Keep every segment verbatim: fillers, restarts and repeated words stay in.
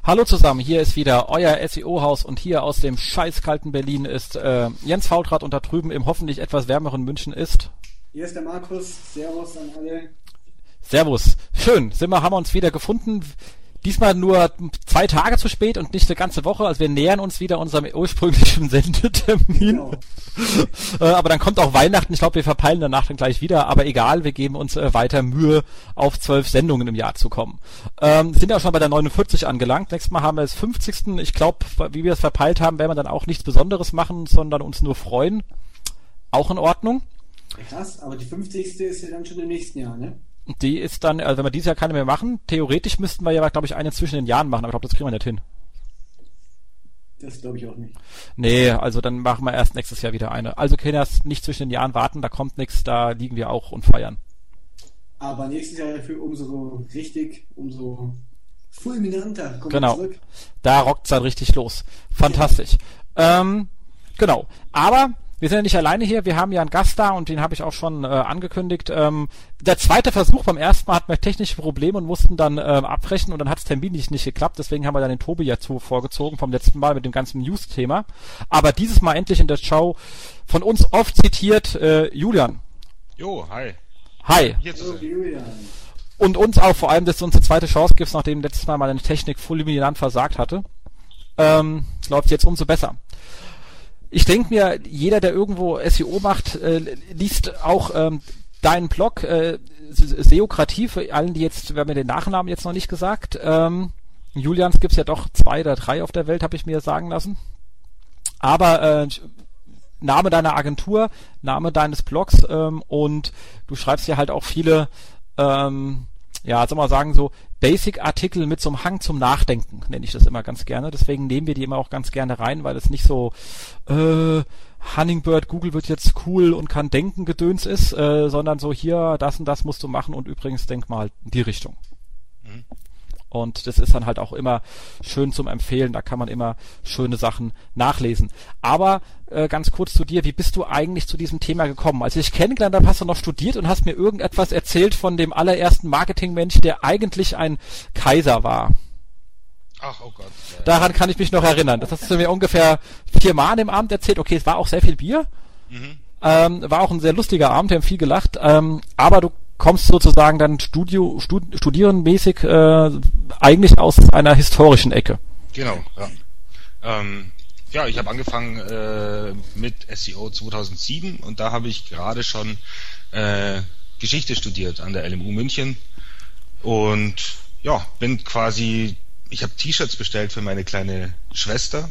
Hallo zusammen, hier ist wieder euer S E O-Haus und hier aus dem scheißkalten Berlin ist äh, Jens Faultrat und da drüben im hoffentlich etwas wärmeren München ist... Hier ist der Markus, Servus an alle. Servus, schön, sind wir, haben wir uns wieder gefunden. Diesmal nur zwei Tage zu spät und nicht eine ganze Woche, also wir nähern uns wieder unserem ursprünglichen Sendetermin. Genau. äh, aber dann kommt auch Weihnachten, ich glaube, wir verpeilen danach dann gleich wieder, aber egal, wir geben uns äh, weiter Mühe, auf zwölf Sendungen im Jahr zu kommen. Ähm, sind ja schon bei der neunundvierzig angelangt, nächstes Mal haben wir das fünfzigsten Ich glaube, wie wir es verpeilt haben, werden wir dann auch nichts Besonderes machen, sondern uns nur freuen. Auch in Ordnung. Krass, aber die fünfzigste ist ja dann schon im nächsten Jahr, ne? Die ist dann, also wenn wir dieses Jahr keine mehr machen, theoretisch müssten wir ja, glaube ich, eine zwischen den Jahren machen, aber ich glaube, das kriegen wir nicht hin. Das glaube ich auch nicht. Nee, also dann machen wir erst nächstes Jahr wieder eine. Also Kinders, nicht zwischen den Jahren warten, da kommt nichts, da liegen wir auch und feiern. Aber nächstes Jahr dafür umso richtig, umso fulminanter kommen genau. wir zurück. Da rockt's dann richtig los. Fantastisch. Ja. Ähm, genau. Aber wir sind ja nicht alleine hier, wir haben ja einen Gast da und den habe ich auch schon äh, angekündigt. Ähm, der zweite Versuch, beim ersten Mal hatten wir technische Probleme und mussten dann ähm, abbrechen und dann hat es terminlich nicht geklappt, deswegen haben wir dann den Tobi ja zu vorgezogen vom letzten Mal mit dem ganzen News-Thema. Aber dieses Mal endlich in der Show von uns oft zitiert äh, Julian. Jo, hi. Hi. Hier zu sein. Julian. Und uns auch vor allem, dass du uns eine zweite Chance gibst, nachdem letztes Mal meine Technik fulminant versagt hatte. Ähm, läuft jetzt umso besser. Ich denke mir, jeder, der irgendwo S E O macht, äh, liest auch ähm, deinen Blog, äh, Seokratie, für allen, die jetzt, wir haben ja den Nachnamen jetzt noch nicht gesagt. Ähm, Julians gibt's ja doch zwei oder drei auf der Welt, habe ich mir sagen lassen. Aber äh, Name deiner Agentur, Name deines Blogs ähm, und du schreibst ja halt auch viele, ähm, ja, soll man sagen, so Basic-Artikel mit so einem Hang zum Nachdenken, nenne ich das immer ganz gerne. Deswegen nehmen wir die immer auch ganz gerne rein, weil es nicht so äh, Hummingbird, Google wird jetzt cool und kann denken Gedöns ist, äh, sondern so hier, das und das musst du machen und übrigens denk mal in die Richtung. Mhm. Und das ist dann halt auch immer schön zum Empfehlen, da kann man immer schöne Sachen nachlesen. Aber äh, ganz kurz zu dir, wie bist du eigentlich zu diesem Thema gekommen? Als ich kennengelernt habe, hast du noch studiert und hast mir irgendetwas erzählt von dem allerersten Marketingmensch, der eigentlich ein Kaiser war. Ach, oh Gott. Ja. Daran kann ich mich noch erinnern. Das hast du mir ungefähr viermal im Abend erzählt. Okay, es war auch sehr viel Bier. Mhm. Ähm, war auch ein sehr lustiger Abend, wir haben viel gelacht. Ähm, aber du kommst sozusagen dann Studio, Stud, studierenmäßig äh, eigentlich aus einer historischen Ecke. Genau, ja. Ähm, ja, ich habe angefangen äh, mit S E O zweitausendsieben und da habe ich gerade schon äh, Geschichte studiert an der L M U München und ja, bin quasi, ich habe T-Shirts bestellt für meine kleine Schwester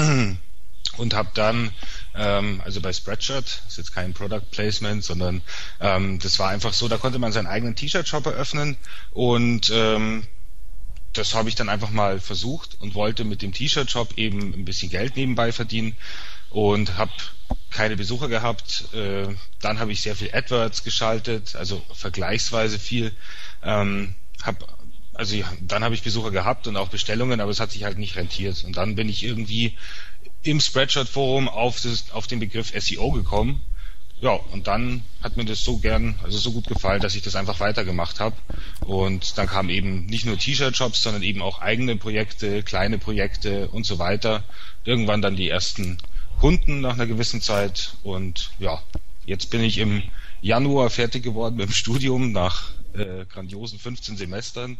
und habe dann ähm, also bei Spreadshirt, ist jetzt kein Product Placement, sondern ähm, das war einfach so, da konnte man seinen eigenen T-Shirt-Shop eröffnen und ähm, das habe ich dann einfach mal versucht und wollte mit dem T-Shirt-Shop eben ein bisschen Geld nebenbei verdienen und habe keine Besucher gehabt. Äh, dann habe ich sehr viel AdWords geschaltet, also vergleichsweise viel. Ähm, hab, also ja, dann habe ich Besucher gehabt und auch Bestellungen, aber es hat sich halt nicht rentiert. Und dann bin ich irgendwie im Spreadshirt-Forum auf, das, auf den Begriff S E O gekommen. Ja, und dann hat mir das so gern, also so gut gefallen, dass ich das einfach weitergemacht habe. Und dann kamen eben nicht nur T-Shirt-Shops, sondern eben auch eigene Projekte, kleine Projekte und so weiter. Irgendwann dann die ersten Kunden nach einer gewissen Zeit. Und ja, jetzt bin ich im Januar fertig geworden mit dem Studium nach äh, grandiosen fünfzehn Semestern.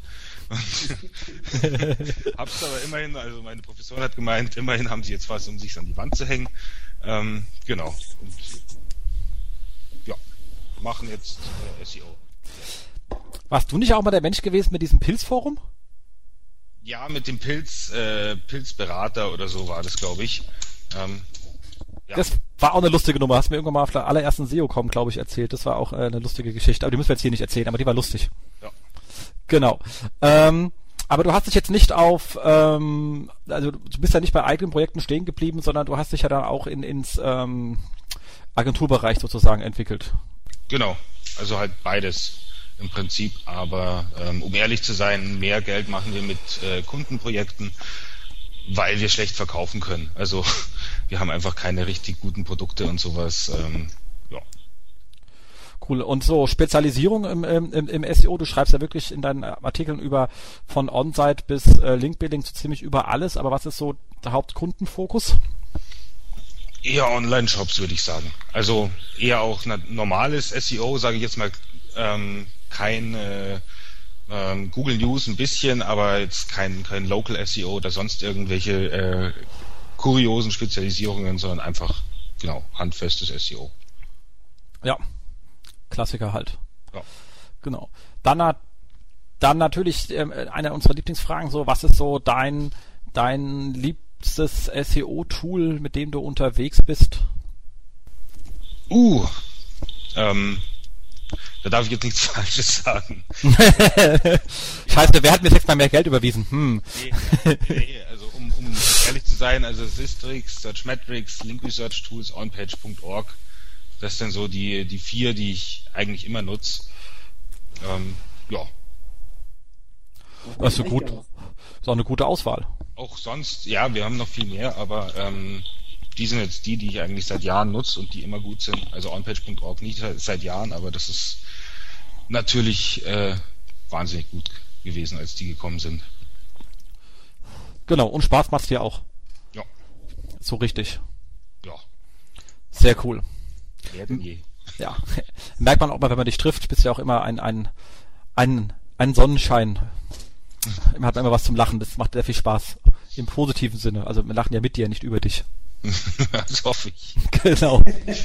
Hab's aber immerhin, also meine Professorin hat gemeint, immerhin haben sie jetzt was, um sich an die Wand zu hängen. Ähm, genau. Und ja, machen jetzt äh, S E O. Warst du nicht auch mal der Mensch gewesen mit diesem Pilzforum? Ja, mit dem Pilz, äh, Pilzberater oder so war das, glaube ich. Ähm, ja. Das war auch eine lustige Nummer. Hast mir irgendwann mal auf der allerersten S E O-Com, glaube ich, erzählt. Das war auch äh, eine lustige Geschichte. Aber die müssen wir jetzt hier nicht erzählen, aber die war lustig. Ja. Genau. Ähm, aber du hast dich jetzt nicht auf, ähm, also du bist ja nicht bei eigenen Projekten stehen geblieben, sondern du hast dich ja dann auch in, ins ähm, Agenturbereich sozusagen entwickelt. Genau. Also halt beides im Prinzip. Aber ähm, um ehrlich zu sein, mehr Geld machen wir mit äh, Kundenprojekten, weil wir schlecht verkaufen können. Also wir haben einfach keine richtig guten Produkte und sowas. Ähm, ja. cool. Und so Spezialisierung im, im, im S E O, du schreibst ja wirklich in deinen Artikeln über von On-Site bis äh, Link-Building so ziemlich über alles, aber was ist so der Hauptkundenfokus? Eher Online-Shops, würde ich sagen. Also eher auch na, normales S E O, sage ich jetzt mal, ähm, kein äh, ähm, Google News ein bisschen, aber jetzt kein, kein Local S E O oder sonst irgendwelche äh, kuriosen Spezialisierungen, sondern einfach, genau, handfestes S E O. Ja, Klassiker halt. Ja. Genau. Dann, dann natürlich äh, eine unserer Lieblingsfragen, so, was ist so dein, dein liebstes S E O-Tool, mit dem du unterwegs bist? Uh, ähm, da darf ich jetzt nichts Falsches sagen. Scheiße, wer hat mir jetzt mal mehr Geld überwiesen? Hm. Nee, nee, also um, um ehrlich zu sein, also Sistrix, Searchmetrics, Link Research Tools, onpage punkt org, das sind so die, die vier, die ich eigentlich immer nutze. Ähm, ja. Das ist so gut. Das ist auch eine gute Auswahl. Auch sonst, ja, wir haben noch viel mehr, aber ähm, die sind jetzt die, die ich eigentlich seit Jahren nutze und die immer gut sind. Also onpage punkt org nicht seit Jahren, aber das ist natürlich äh, wahnsinnig gut gewesen, als die gekommen sind. Genau, und Spaß macht's dir auch. Ja. So richtig. Ja. Sehr cool. Mehr denn je. Ja. Merkt man auch mal, wenn man dich trifft, bist du ja auch immer ein, ein, ein, ein Sonnenschein. Man hat immer was zum Lachen, das macht sehr viel Spaß. Im positiven Sinne. Also wir lachen ja mit dir, nicht über dich. Das hoffe ich. Genau.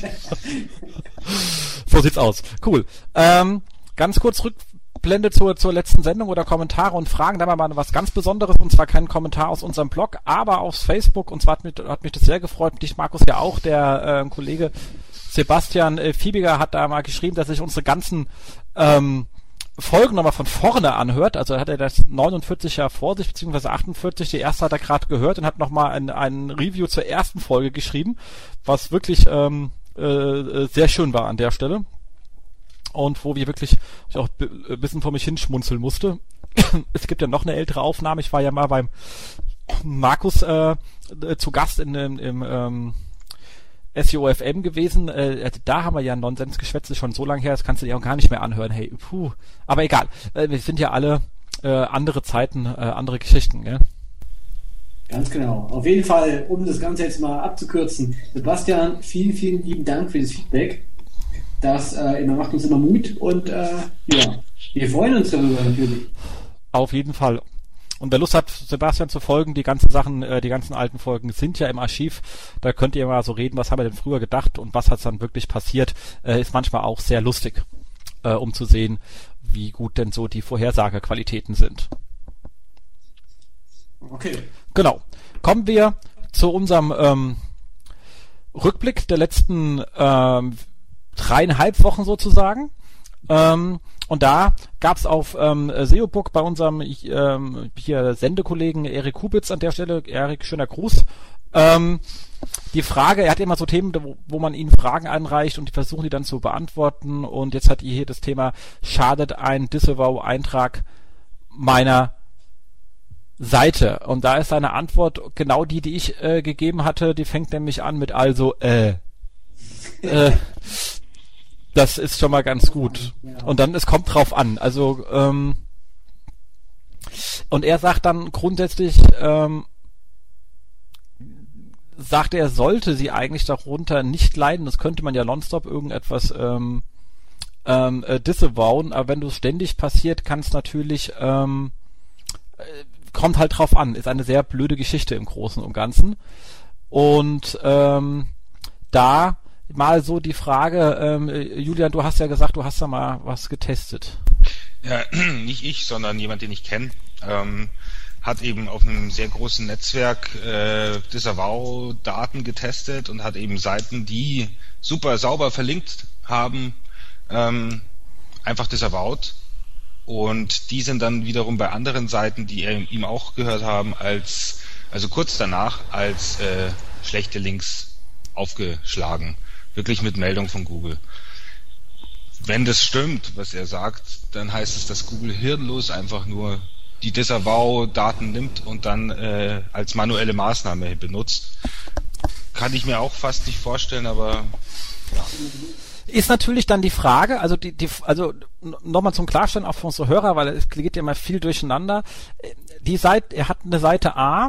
So sieht's aus. Cool. Ähm, ganz kurz Rückblende zur, zur letzten Sendung oder Kommentare und Fragen. Da haben wir mal was ganz Besonderes, und zwar kein Kommentar aus unserem Blog, aber aus Facebook. Und zwar hat mich, hat mich das sehr gefreut. Und dich, Markus, ja auch. Der äh, Kollege Sebastian äh, Fiebiger hat da mal geschrieben, dass sich unsere ganzen ähm, Folgen nochmal von vorne anhört. Also hat er das neunundvierzig ja vor sich, beziehungsweise achtundvierzig. Die erste hat er gerade gehört und hat nochmal ein, ein Review zur ersten Folge geschrieben, was wirklich ähm, äh, sehr schön war an der Stelle. Und wo wir wirklich ich auch ein bisschen vor mich hinschmunzeln musste. Es gibt ja noch eine ältere Aufnahme. Ich war ja mal beim Markus äh, zu Gast in, in, im ähm, S E O F M gewesen, äh, da haben wir ja Nonsensgeschwätze schon so lange her, das kannst du dir auch gar nicht mehr anhören, hey, puh. Aber egal, äh, wir sind ja alle äh, andere Zeiten, äh, andere Geschichten, gell? Ganz genau. Auf jeden Fall, um das Ganze jetzt mal abzukürzen, Sebastian, vielen, vielen lieben Dank für das Feedback. Das äh, macht uns immer Mut und äh, ja, wir freuen uns darüber natürlich. Auf jeden Fall. Und wer Lust hat, Sebastian zu folgen, die ganzen Sachen, äh, die ganzen alten Folgen sind ja im Archiv. Da könnt ihr mal so reden, was haben wir denn früher gedacht und was hat dann wirklich passiert. Äh, ist manchmal auch sehr lustig, äh, um zu sehen, wie gut denn so die Vorhersagequalitäten sind. Okay. Genau. Kommen wir zu unserem ähm, Rückblick der letzten ähm, dreieinhalb Wochen sozusagen. Ähm, und da gab's auf ähm, S E O-Book bei unserem ähm, hier Sendekollegen Erik Kubitz an der Stelle, Erik, schöner Gruß, ähm, die Frage, er hat immer so Themen, wo, wo man ihnen Fragen einreicht und die versuchen die dann zu beantworten, und jetzt hat ihr hier das Thema, schadet ein Disavow-Eintrag meiner Seite? Und da ist seine Antwort genau die, die ich äh, gegeben hatte, die fängt nämlich an mit also, äh, äh, das ist schon mal ganz gut. Und dann, es kommt drauf an. Also, ähm, und er sagt dann grundsätzlich, ähm, sagt er, sollte sie eigentlich darunter nicht leiden. Das könnte man ja nonstop irgendetwas ähm, ähm, äh, disavowen, aber wenn das ständig passiert, kann es natürlich, ähm, äh, kommt halt drauf an. Ist eine sehr blöde Geschichte im Großen und Ganzen. Und ähm, da mal so die Frage, ähm, Julian, du hast ja gesagt, du hast da mal was getestet. Ja, nicht ich, sondern jemand, den ich kenne, ähm, hat eben auf einem sehr großen Netzwerk äh, Disavow-Daten getestet und hat eben Seiten, die super sauber verlinkt haben, ähm, einfach disavowed. Und die sind dann wiederum bei anderen Seiten, die ihm auch gehört haben, als also kurz danach als äh, schlechte Links aufgeschlagen. Wirklich mit Meldung von Google. Wenn das stimmt, was er sagt, dann heißt es, dass Google hirnlos einfach nur die Disavow-Daten nimmt und dann äh, als manuelle Maßnahme benutzt. Kann ich mir auch fast nicht vorstellen, aber ja. Ist natürlich dann die Frage, also die, die, also nochmal zum Klarstellen auch für unsere Hörer, weil es geht ja immer viel durcheinander. Die Seite, er hat eine Seite A,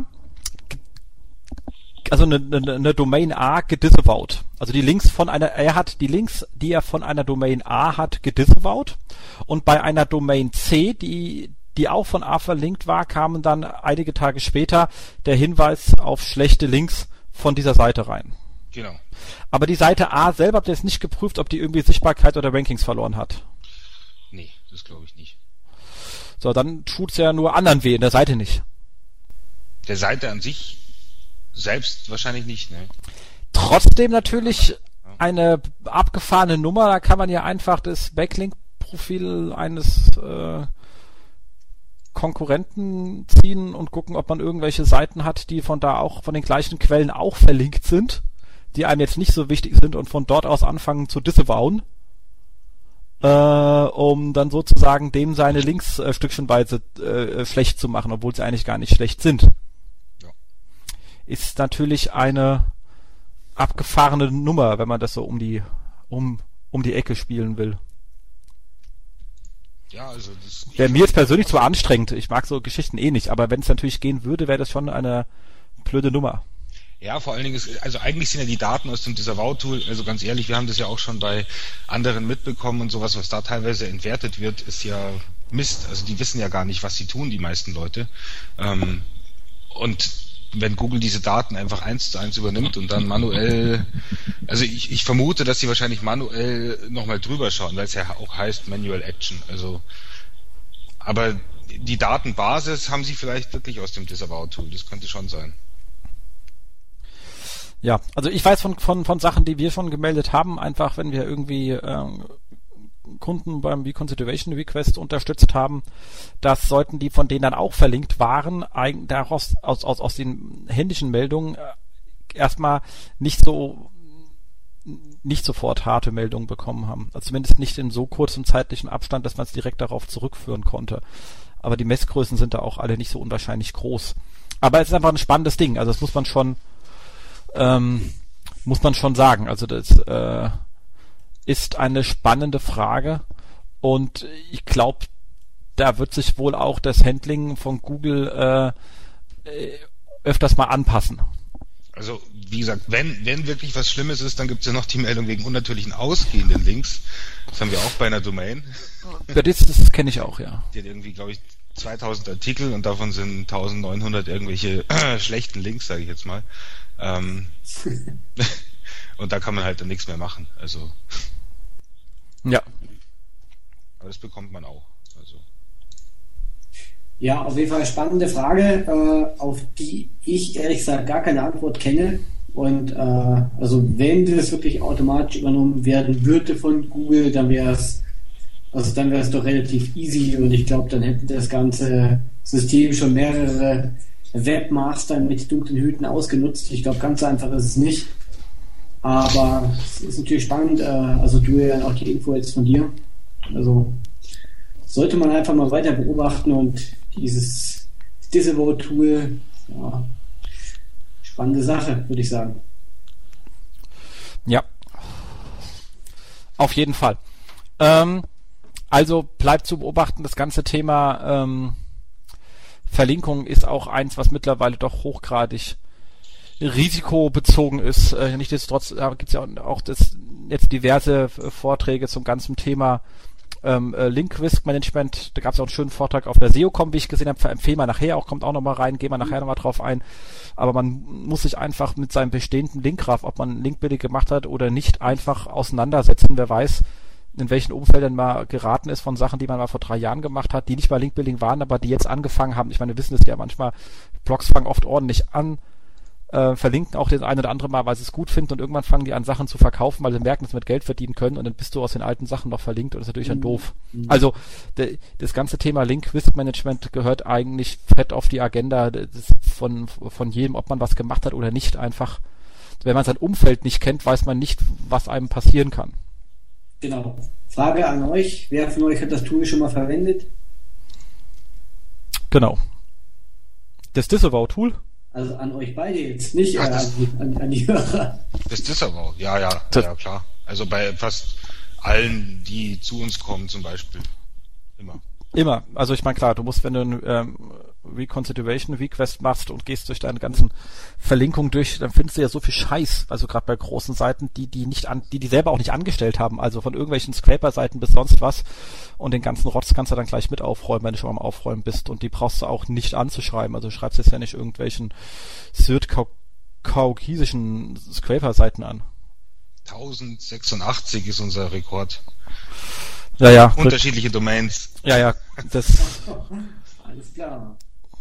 also eine, eine, eine Domain A gedisavowed. Also die Links von einer, er hat die Links, die er von einer Domain A hat, gedisavowed. Und bei einer Domain C, die, die auch von A verlinkt war, kamen dann einige Tage später der Hinweis auf schlechte Links von dieser Seite rein. Genau. Aber die Seite A selber, habt ihr jetzt nicht geprüft, ob die irgendwie Sichtbarkeit oder Rankings verloren hat? Nee, das glaube ich nicht. So, dann tut's ja nur anderen weh, in der Seite nicht. Der Seite an sich selbst wahrscheinlich nicht, ne? Trotzdem natürlich eine abgefahrene Nummer, da kann man ja einfach das Backlink-Profil eines äh, Konkurrenten ziehen und gucken, ob man irgendwelche Seiten hat, die von da auch, von den gleichen Quellen auch verlinkt sind, die einem jetzt nicht so wichtig sind und von dort aus anfangen zu disavowen, äh, um dann sozusagen dem seine Links äh, stückchenweise äh, schlecht zu machen, obwohl sie eigentlich gar nicht schlecht sind. Ja. Ist natürlich eine abgefahrene Nummer, wenn man das so um die um um die Ecke spielen will. Ja, also das wäre mir jetzt persönlich zu anstrengend. Ich mag so Geschichten eh nicht, aber wenn es natürlich gehen würde, wäre das schon eine blöde Nummer. Ja, vor allen Dingen ist, also eigentlich sind ja die Daten aus dem Disavow-Tool, also ganz ehrlich, wir haben das ja auch schon bei anderen mitbekommen und sowas, was da teilweise entwertet wird, ist ja Mist. Also die wissen ja gar nicht, was sie tun, die meisten Leute. Ähm, und wenn Google diese Daten einfach eins zu eins übernimmt und dann manuell, also ich, ich vermute, dass sie wahrscheinlich manuell nochmal drüber schauen, weil es ja auch heißt Manual Action. Also, aber die Datenbasis haben sie vielleicht wirklich aus dem Disavow-Tool, das könnte schon sein. Ja, also ich weiß von, von, von Sachen, die wir schon gemeldet haben, einfach wenn wir irgendwie ähm, Kunden beim Reconsideration Request unterstützt haben, dass sollten die von denen dann auch verlinkt waren, eigentlich daraus aus, aus, aus den händischen Meldungen äh, erstmal nicht so nicht sofort harte Meldungen bekommen haben. Also zumindest nicht in so kurzem zeitlichen Abstand, dass man es direkt darauf zurückführen konnte. Aber die Messgrößen sind da auch alle nicht so unwahrscheinlich groß. Aber es ist einfach ein spannendes Ding. Also das muss man schon ähm, muss man schon sagen. Also das äh, ist eine spannende Frage und ich glaube, da wird sich wohl auch das Handling von Google äh, öfters mal anpassen. Also wie gesagt, wenn wenn wirklich was Schlimmes ist, dann gibt es ja noch die Meldung wegen unnatürlichen ausgehenden Links. Das haben wir auch bei einer Domain. Ja, das das kenne ich auch, ja. Die hat irgendwie, glaube ich, zweitausend Artikel und davon sind eintausendneunhundert irgendwelche äh, schlechten Links, sage ich jetzt mal. Ähm, und da kann man halt dann nichts mehr machen. Also ja. Aber das bekommt man auch. Also. Ja, auf jeden Fall eine spannende Frage, äh, auf die ich ehrlich gesagt gar keine Antwort kenne. Und äh, also wenn das wirklich automatisch übernommen werden würde von Google, dann wäre es also dann wäre es doch relativ easy und ich glaube, dann hätte das ganze System schon mehrere Webmaster mit dunklen Hüten ausgenutzt. Ich glaube, ganz so einfach ist es nicht. Aber es ist natürlich spannend, äh, also Julian, auch die Info jetzt von dir. Also sollte man einfach mal weiter beobachten und dieses Disavow-Tool, ja, spannende Sache, würde ich sagen. Ja, auf jeden Fall. Ähm, also bleibt zu beobachten, das ganze Thema ähm, Verlinkung ist auch eins, was mittlerweile doch hochgradig risikobezogen ist. Äh, nichtsdestotrotz äh, gibt es ja auch das, jetzt diverse äh, Vorträge zum ganzen Thema ähm, äh, Link Risk Management. Da gab es auch einen schönen Vortrag auf der S E O Punkt com, wie ich gesehen habe. Empfehlen wir nachher auch, kommt auch nochmal rein, gehen wir nachher nochmal drauf ein. Aber man muss sich einfach mit seinem bestehenden Linkgraph, ob man Linkbuilding gemacht hat oder nicht, einfach auseinandersetzen. Wer weiß, in welchen Umfeldern mal geraten ist von Sachen, die man mal vor drei Jahren gemacht hat, die nicht mal Linkbuilding waren, aber die jetzt angefangen haben. Ich meine, wir wissen es ja manchmal, Blogs fangen oft ordentlich an, äh, verlinken auch das eine oder andere Mal, weil sie es gut finden und irgendwann fangen die an, Sachen zu verkaufen, weil sie merken, dass sie mit Geld verdienen können und dann bist du aus den alten Sachen noch verlinkt und das ist natürlich dann doof. Mhm. Also de, das ganze Thema Link Risk Management gehört eigentlich fett auf die Agenda von, von jedem, ob man was gemacht hat oder nicht. Einfach, wenn man sein Umfeld nicht kennt, weiß man nicht, was einem passieren kann. Genau. Frage an euch. Wer von euch hat das Tool schon mal verwendet? Genau. Das Disavow-Tool? Also an euch beide jetzt, nicht Ach, äh, das, an, die, an, an die Hörer. Das Disavow, ja, ja, das, ja, klar. Also bei fast allen, die zu uns kommen zum Beispiel. Immer. Immer. Also ich meine, klar, du musst, wenn du ein ähm, Reconsideration Request machst und gehst durch deine ganzen Verlinkungen durch, dann findest du ja so viel Scheiß, also gerade bei großen Seiten, die die nicht an, die die selber auch nicht angestellt haben, also von irgendwelchen Scraper-Seiten bis sonst was, und den ganzen Rotz kannst du dann gleich mit aufräumen, wenn du schon am Aufräumen bist, und die brauchst du auch nicht anzuschreiben, also du schreibst jetzt ja nicht irgendwelchen südkaukasischen Scraper-Seiten an. tausendsechsundachtzig ist unser Rekord. Ja, ja. Unterschiedliche Domains. Ja, ja, das... Alles klar.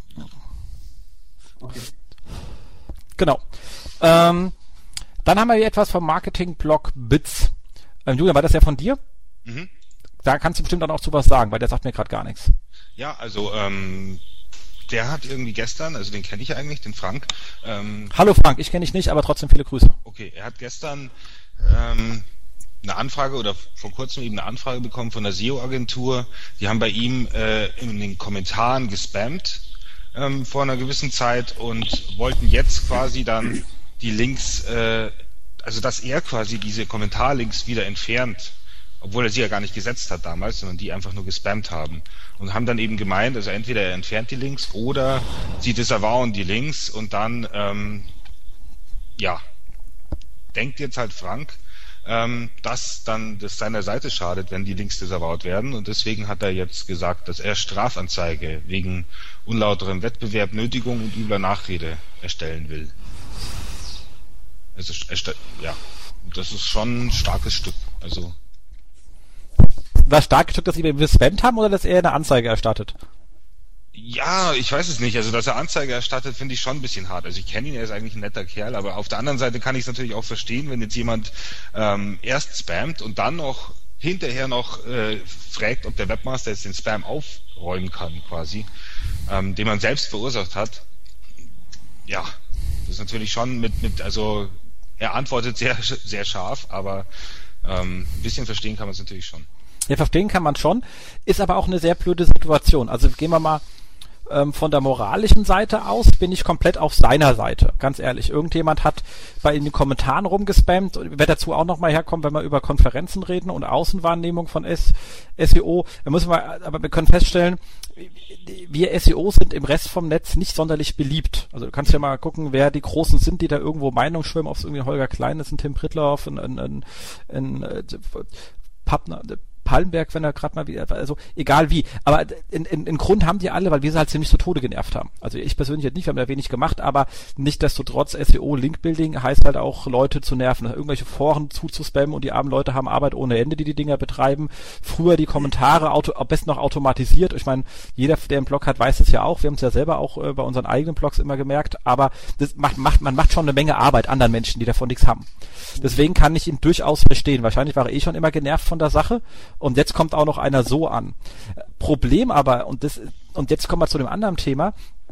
Okay. Genau. Ähm, dann haben wir hier etwas vom Marketing-Blog Bits. Ähm, Julian, war das ja von dir? Mhm. Da kannst du bestimmt dann auch zu was sagen, weil der sagt mir gerade gar nichts. Ja, also ähm, der hat irgendwie gestern, also den kenne ich eigentlich, den Frank. Ähm, Hallo Frank, ich kenne dich nicht, aber trotzdem viele Grüße. Okay, er hat gestern ähm, eine Anfrage oder vor kurzem eben eine Anfrage bekommen von der S E O-Agentur. Die haben bei ihm äh, in den Kommentaren gespammt ähm, vor einer gewissen Zeit und wollten jetzt quasi dann die Links, äh, also dass er quasi diese Kommentarlinks wieder entfernt, obwohl er sie ja gar nicht gesetzt hat damals, sondern die einfach nur gespammt haben. Und haben dann eben gemeint, also entweder er entfernt die Links oder sie disavowen die Links und dann, ähm, ja, denkt jetzt halt Frank, ähm, dass dann das seiner Seite schadet, wenn die Links disavowed werden. Und deswegen hat er jetzt gesagt, dass er Strafanzeige wegen unlauterem Wettbewerb, Nötigung und übler Nachrede erstellen will. Also, ja, das ist schon ein starkes Stück. Also war stark Stück, dass sie gespammt haben oder dass er eine Anzeige erstattet? Ja, ich weiß es nicht. Also, dass er Anzeige erstattet, finde ich schon ein bisschen hart. Also, ich kenne ihn, er ist eigentlich ein netter Kerl, aber auf der anderen Seite kann ich es natürlich auch verstehen, wenn jetzt jemand ähm, erst spammt und dann noch hinterher noch äh, fragt, ob der Webmaster jetzt den Spam aufräumen kann, quasi, ähm, den man selbst verursacht hat. Ja, das ist natürlich schon mit, mit also, er antwortet sehr, sehr scharf, aber ähm, ein bisschen verstehen kann man es natürlich schon. Ja, verstehen kann man schon, ist aber auch eine sehr blöde Situation. Also gehen wir mal ähm, von der moralischen Seite aus, bin ich komplett auf seiner Seite, ganz ehrlich. Irgendjemand hat bei in den Kommentaren rumgespammt, und wird dazu auch nochmal herkommen, wenn wir über Konferenzen reden und Außenwahrnehmung von S E O. Da müssen wir, aber wir können feststellen, wir S E Os sind im Rest vom Netz nicht sonderlich beliebt. Also du kannst ja mal gucken, wer die Großen sind, die da irgendwo Meinung schwimmen, ob es irgendwie ein Holger Klein ist, ein Tim Prittlauf, ein, ein, ein, ein, ein Pappner, Pallenberg, wenn er gerade mal wieder, also egal wie, aber in, in, in Grund haben die alle, weil wir sie halt ziemlich zu Tode genervt haben. Also ich persönlich jetzt nicht, wir haben da wenig gemacht, aber nichtsdestotrotz S E O Linkbuilding heißt halt auch, Leute zu nerven, irgendwelche Foren zuzuspammen, und die armen Leute haben Arbeit ohne Ende, die die Dinger betreiben. Früher die Kommentare auto, am besten noch automatisiert. Ich meine, jeder, der einen Blog hat, weiß es ja auch. Wir haben es ja selber auch äh, bei unseren eigenen Blogs immer gemerkt, aber das macht, macht, man macht schon eine Menge Arbeit anderen Menschen, die davon nichts haben. Deswegen kann ich ihn durchaus verstehen. Wahrscheinlich war er eh schon immer genervt von der Sache. Und jetzt kommt auch noch einer so an. Problem aber, und das, und jetzt kommen wir zu dem anderen Thema,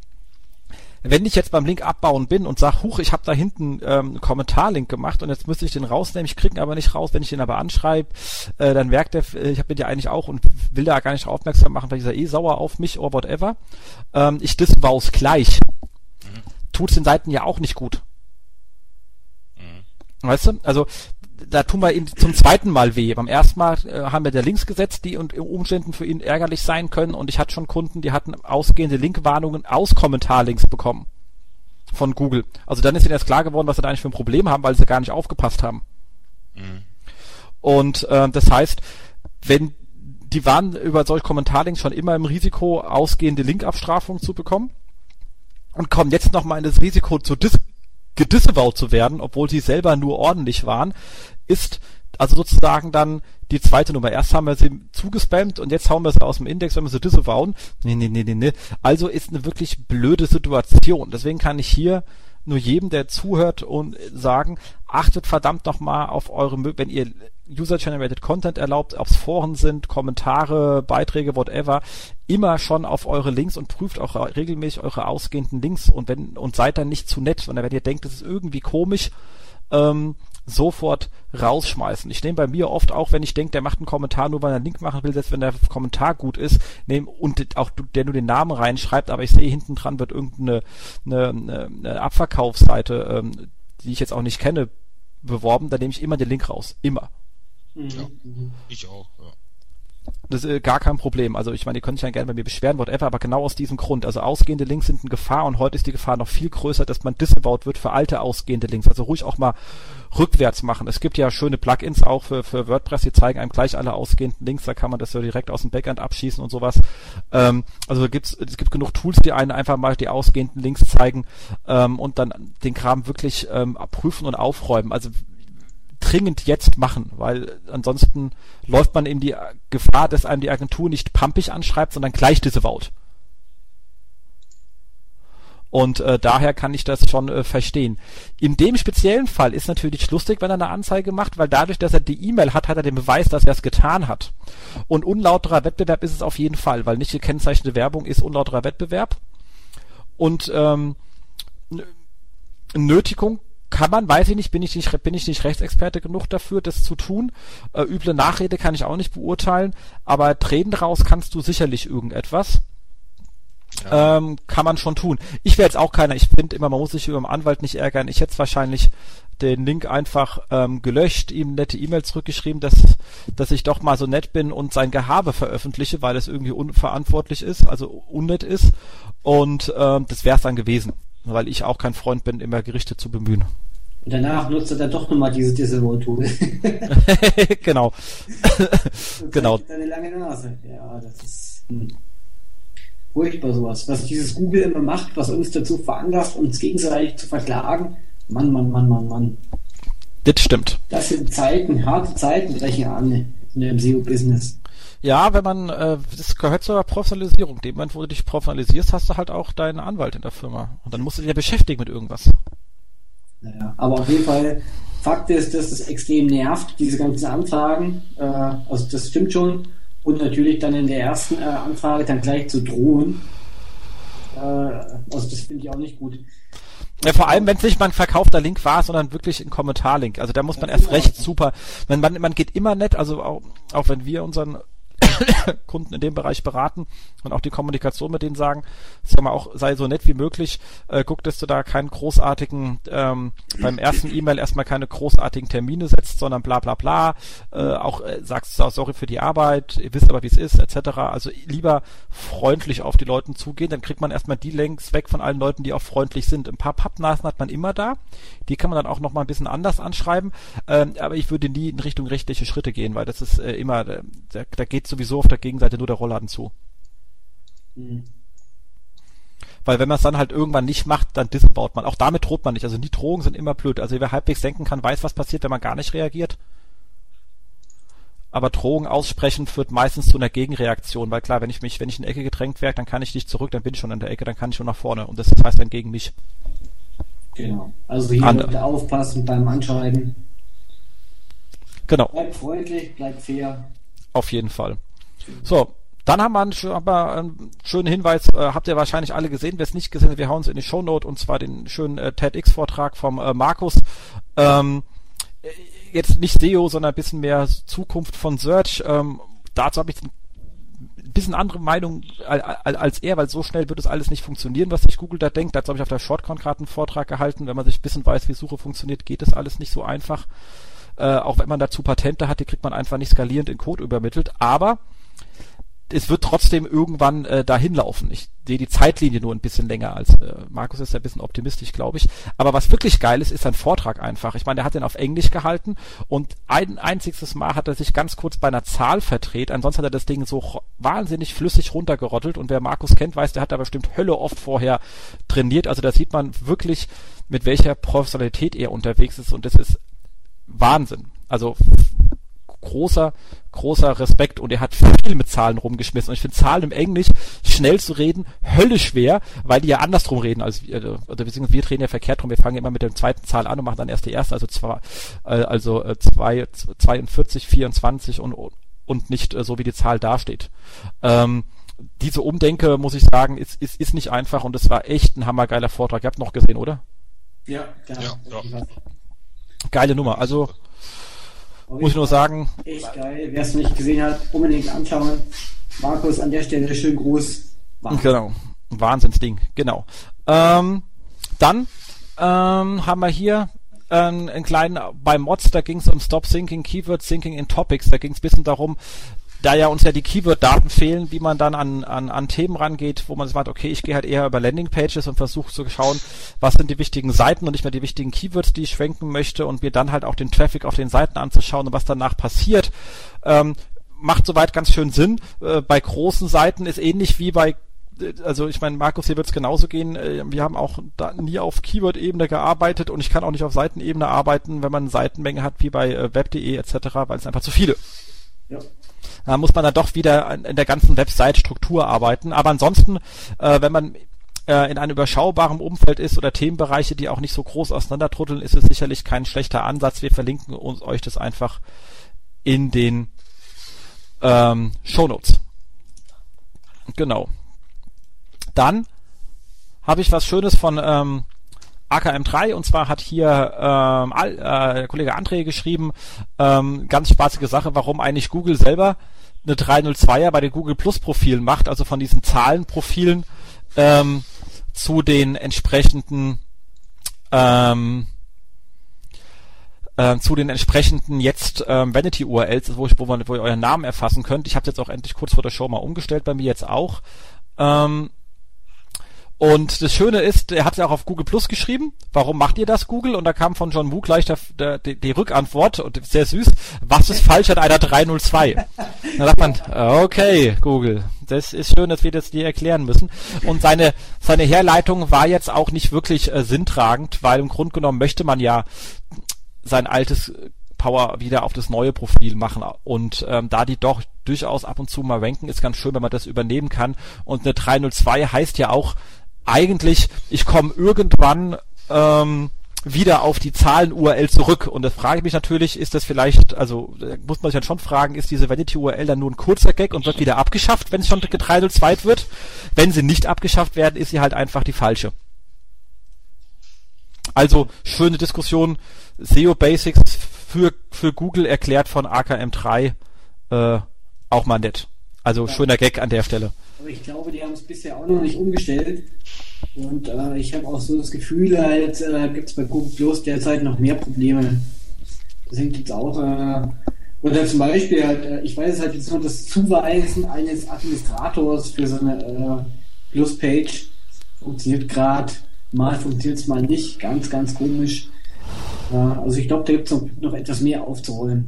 wenn ich jetzt beim Link abbauen bin und sage, huch, ich habe da hinten ähm, einen Kommentarlink gemacht und jetzt müsste ich den rausnehmen, ich kriege ihn aber nicht raus, wenn ich den aber anschreibe, äh, dann merkt der, ich habe den ja eigentlich auch und will da gar nicht drauf aufmerksam machen, weil ich sage, eh sauer auf mich oder whatever. Ähm, ich disavow's gleich. Mhm. Tut's den Seiten ja auch nicht gut. Mhm. Weißt du? Also da tun wir ihm zum zweiten Mal weh. Beim ersten Mal äh, haben wir da Links gesetzt, die unter Umständen für ihn ärgerlich sein können, und ich hatte schon Kunden, die hatten ausgehende Linkwarnungen aus Kommentarlinks bekommen von Google. Also dann ist ihnen erst klar geworden, was sie da eigentlich für ein Problem haben, weil sie gar nicht aufgepasst haben. Mhm. Und äh, das heißt, wenn die waren über solche Kommentarlinks schon immer im Risiko, ausgehende Linkabstrafung zu bekommen, und kommen jetzt nochmal in das Risiko zu dis gedisavowed zu werden, obwohl sie selber nur ordentlich waren, ist also sozusagen dann die zweite Nummer. Erst haben wir sie zugespammt und jetzt hauen wir sie aus dem Index, wenn wir sie disavowen. Nee, nee, nee, nee, nee. Also ist eine wirklich blöde Situation. Deswegen kann ich hier nur jedem, der zuhört, und sagen, achtet verdammt nochmal auf eure, wenn ihr User-Generated Content erlaubt, ob es Foren sind, Kommentare, Beiträge, whatever, immer schon auf eure Links und prüft auch regelmäßig eure ausgehenden Links, und wenn und seid dann nicht zu nett, sondern wenn ihr denkt, das ist irgendwie komisch, ähm, sofort rausschmeißen. Ich nehme bei mir oft auch, wenn ich denke, der macht einen Kommentar nur, weil er einen Link machen will, selbst wenn der Kommentar gut ist, nehm, und auch der nur den Namen reinschreibt, aber ich sehe, hinten dran wird irgendeine eine, eine Abverkaufsseite, ähm, die ich jetzt auch nicht kenne, beworben, dann nehme ich immer den Link raus. Immer. Mhm. Ja, Mhm. ich auch, ja. Das ist äh, gar kein Problem. Also ich meine, ihr könnt euch ja gerne bei mir beschweren, whatever, aber genau aus diesem Grund. Also ausgehende Links sind eine Gefahr und heute ist die Gefahr noch viel größer, dass man disavowed wird für alte ausgehende Links. Also ruhig auch mal rückwärts machen. Es gibt ja schöne Plugins auch für, für WordPress, die zeigen einem gleich alle ausgehenden Links, da kann man das so direkt aus dem Backend abschießen und sowas. Ähm, also gibt's, es gibt genug Tools, die einen einfach mal die ausgehenden Links zeigen ähm, und dann den Kram wirklich ähm, prüfen und aufräumen. Also dringend jetzt machen, weil ansonsten läuft man in die Gefahr, dass einem die Agentur nicht pumpig anschreibt, sondern gleich disavowed. Und äh, daher kann ich das schon äh, verstehen. In dem speziellen Fall ist natürlich lustig, wenn er eine Anzeige macht, weil dadurch, dass er die E-Mail hat, hat er den Beweis, dass er es getan hat. Und unlauterer Wettbewerb ist es auf jeden Fall, weil nicht gekennzeichnete Werbung ist unlauterer Wettbewerb. Und ähm, Nötigung kann man, weiß ich nicht, bin ich nicht, bin ich nicht Rechtsexperte genug dafür, das zu tun. Äh, üble Nachrede kann ich auch nicht beurteilen, aber Tränen daraus kannst du sicherlich irgendetwas. Ja. Ähm, kann man schon tun. Ich wäre jetzt auch keiner, ich finde immer, man muss sich über den Anwalt nicht ärgern. Ich hätte wahrscheinlich den Link einfach ähm, gelöscht, ihm eine nette E-Mail zurückgeschrieben, dass, dass ich doch mal so nett bin und sein Gehabe veröffentliche, weil es irgendwie unverantwortlich ist, also unnett ist. Und ähm, das wäre es dann gewesen, weil ich auch kein Freund bin, immer Gerichte zu bemühen. Und danach nutzt er dann doch nochmal diese Disavow-Tool. Genau. Genau. Deine lange Nase. Ja, das ist hm. furchtbar sowas. Was dieses Google immer macht, was uns dazu veranlasst, uns gegenseitig zu verklagen. Mann, Mann, Mann, Mann, Mann. Das stimmt. Das sind Zeiten, harte Zeiten, brechen an in dem S E O-Business. Ja, wenn man, äh, das gehört zur Professionalisierung. Dem Moment, wo du dich professionalisierst, hast du halt auch deinen Anwalt in der Firma. Und dann musst du dich ja beschäftigen mit irgendwas. Naja, aber auf jeden Fall, Fakt ist, dass es extrem nervt, diese ganzen Anfragen. Äh, also das stimmt schon. Und natürlich dann in der ersten äh, Anfrage dann gleich zu drohen. Äh, also das finde ich auch nicht gut. Ja, vor allem, wenn es nicht mal ein verkaufter Link war, sondern wirklich ein Kommentarlink. Also da muss man erst recht super, man, man, man geht immer nett, also auch, auch wenn wir unseren Kunden in dem Bereich beraten und auch die Kommunikation mit denen sagen, sag mal auch, sei so nett wie möglich, äh, guck, dass du da keinen großartigen, ähm, beim ersten E-Mail erstmal keine großartigen Termine setzt, sondern bla bla bla, äh, auch äh, sagst, sorry für die Arbeit, ihr wisst aber, wie es ist, et cetera. Also lieber freundlich auf die Leute zugehen, dann kriegt man erstmal die Links weg von allen Leuten, die auch freundlich sind. Ein paar Pappnasen hat man immer da, die kann man dann auch noch mal ein bisschen anders anschreiben, ähm, aber ich würde nie in Richtung rechtliche Schritte gehen, weil das ist äh, immer, da, da geht sowieso auf der Gegenseite nur der Rollladen zu. Mhm. Weil wenn man es dann halt irgendwann nicht macht, dann disavowt man. Auch damit droht man nicht. Also die Drohungen sind immer blöd. Also wer halbwegs denken kann, weiß, was passiert, wenn man gar nicht reagiert. Aber Drohungen aussprechen führt meistens zu einer Gegenreaktion, weil klar, wenn ich mich, wenn ich in die Ecke gedrängt werde, dann kann ich nicht zurück, dann bin ich schon in der Ecke, dann kann ich schon nach vorne. Und das heißt dann gegen mich. Genau. Also hier An- bitte aufpassen beim Anschreiben. Genau. Bleibt freundlich, bleibt fair. Auf jeden Fall. So, dann haben wir einen, schö- haben wir einen schönen Hinweis, äh, habt ihr wahrscheinlich alle gesehen, wer es nicht gesehen hat, wir hauen es in die Shownote, und zwar den schönen äh, TEDx-Vortrag vom äh, Markus. Ähm, jetzt nicht S E O, sondern ein bisschen mehr Zukunft von Search. Ähm, dazu habe ich ein bisschen andere Meinung als er, weil so schnell wird es alles nicht funktionieren, was sich Google da denkt. Dazu habe ich auf der Shortcon gerade einen Vortrag gehalten. Wenn man sich ein bisschen weiß, wie Suche funktioniert, geht das alles nicht so einfach. Äh, auch wenn man dazu Patente hat, die kriegt man einfach nicht skalierend in Code übermittelt, aber es wird trotzdem irgendwann äh, dahin laufen. Ich sehe die Zeitlinie nur ein bisschen länger als äh, Markus ist ja ein bisschen optimistisch, glaube ich. Aber was wirklich geil ist, ist sein Vortrag einfach. Ich meine, der hat den auf Englisch gehalten und ein einziges Mal hat er sich ganz kurz bei einer Zahl verdreht. Ansonsten hat er das Ding so wahnsinnig flüssig runtergerottelt, und wer Markus kennt, weiß, der hat da bestimmt Hölle oft vorher trainiert. Also da sieht man wirklich, mit welcher Professionalität er unterwegs ist, und das ist Wahnsinn. Also großer, großer Respekt, und er hat viel mit Zahlen rumgeschmissen, und ich finde Zahlen im Englisch schnell zu reden höllisch schwer, weil die ja andersrum reden, als wir, oder beziehungsweise wir reden ja verkehrt rum, wir fangen immer mit der zweiten Zahl an und machen dann erst die erste, also zwei, also zwei, zweiundvierzig, vierundzwanzig und, und nicht so, wie die Zahl dasteht. Ähm, diese Umdenke, muss ich sagen, ist, ist, ist nicht einfach, und es war echt ein hammergeiler Vortrag. Ihr habt noch gesehen, oder? Ja, genau. Ja, ja. Geile Nummer, also muss ich nur sagen. Echt geil. Wer es nicht gesehen hat, unbedingt anschauen. Markus, an der Stelle schönen Gruß. Wahnsinn. Genau. Wahnsinnsding, genau. Ähm, dann ähm, haben wir hier ähm, einen kleinen, bei Mods, da ging es um Stop Thinking, Keyword Thinking in Topics, da ging es ein bisschen darum, da ja uns ja die Keyword-Daten fehlen, wie man dann an, an, an Themen rangeht, wo man sagt, okay, ich gehe halt eher über Landing-Pages und versuche zu schauen, was sind die wichtigen Seiten und nicht mehr die wichtigen Keywords, die ich schwenken möchte und mir dann halt auch den Traffic auf den Seiten anzuschauen und was danach passiert. Ähm, macht soweit ganz schön Sinn. Äh, bei großen Seiten ist ähnlich wie bei, also ich meine, Markus, hier wird es genauso gehen. Äh, wir haben auch da nie auf Keyword-Ebene gearbeitet und ich kann auch nicht auf Seitenebene arbeiten, wenn man eine Seitenmenge hat wie bei äh, web punkt de et cetera, weil es einfach zu viele. Ja. Da muss man dann doch wieder in der ganzen Website-Struktur arbeiten. Aber ansonsten, äh, wenn man äh, in einem überschaubaren Umfeld ist oder Themenbereiche, die auch nicht so groß auseinandertruddeln, ist es sicherlich kein schlechter Ansatz. Wir verlinken uns, euch das einfach in den ähm, Shownotes. Genau. Dann habe ich was Schönes von ähm, A K M drei, und zwar hat hier ähm, äh, der Kollege André geschrieben, ähm, ganz spaßige Sache, warum eigentlich Google selber eine dreihundertzweier bei den Google Plus Profilen macht, also von diesen Zahlenprofilen ähm, zu den entsprechenden ähm, äh, zu den entsprechenden jetzt ähm, Vanity-U R Ls, wo, ich, wo, man, wo ihr euren Namen erfassen könnt. Ich habe jetzt auch endlich kurz vor der Show mal umgestellt, bei mir jetzt auch. Ähm, Und das Schöne ist, er hat ja auch auf Google Plus geschrieben, warum macht ihr das, Google? Und da kam von John Woo gleich der, der, die, die Rückantwort, und sehr süß, was ist falsch an einer dreihundertzwei? Da sagt man, okay, Google, das ist schön, dass wir das dir erklären müssen. Und seine seine Herleitung war jetzt auch nicht wirklich äh, sinntragend, weil im Grunde genommen möchte man ja sein altes Power wieder auf das neue Profil machen. Und ähm, da die doch durchaus ab und zu mal ranken, ist ganz schön, wenn man das übernehmen kann. Und eine dreihundertzwei heißt ja auch, eigentlich, ich komme irgendwann ähm, wieder auf die Zahlen-U R L zurück. Und das frage ich mich natürlich, ist das vielleicht, also muss man sich dann schon fragen, ist diese Vanity-U R L dann nur ein kurzer Gag und wird wieder abgeschafft, wenn es schon dreihundertzwei wird? Wenn sie nicht abgeschafft werden, ist sie halt einfach die falsche. Also, schöne Diskussion, S E O Basics für, für Google erklärt von A K M drei, äh, auch mal nett. Also, ja. Schöner Gag an der Stelle. Aber ich glaube, die haben es bisher auch noch nicht umgestellt. Und äh, ich habe auch so das Gefühl, halt, äh, gibt es bei Google Plus derzeit noch mehr Probleme. Deswegen gibt es auch, äh, oder zum Beispiel, halt, äh, ich weiß halt jetzt nur, das Zuweisen eines Administrators für so eine äh, Plus-Page funktioniert gerade, mal funktioniert es mal nicht, ganz, ganz komisch. Äh, also ich glaube, da gibt es noch, noch etwas mehr aufzuholen.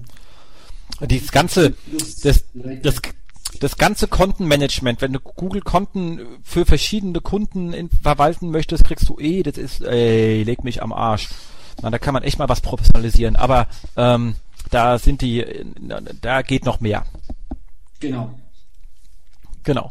Das ganze, das, das, das ganze Kontenmanagement, wenn du Google-Konten für verschiedene Kunden in, verwalten möchtest, kriegst du eh, das ist, ey, leg mich am Arsch. Na, da kann man echt mal was professionalisieren, aber ähm, da sind die, da geht noch mehr. Genau. Genau.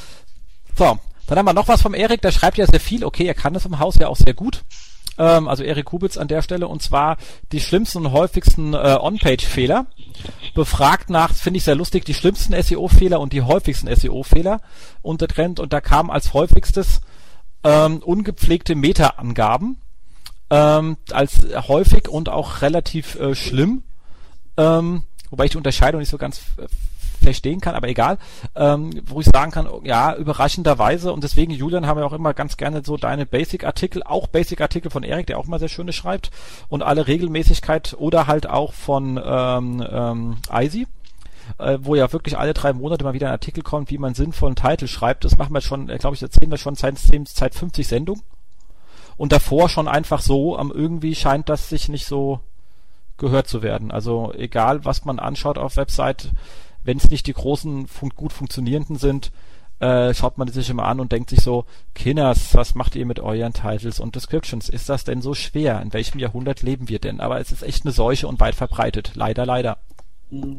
So, dann haben wir noch was vom Erik, der schreibt ja sehr viel, okay, er kann das im Haus ja auch sehr gut. Ähm, also Erik Kubitz an der Stelle, und zwar die schlimmsten und häufigsten äh, On-Page-Fehler. Befragt nach, finde ich sehr lustig, die schlimmsten S E O-Fehler und die häufigsten S E O-Fehler untertrennt, und da kam als häufigstes ähm, ungepflegte Meta-Angaben ähm, als häufig und auch relativ äh, schlimm, ähm, wobei ich die Unterscheidung nicht so ganz äh, verstehen kann, aber egal, ähm, wo ich sagen kann, ja, überraschenderweise, und deswegen, Julian, haben wir auch immer ganz gerne so deine Basic-Artikel, auch Basic-Artikel von Erik, der auch mal sehr schöne schreibt, und alle Regelmäßigkeit, oder halt auch von ähm, ähm, Eisi, äh, wo ja wirklich alle drei Monate mal wieder ein Artikel kommt, wie man sinnvollen Titel schreibt. Das machen wir schon, äh, glaube ich, erzählen wir schon seit, seit fünfzig Sendungen, und davor schon einfach so, ähm, irgendwie scheint das sich nicht so gehört zu werden. Also egal, was man anschaut auf Website, wenn es nicht die großen, fun- gut funktionierenden sind, äh, schaut man sich immer an und denkt sich so, Kinders, was macht ihr mit euren Titles und Descriptions? Ist das denn so schwer? In welchem Jahrhundert leben wir denn? Aber es ist echt eine Seuche und weit verbreitet. Leider, leider. Mhm.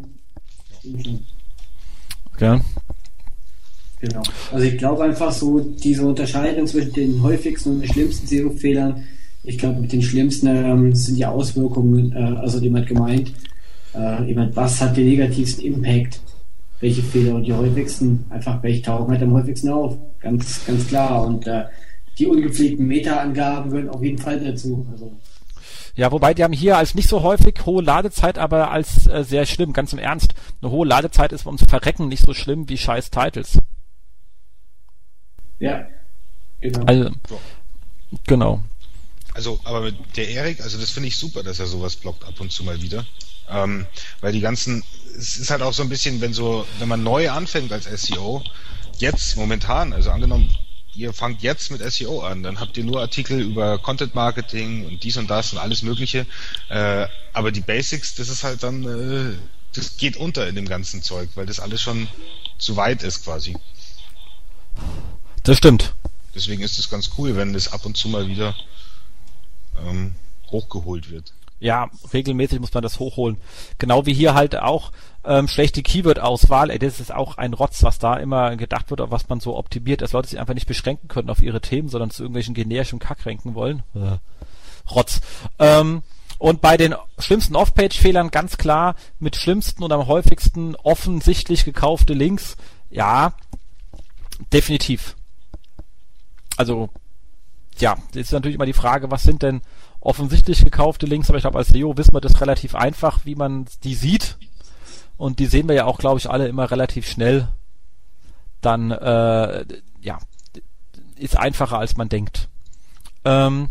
Okay. Genau. Also ich glaube einfach so, diese Unterscheidung zwischen den häufigsten und den schlimmsten S E O-Fehlern, ich glaube, mit den schlimmsten ähm, sind die Auswirkungen, äh, also jemand gemeint, äh, jemand, was hat den negativsten Impact, welche Fehler, und die häufigsten, einfach welche tauchen halt am häufigsten auf, ganz, ganz klar, und äh, die ungepflegten Meta-Angaben gehören auf jeden Fall dazu. Also. Ja, wobei die haben hier als nicht so häufig hohe Ladezeit, aber als äh, sehr schlimm, ganz im Ernst. Eine hohe Ladezeit ist ums Verrecken nicht so schlimm wie scheiß Titles. Ja, genau. Also, genau. Also, aber mit der Erik, also das finde ich super, dass er sowas blockt ab und zu mal wieder. Ähm, weil die ganzen, es ist halt auch so ein bisschen, wenn so, wenn man neu anfängt als S E O, jetzt momentan, also angenommen, ihr fangt jetzt mit S E O an, dann habt ihr nur Artikel über Content Marketing und dies und das und alles Mögliche. Äh, aber die Basics, das ist halt dann, äh, das geht unter in dem ganzen Zeug, weil das alles schon zu weit ist quasi. Das stimmt. Deswegen ist es ganz cool, wenn das ab und zu mal wieder ähm, hochgeholt wird. Ja, regelmäßig muss man das hochholen. Genau wie hier halt auch ähm, schlechte Keyword-Auswahl. Ey, das ist auch ein Rotz, was da immer gedacht wird, auf was man so optimiert, dass Leute sich einfach nicht beschränken können auf ihre Themen, sondern zu irgendwelchen generischen Kack ranken wollen. Äh, Rotz. Ähm, und bei den schlimmsten Off-Page-Fehlern ganz klar mit schlimmsten und am häufigsten offensichtlich gekaufte Links. Ja, definitiv. Also, ja, das ist natürlich immer die Frage, was sind denn offensichtlich gekaufte Links, aber ich glaube, als S E O wissen wir das relativ einfach, wie man die sieht. Und die sehen wir ja auch, glaube ich, alle immer relativ schnell. Dann, äh, ja, ist einfacher, als man denkt. Ähm,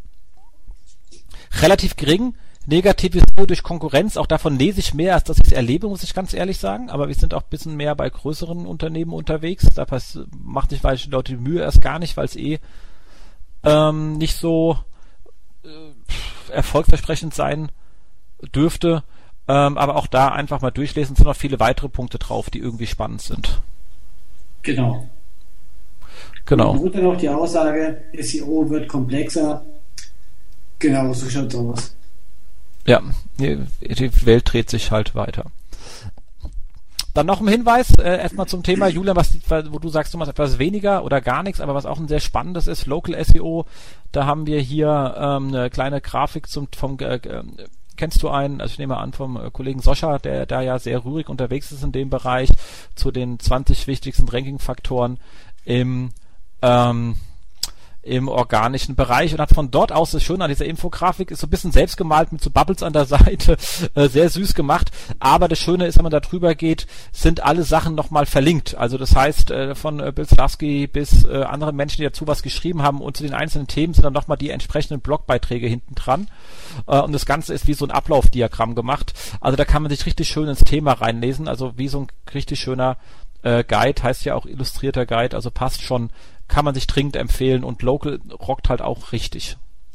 relativ gering, negatives nur durch Konkurrenz, auch davon lese ich mehr, als dass ich es erlebe, muss ich ganz ehrlich sagen. Aber wir sind auch ein bisschen mehr bei größeren Unternehmen unterwegs. Da pass- macht sich weil die Leute die Mühe erst gar nicht, weil es eh ähm, nicht so äh, erfolgversprechend sein dürfte. Ähm, aber auch da einfach mal durchlesen, es sind noch viele weitere Punkte drauf, die irgendwie spannend sind. Genau. Genau. Und dann noch die Aussage, S E O wird komplexer. Genau, so schaut's aus. Ja, die, die Welt dreht sich halt weiter. Dann noch ein Hinweis, äh, erstmal zum Thema, Julian, was, wo du sagst, du machst etwas weniger oder gar nichts, aber was auch ein sehr spannendes ist, Local S E O, da haben wir hier ähm, eine kleine Grafik zum vom äh, äh, kennst du einen, also ich nehme an vom äh, Kollegen Soscha, der da ja sehr rührig unterwegs ist in dem Bereich, zu den zwanzig wichtigsten Ranking-Faktoren im ähm, im organischen Bereich und hat von dort aus, das Schöne an dieser Infografik, ist so ein bisschen selbst gemalt mit so Bubbles an der Seite, äh, sehr süß gemacht, aber das Schöne ist, wenn man da drüber geht, sind alle Sachen nochmal verlinkt, also das heißt, äh, von äh, Bill Slawski bis äh, andere Menschen, die dazu was geschrieben haben und zu den einzelnen Themen sind dann nochmal die entsprechenden Blogbeiträge hinten dran äh, und das Ganze ist wie so ein Ablaufdiagramm gemacht, also da kann man sich richtig schön ins Thema reinlesen, also wie so ein richtig schöner äh, Guide, heißt ja auch illustrierter Guide, also passt schon, kann man sich dringend empfehlen und Local rockt halt auch richtig.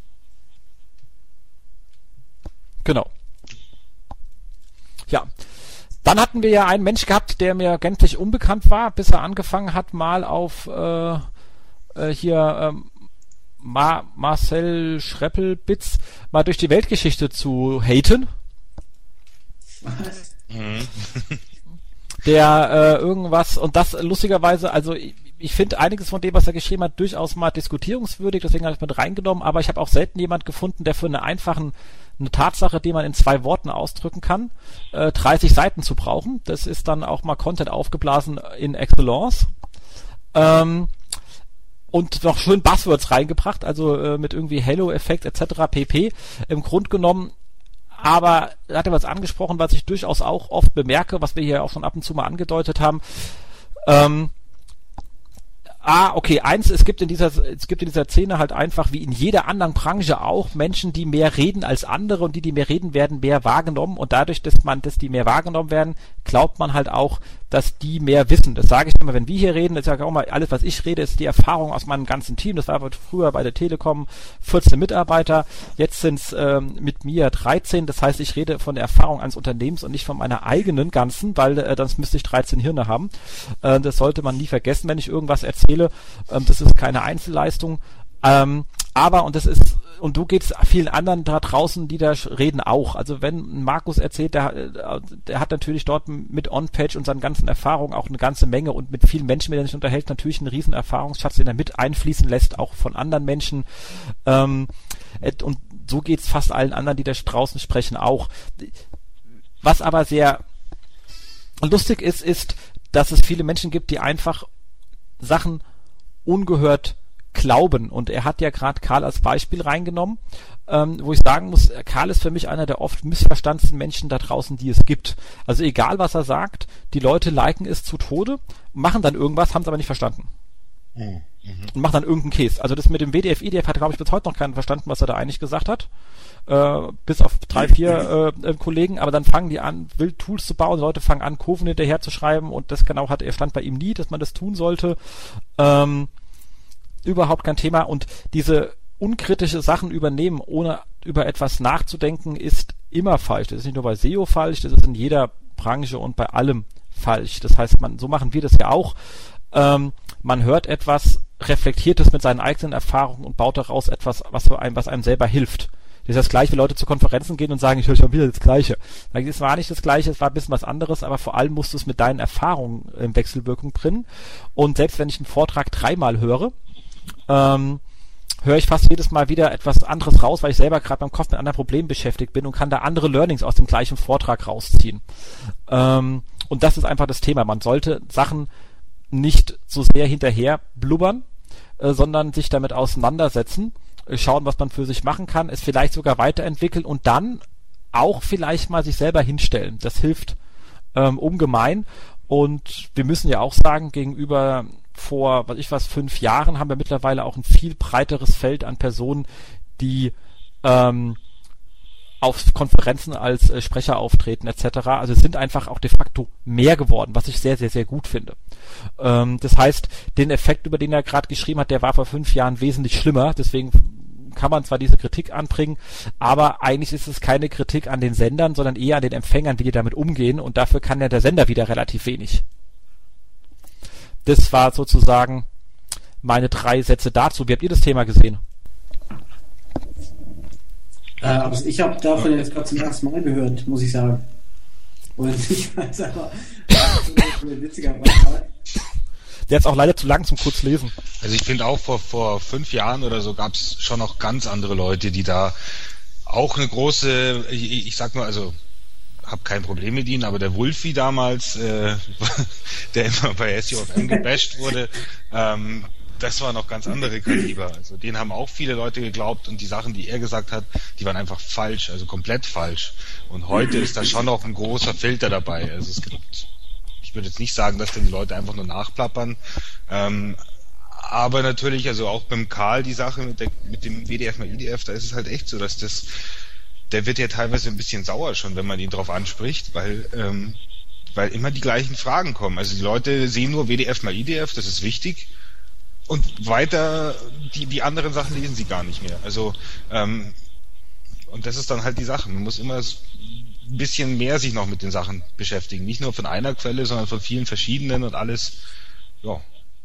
Genau. Ja. Dann hatten wir ja einen Mensch gehabt, der mir gänzlich unbekannt war, bis er angefangen hat, mal auf äh, äh, hier ähm, Ma- Marcel Schreppelbitz mal durch die Weltgeschichte zu haten. Mhm. Der äh, irgendwas, und das lustigerweise, also ich, ich finde einiges von dem, was er geschrieben hat, durchaus mal diskutierungswürdig, deswegen habe ich es mit reingenommen, aber ich habe auch selten jemand gefunden, der für eine einfachen, eine Tatsache, die man in zwei Worten ausdrücken kann, äh, dreißig Seiten zu brauchen. Das ist dann auch mal Content aufgeblasen in Excellence. Ähm, und noch schön Buzzwords reingebracht, also äh, mit irgendwie Halo-Effekt et cetera pp. Im Grunde genommen, aber er hat ja was angesprochen, was ich durchaus auch oft bemerke, was wir hier auch schon ab und zu mal angedeutet haben. Ähm, Ah, okay, eins, es gibt in dieser, es gibt in dieser Szene halt einfach, wie in jeder anderen Branche auch, Menschen, die mehr reden als andere und die, die mehr reden, werden mehr wahrgenommen und dadurch, dass man, dass die mehr wahrgenommen werden, glaubt man halt auch, dass die mehr wissen. Das sage ich immer, wenn wir hier reden, das sage ich auch mal, alles, was ich rede, ist die Erfahrung aus meinem ganzen Team. Das war aber früher bei der Telekom vierzehn Mitarbeiter, jetzt sind es ähm, mit mir dreizehn, das heißt, ich rede von der Erfahrung eines Unternehmens und nicht von meiner eigenen ganzen, weil äh, sonst müsste ich dreizehn Hirne haben. Äh, das sollte man nie vergessen, wenn ich irgendwas erzähle. Ähm, das ist keine Einzelleistung. Ähm, aber, und das ist, und so geht es vielen anderen da draußen, die da reden auch. Also wenn Markus erzählt, der, der hat natürlich dort mit On-Page und seinen ganzen Erfahrungen auch eine ganze Menge und mit vielen Menschen, mit denen er sich unterhält, natürlich einen riesen Erfahrungsschatz, den er mit einfließen lässt, auch von anderen Menschen. Ähm, und so geht es fast allen anderen, die da draußen sprechen, auch. Was aber sehr lustig ist, ist, dass es viele Menschen gibt, die einfach Sachen ungehört glauben. Und er hat ja gerade Karl als Beispiel reingenommen, ähm, wo ich sagen muss, Karl ist für mich einer der oft missverstandensten Menschen da draußen, die es gibt. Also egal, was er sagt, die Leute liken es zu Tode, machen dann irgendwas, haben es aber nicht verstanden. Hm. und machen dann irgendeinen Case. Also das mit dem W D F, I D F hat, glaube ich, bis heute noch keiner verstanden, was er da eigentlich gesagt hat. Äh, bis auf drei, vier äh, äh, Kollegen, aber dann fangen die an, wild Tools zu bauen, Leute fangen an, Kurven hinterher zu schreiben und das genau hat, er stand bei ihm nie, dass man das tun sollte. Ähm, überhaupt kein Thema und diese unkritische Sachen übernehmen, ohne über etwas nachzudenken, ist immer falsch. Das ist nicht nur bei S E O falsch, das ist in jeder Branche und bei allem falsch. Das heißt, man, so machen wir das ja auch. Ähm, man hört etwas, reflektiert es mit seinen eigenen Erfahrungen und baut daraus etwas, was für einem, was einem selber hilft. Das ist das Gleiche, wenn Leute zu Konferenzen gehen und sagen, ich höre schon wieder das Gleiche. Es war nicht das Gleiche, es war ein bisschen was anderes, aber vor allem musst du es mit deinen Erfahrungen in Wechselwirkung bringen. Und selbst wenn ich einen Vortrag dreimal höre, ähm, höre ich fast jedes Mal wieder etwas anderes raus, weil ich selber gerade beim Kopf mit anderen Problemen beschäftigt bin und kann da andere Learnings aus dem gleichen Vortrag rausziehen. Ähm, und das ist einfach das Thema. Man sollte Sachen nicht so sehr hinterher blubbern, äh, sondern sich damit auseinandersetzen, äh, schauen, was man für sich machen kann, es vielleicht sogar weiterentwickeln und dann auch vielleicht mal sich selber hinstellen. Das hilft ähm, ungemein. Und wir müssen ja auch sagen, gegenüber vor, was ich was, fünf Jahren haben wir mittlerweile auch ein viel breiteres Feld an Personen, die ähm, auf Konferenzen als äh, Sprecher auftreten et cetera. Also es sind einfach auch de facto mehr geworden, was ich sehr, sehr, sehr gut finde. Ähm, das heißt, den Effekt, über den er gerade geschrieben hat, der war vor fünf Jahren wesentlich schlimmer. Deswegen kann man zwar diese Kritik anbringen, aber eigentlich ist es keine Kritik an den Sendern, sondern eher an den Empfängern, wie die damit umgehen. Und dafür kann ja der Sender wieder relativ wenig. Das war sozusagen meine drei Sätze dazu. Wie habt ihr das Thema gesehen? Äh, also ich habe davon jetzt gerade zum ersten Mal gehört, muss ich sagen. Und ich weiß aber, das ist ein witziger Beitrag. Der ist auch leider zu lang zum kurz lesen. Also ich finde auch vor vor fünf Jahren oder so gab es schon noch ganz andere Leute, die da auch eine große, ich, ich sag mal, also habe kein Problem mit ihnen, aber der Wulfi damals, äh, der immer bei S E O F M gebasht wurde, ähm, das war noch ganz andere Kaliber. Also den haben auch viele Leute geglaubt und die Sachen, die er gesagt hat, die waren einfach falsch, also komplett falsch. Und heute ist da schon noch ein großer Filter dabei. Also es gibt, ich würde jetzt nicht sagen, dass dann die Leute einfach nur nachplappern, ähm, aber natürlich, also auch beim Karl die Sache mit, der, mit dem W D F mal I D F, da ist es halt echt so, dass das, der wird ja teilweise ein bisschen sauer schon, wenn man ihn drauf anspricht, weil ähm, weil immer die gleichen Fragen kommen. Also die Leute sehen nur W D F mal I D F, das ist wichtig, und weiter die die anderen Sachen lesen sie gar nicht mehr. Also ähm, und das ist dann halt die Sache. Man muss immer ein bisschen mehr sich noch mit den Sachen beschäftigen, nicht nur von einer Quelle, sondern von vielen verschiedenen und alles. Ja.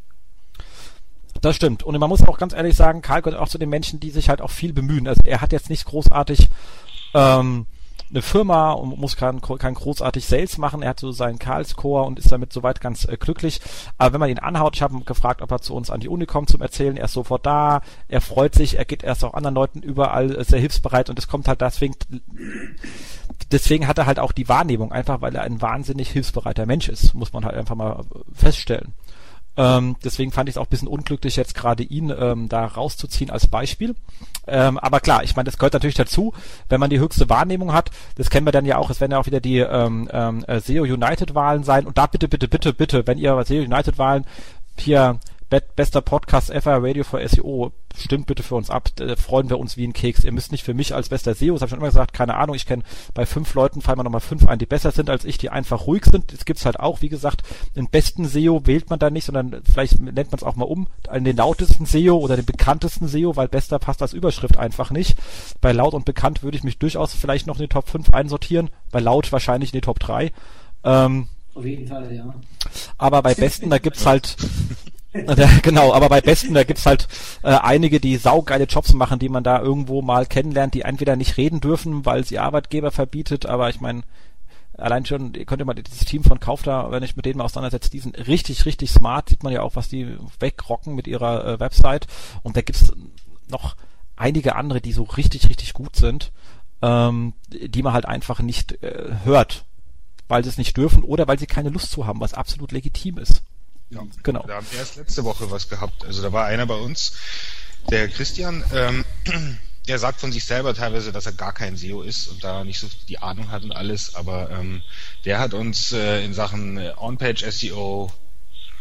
Das stimmt. Und man muss auch ganz ehrlich sagen, Karl gehört auch zu den Menschen, die sich halt auch viel bemühen. Also er hat jetzt nicht großartig ähm, eine Firma und muss kein, kein großartig Sales machen. Er hat so seinen Karlscore und ist damit soweit ganz äh, glücklich. Aber wenn man ihn anhaut, ich habe ihn gefragt, ob er zu uns an die Uni kommt zum Erzählen, er ist sofort da, er freut sich, er geht erst auch anderen Leuten überall äh, sehr hilfsbereit und es kommt halt deswegen, deswegen hat er halt auch die Wahrnehmung, einfach weil er ein wahnsinnig hilfsbereiter Mensch ist, muss man halt einfach mal feststellen. Ähm, deswegen fand ich es auch ein bisschen unglücklich, jetzt gerade ihn ähm, da rauszuziehen als Beispiel. Ähm, aber klar, ich meine, das gehört natürlich dazu, wenn man die höchste Wahrnehmung hat. Das kennen wir dann ja auch, es werden ja auch wieder die ähm, ähm, S E O United-Wahlen sein. Und da bitte, bitte, bitte, bitte, wenn ihr S E O United-Wahlen hier bester Podcast ever, Radio for S E O, stimmt bitte für uns ab, da freuen wir uns wie ein Keks. Ihr müsst nicht für mich als bester S E O, das habe ich schon immer gesagt, keine Ahnung, ich kenne bei fünf Leuten, fallen mir nochmal fünf ein, die besser sind als ich, die einfach ruhig sind. Das gibt's halt auch, wie gesagt, den besten S E O wählt man da nicht, sondern vielleicht nennt man es auch mal um, den lautesten S E O oder den bekanntesten S E O, weil bester passt als Überschrift einfach nicht. Bei laut und bekannt würde ich mich durchaus vielleicht noch in die Top fünf einsortieren, bei laut wahrscheinlich in die Top drei. Ähm, Auf jeden Fall, ja. Aber bei besten, da gibt's halt genau, aber bei Besten, da gibt's halt äh, einige, die saugeile Jobs machen, die man da irgendwo mal kennenlernt, die entweder nicht reden dürfen, weil sie Arbeitgeber verbietet, aber ich meine, allein schon, ihr könnt ihr mal dieses Team von Kauf da, wenn ich mit denen mal auseinandersetze, die sind richtig, richtig smart, sieht man ja auch, was die wegrocken mit ihrer äh, Website, und da gibt's noch einige andere, die so richtig, richtig gut sind, ähm, die man halt einfach nicht äh, hört, weil sie es nicht dürfen oder weil sie keine Lust zu haben, was absolut legitim ist. Ja, genau. Da haben wir erst letzte Woche was gehabt. Also da war einer bei uns, der Christian, ähm, der sagt von sich selber teilweise, dass er gar kein S E O ist und da nicht so die Ahnung hat und alles, aber ähm, der hat uns äh, in Sachen On-Page S E O,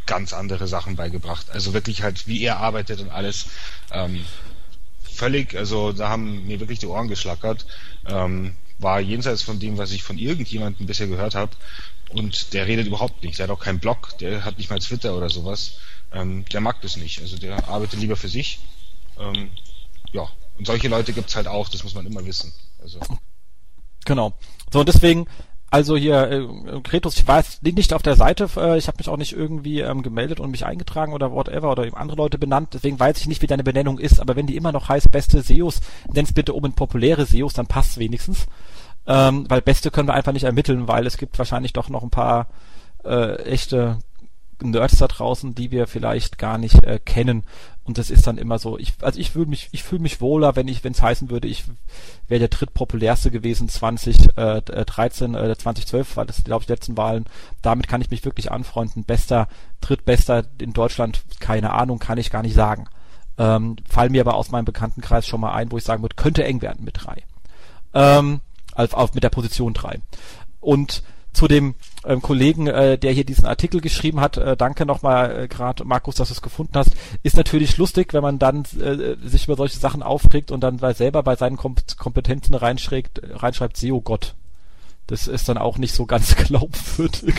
ganz andere Sachen beigebracht. Also wirklich halt, wie er arbeitet und alles. Ähm, völlig, also da haben mir wirklich die Ohren geschlackert. Ähm, war jenseits von dem, was ich von irgendjemandem bisher gehört habe. Und der redet überhaupt nicht. Der hat auch keinen Blog, der hat nicht mal Twitter oder sowas. Ähm, der mag das nicht. Also der arbeitet lieber für sich. Ähm, ja, und solche Leute gibt's halt auch, das muss man immer wissen. Also. Genau. So, und deswegen, also hier, äh, Kretos, ich war jetzt nicht auf der Seite, äh, ich habe mich auch nicht irgendwie ähm, gemeldet und mich eingetragen oder whatever oder eben andere Leute benannt, deswegen weiß ich nicht, wie deine Benennung ist, aber wenn die immer noch heißt, beste S E Os, nenn's bitte um in populäre S E Os, dann passt's wenigstens. Ähm, weil beste können wir einfach nicht ermitteln, weil es gibt wahrscheinlich doch noch ein paar äh, echte Nerds da draußen, die wir vielleicht gar nicht äh, kennen. Und das ist dann immer so, ich, also ich fühle mich, ich fühle mich wohler, wenn ich, wenn es heißen würde, ich wäre der drittpopulärste gewesen zwanzig dreizehn, äh, zwanzig zwölf, war das, glaube ich, die letzten Wahlen. Damit kann ich mich wirklich anfreunden. Bester, drittbester in Deutschland, keine Ahnung, kann ich gar nicht sagen. Ähm, fallen mir aber aus meinem Bekanntenkreis schon mal ein, wo ich sagen würde, könnte eng werden mit drei. Ähm, auf, auf mit der Position drei. Und zu dem ähm, Kollegen, äh, der hier diesen Artikel geschrieben hat, äh, danke nochmal äh, gerade, Markus, dass du es gefunden hast, ist natürlich lustig, wenn man dann äh, sich über solche Sachen aufregt und dann bei selber bei seinen Kom- Kompetenzen reinschreibt, reinschreibt S E O-Gott. Das ist dann auch nicht so ganz glaubwürdig.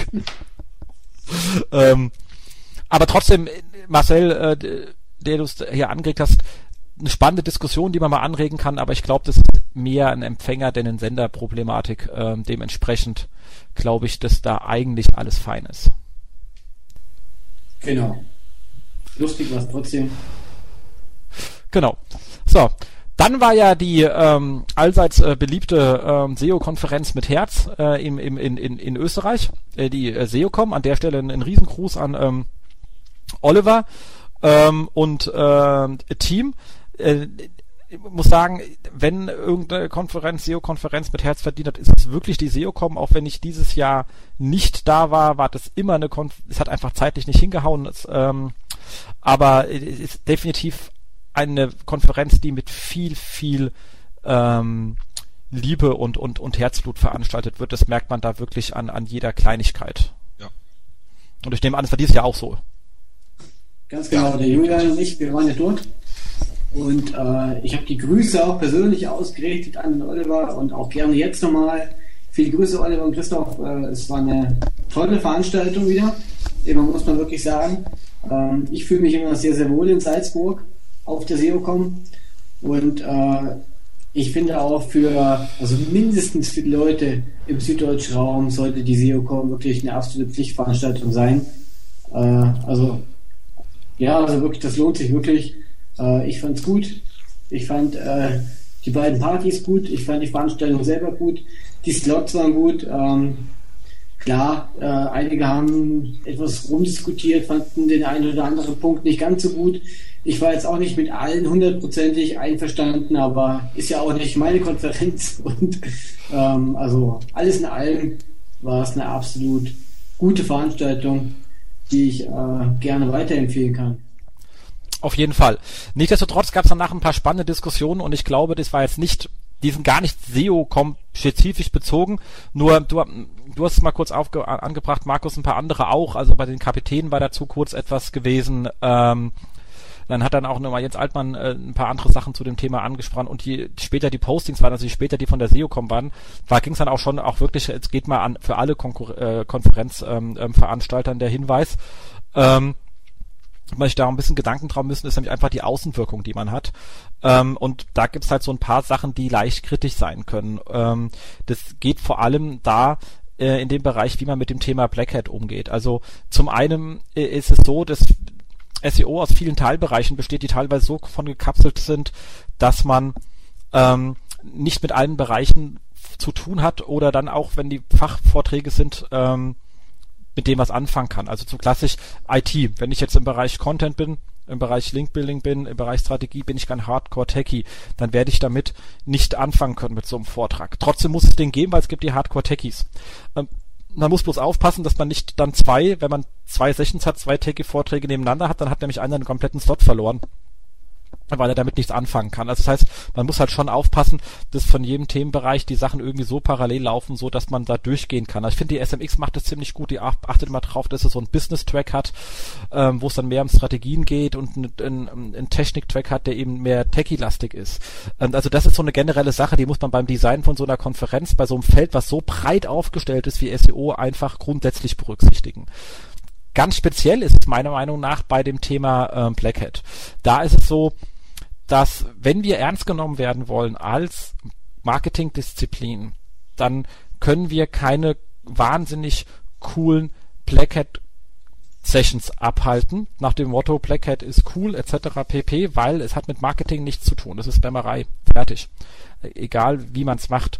ähm, aber trotzdem, Marcel, äh, der du es hier angeregt hast, eine spannende Diskussion, die man mal anregen kann, aber ich glaube, das ist mehr ein Empfänger denn eine Senderproblematik. Ähm, dementsprechend glaube ich, dass da eigentlich alles fein ist. Genau. Lustig war es trotzdem. Genau. So, dann war ja die ähm, allseits äh, beliebte ähm, S E O-Konferenz mit Herz äh, im, im, in, in, in Österreich, äh, die äh, SEOCom. An der Stelle ein, ein Riesengruß an ähm, Oliver ähm, und äh, Team. Ich muss sagen, wenn irgendeine Konferenz, S E O-Konferenz mit Herz verdient hat, ist es wirklich die SEOCom. Auch wenn ich dieses Jahr nicht da war, war das immer eine Konferenz. Es hat einfach zeitlich nicht hingehauen. Es, ähm, aber es ist definitiv eine Konferenz, die mit viel, viel ähm, Liebe und, und, und Herzblut veranstaltet wird. Das merkt man da wirklich an, an jeder Kleinigkeit. Ja. Und ich nehme an, es war dieses Jahr auch so. Ganz genau, der Julian und ich, wir waren ja dort. Und äh, ich habe die Grüße auch persönlich ausgerichtet an Oliver und auch gerne jetzt nochmal. Viele Grüße, Oliver und Christoph. Äh, es war eine tolle Veranstaltung wieder, immer muss man wirklich sagen. Ähm, ich fühle mich immer sehr, sehr wohl in Salzburg auf der SEOCom. Und äh, ich finde auch für, also mindestens für die Leute im süddeutschen Raum sollte die SEOCom wirklich eine absolute Pflichtveranstaltung sein. Äh, also ja, also wirklich, das lohnt sich wirklich. Ich fand's gut. Ich fand äh, die beiden Partys gut. Ich fand die Veranstaltung selber gut. Die Slots waren gut. Ähm, klar, äh, einige haben etwas rumdiskutiert, fanden den einen oder anderen Punkt nicht ganz so gut. Ich war jetzt auch nicht mit allen hundertprozentig einverstanden, aber ist ja auch nicht meine Konferenz. Und ähm, also alles in allem war es eine absolut gute Veranstaltung, die ich äh, gerne weiterempfehlen kann. Auf jeden Fall. Nichtsdestotrotz gab es danach ein paar spannende Diskussionen und ich glaube, das war jetzt nicht, die sind gar nicht SEO-spezifisch bezogen, nur du, du hast es mal kurz aufge, angebracht, Markus, ein paar andere auch, also bei den Kapitänen war dazu kurz etwas gewesen, ähm, dann hat dann auch nochmal Jens Altmann äh, ein paar andere Sachen zu dem Thema angesprochen und die später die Postings waren, also die später die von der SEOCom waren, war ging es dann auch schon auch wirklich, es geht mal an für alle Konkur- äh, Konferenzveranstaltern ähm, der Hinweis, ähm, weil ich da ein bisschen Gedanken drauf müssen, ist nämlich einfach die Außenwirkung, die man hat. Ähm, und da gibt's halt so ein paar Sachen, die leicht kritisch sein können. Ähm, das geht vor allem da äh, in dem Bereich, wie man mit dem Thema Black Hat umgeht. Also zum einen äh, ist es so, dass S E O aus vielen Teilbereichen besteht, die teilweise so von gekapselt sind, dass man ähm, nicht mit allen Bereichen zu tun hat oder dann auch, wenn die Fachvorträge sind, ähm, mit dem was anfangen kann. Also zum klassisch I T. Wenn ich jetzt im Bereich Content bin, im Bereich Link-Building bin, im Bereich Strategie bin ich kein Hardcore-Techie, dann werde ich damit nicht anfangen können mit so einem Vortrag. Trotzdem muss es den geben, weil es gibt die Hardcore-Techies. Ähm, man muss bloß aufpassen, dass man nicht dann zwei, wenn man zwei Sessions hat, zwei Techie-Vorträge nebeneinander hat, dann hat nämlich einer einen kompletten Slot verloren. weil er damit nichts anfangen kann. Also das heißt, man muss halt schon aufpassen, dass von jedem Themenbereich die Sachen irgendwie so parallel laufen, so dass man da durchgehen kann. Also ich finde, die S M X macht das ziemlich gut, die achtet immer drauf, dass es so einen Business-Track hat, ähm, wo es dann mehr um Strategien geht und einen, einen, einen Technik-Track hat, der eben mehr techie-lastig ist. Ähm, also das ist so eine generelle Sache, die muss man beim Design von so einer Konferenz, bei so einem Feld, was so breit aufgestellt ist wie S E O, einfach grundsätzlich berücksichtigen. Ganz speziell ist es meiner Meinung nach bei dem Thema ähm, Black Hat. Da ist es so, dass wenn wir ernst genommen werden wollen als Marketingdisziplin, dann können wir keine wahnsinnig coolen Black Hat Sessions abhalten, nach dem Motto Black Hat ist cool et cetera pp., weil es hat mit Marketing nichts zu tun. Das ist Spammerei. Fertig. Egal, wie man es macht.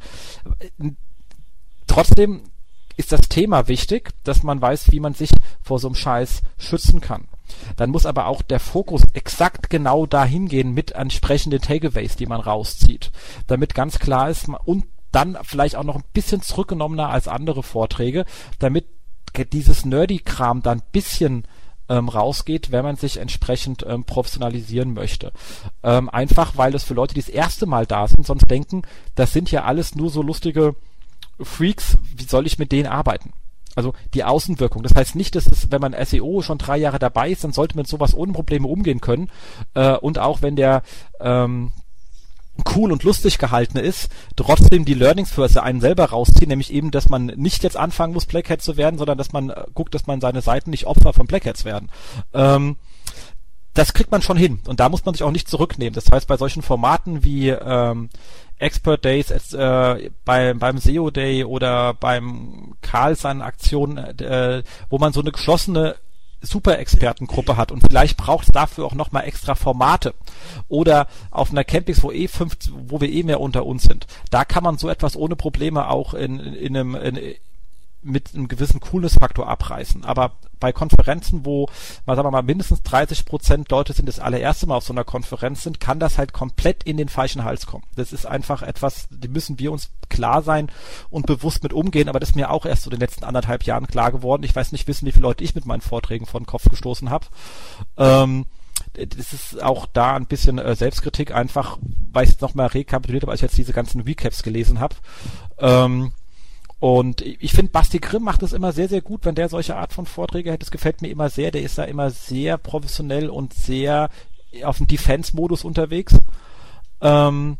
Trotzdem ist das Thema wichtig, dass man weiß, wie man sich vor so einem Scheiß schützen kann. Dann muss aber auch der Fokus exakt genau dahin gehen mit entsprechenden Takeaways, die man rauszieht, damit ganz klar ist und dann vielleicht auch noch ein bisschen zurückgenommener als andere Vorträge, damit dieses Nerdy-Kram dann ein bisschen ähm, rausgeht, wenn man sich entsprechend ähm, professionalisieren möchte. Ähm, einfach, weil das für Leute, die das erste Mal da sind, sonst denken, das sind ja alles nur so lustige Freaks, wie soll ich mit denen arbeiten? Also die Außenwirkung. Das heißt nicht, dass es, wenn man S E O schon drei Jahre dabei ist, dann sollte man mit sowas ohne Probleme umgehen können. Äh, und auch wenn der ähm, cool und lustig gehalten ist, trotzdem die Learnings für einen selber rausziehen, nämlich eben, dass man nicht jetzt anfangen muss, Black Hat zu werden, sondern dass man äh, guckt, dass man seine Seiten nicht Opfer von Black Hats werden. Ähm, das kriegt man schon hin. Und da muss man sich auch nicht zurücknehmen. Das heißt, bei solchen Formaten wie ähm, Expert Days äh, bei, beim S E O Day oder beim Karl seinen Aktionen, äh, wo man so eine geschlossene Super-Expertengruppe hat und vielleicht braucht es dafür auch nochmal extra Formate oder auf einer Campix, wo eh fünf, wo wir eh mehr unter uns sind. Da kann man so etwas ohne Probleme auch in, in einem in, mit einem gewissen Coolness-Faktor abreißen. Aber bei Konferenzen, wo, mal sagen wir mal, mindestens dreißig Prozent Leute sind, das allererste Mal auf so einer Konferenz sind, kann das halt komplett in den falschen Hals kommen. Das ist einfach etwas, die müssen wir uns klar sein und bewusst mit umgehen, aber das ist mir auch erst so in den letzten anderthalb Jahren klar geworden. Ich weiß nicht wissen, wie viele Leute ich mit meinen Vorträgen vor den Kopf gestoßen habe. Ähm, das ist auch da ein bisschen äh, Selbstkritik, einfach, weil ich es nochmal rekapituliert habe, als ich jetzt diese ganzen Recaps gelesen habe. Ähm, Und ich finde, Basti Grimm macht es immer sehr, sehr gut, wenn der solche Art von Vorträge hätte. Das gefällt mir immer sehr. Der ist da immer sehr professionell und sehr auf dem Defense-Modus unterwegs. Ähm,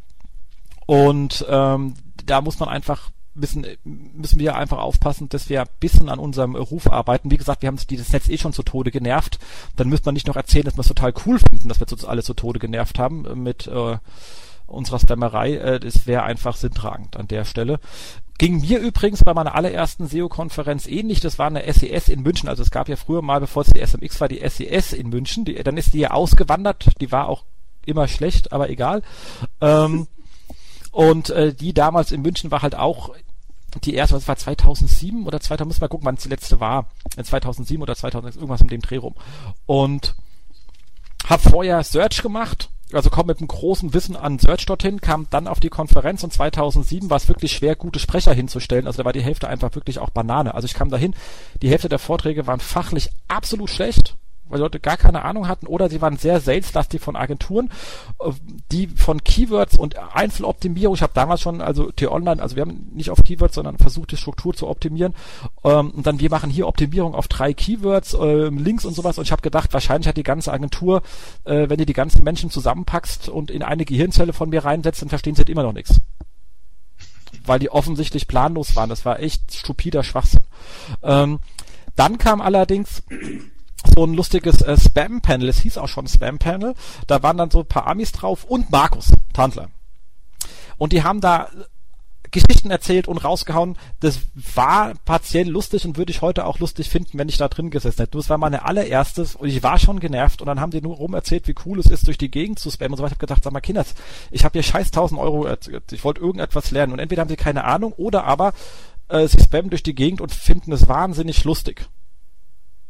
und ähm, da muss man einfach müssen, müssen wir einfach aufpassen, dass wir ein bisschen an unserem Ruf arbeiten. Wie gesagt, wir haben dieses Netz eh schon zu Tode genervt. Dann müsste man nicht noch erzählen, dass wir es total cool finden, dass wir uns alle zu Tode genervt haben mit äh, unserer Spammerei. Äh, das wäre einfach sinntragend an der Stelle. Ging mir übrigens bei meiner allerersten S E O-Konferenz ähnlich. Das war eine S E S in München. Also es gab ja früher mal, bevor es die S M X war, die S E S in München. Die, dann ist die ja ausgewandert. Die war auch immer schlecht, aber egal. Ähm, und äh, die damals in München war halt auch die erste, was war zweitausendsieben oder zweitausend, müssen wir mal gucken, wann es die letzte war. zweitausendsieben oder zweitausendsechs, irgendwas um den Dreh rum. Und habe vorher Search gemacht. Also komm mit einem großen Wissen an Search dorthin, kam dann auf die Konferenz und zweitausendsieben war es wirklich schwer, gute Sprecher hinzustellen. Also da war die Hälfte einfach wirklich auch Banane. Also ich kam dahin, die Hälfte der Vorträge waren fachlich absolut schlecht, weil die Leute gar keine Ahnung hatten oder sie waren sehr saleslastig von Agenturen, die von Keywords und Einzeloptimierung, ich habe damals schon, also T-Online, also wir haben nicht auf Keywords, sondern versucht, die Struktur zu optimieren und dann wir machen hier Optimierung auf drei Keywords, Links und sowas und ich habe gedacht, wahrscheinlich hat die ganze Agentur, wenn du die ganzen Menschen zusammenpackst und in eine Gehirnzelle von mir reinsetzt, dann verstehen sie halt immer noch nichts. Weil die offensichtlich planlos waren, das war echt stupider Schwachsinn. Ähm, dann kam allerdings so ein lustiges äh, Spam-Panel, es hieß auch schon Spam-Panel, da waren dann so ein paar Amis drauf und Markus Tandler. Und die haben da Geschichten erzählt und rausgehauen, das war partiell lustig und würde ich heute auch lustig finden, wenn ich da drin gesessen hätte. Das war meine allererstes und ich war schon genervt und dann haben die nur rum erzählt, wie cool es ist, durch die Gegend zu spammen und so weiter. Ich habe gedacht, sag mal Kinders, ich habe hier scheiß tausend Euro, ich wollte irgendetwas lernen und entweder haben sie keine Ahnung oder aber äh, sie spammen durch die Gegend und finden es wahnsinnig lustig.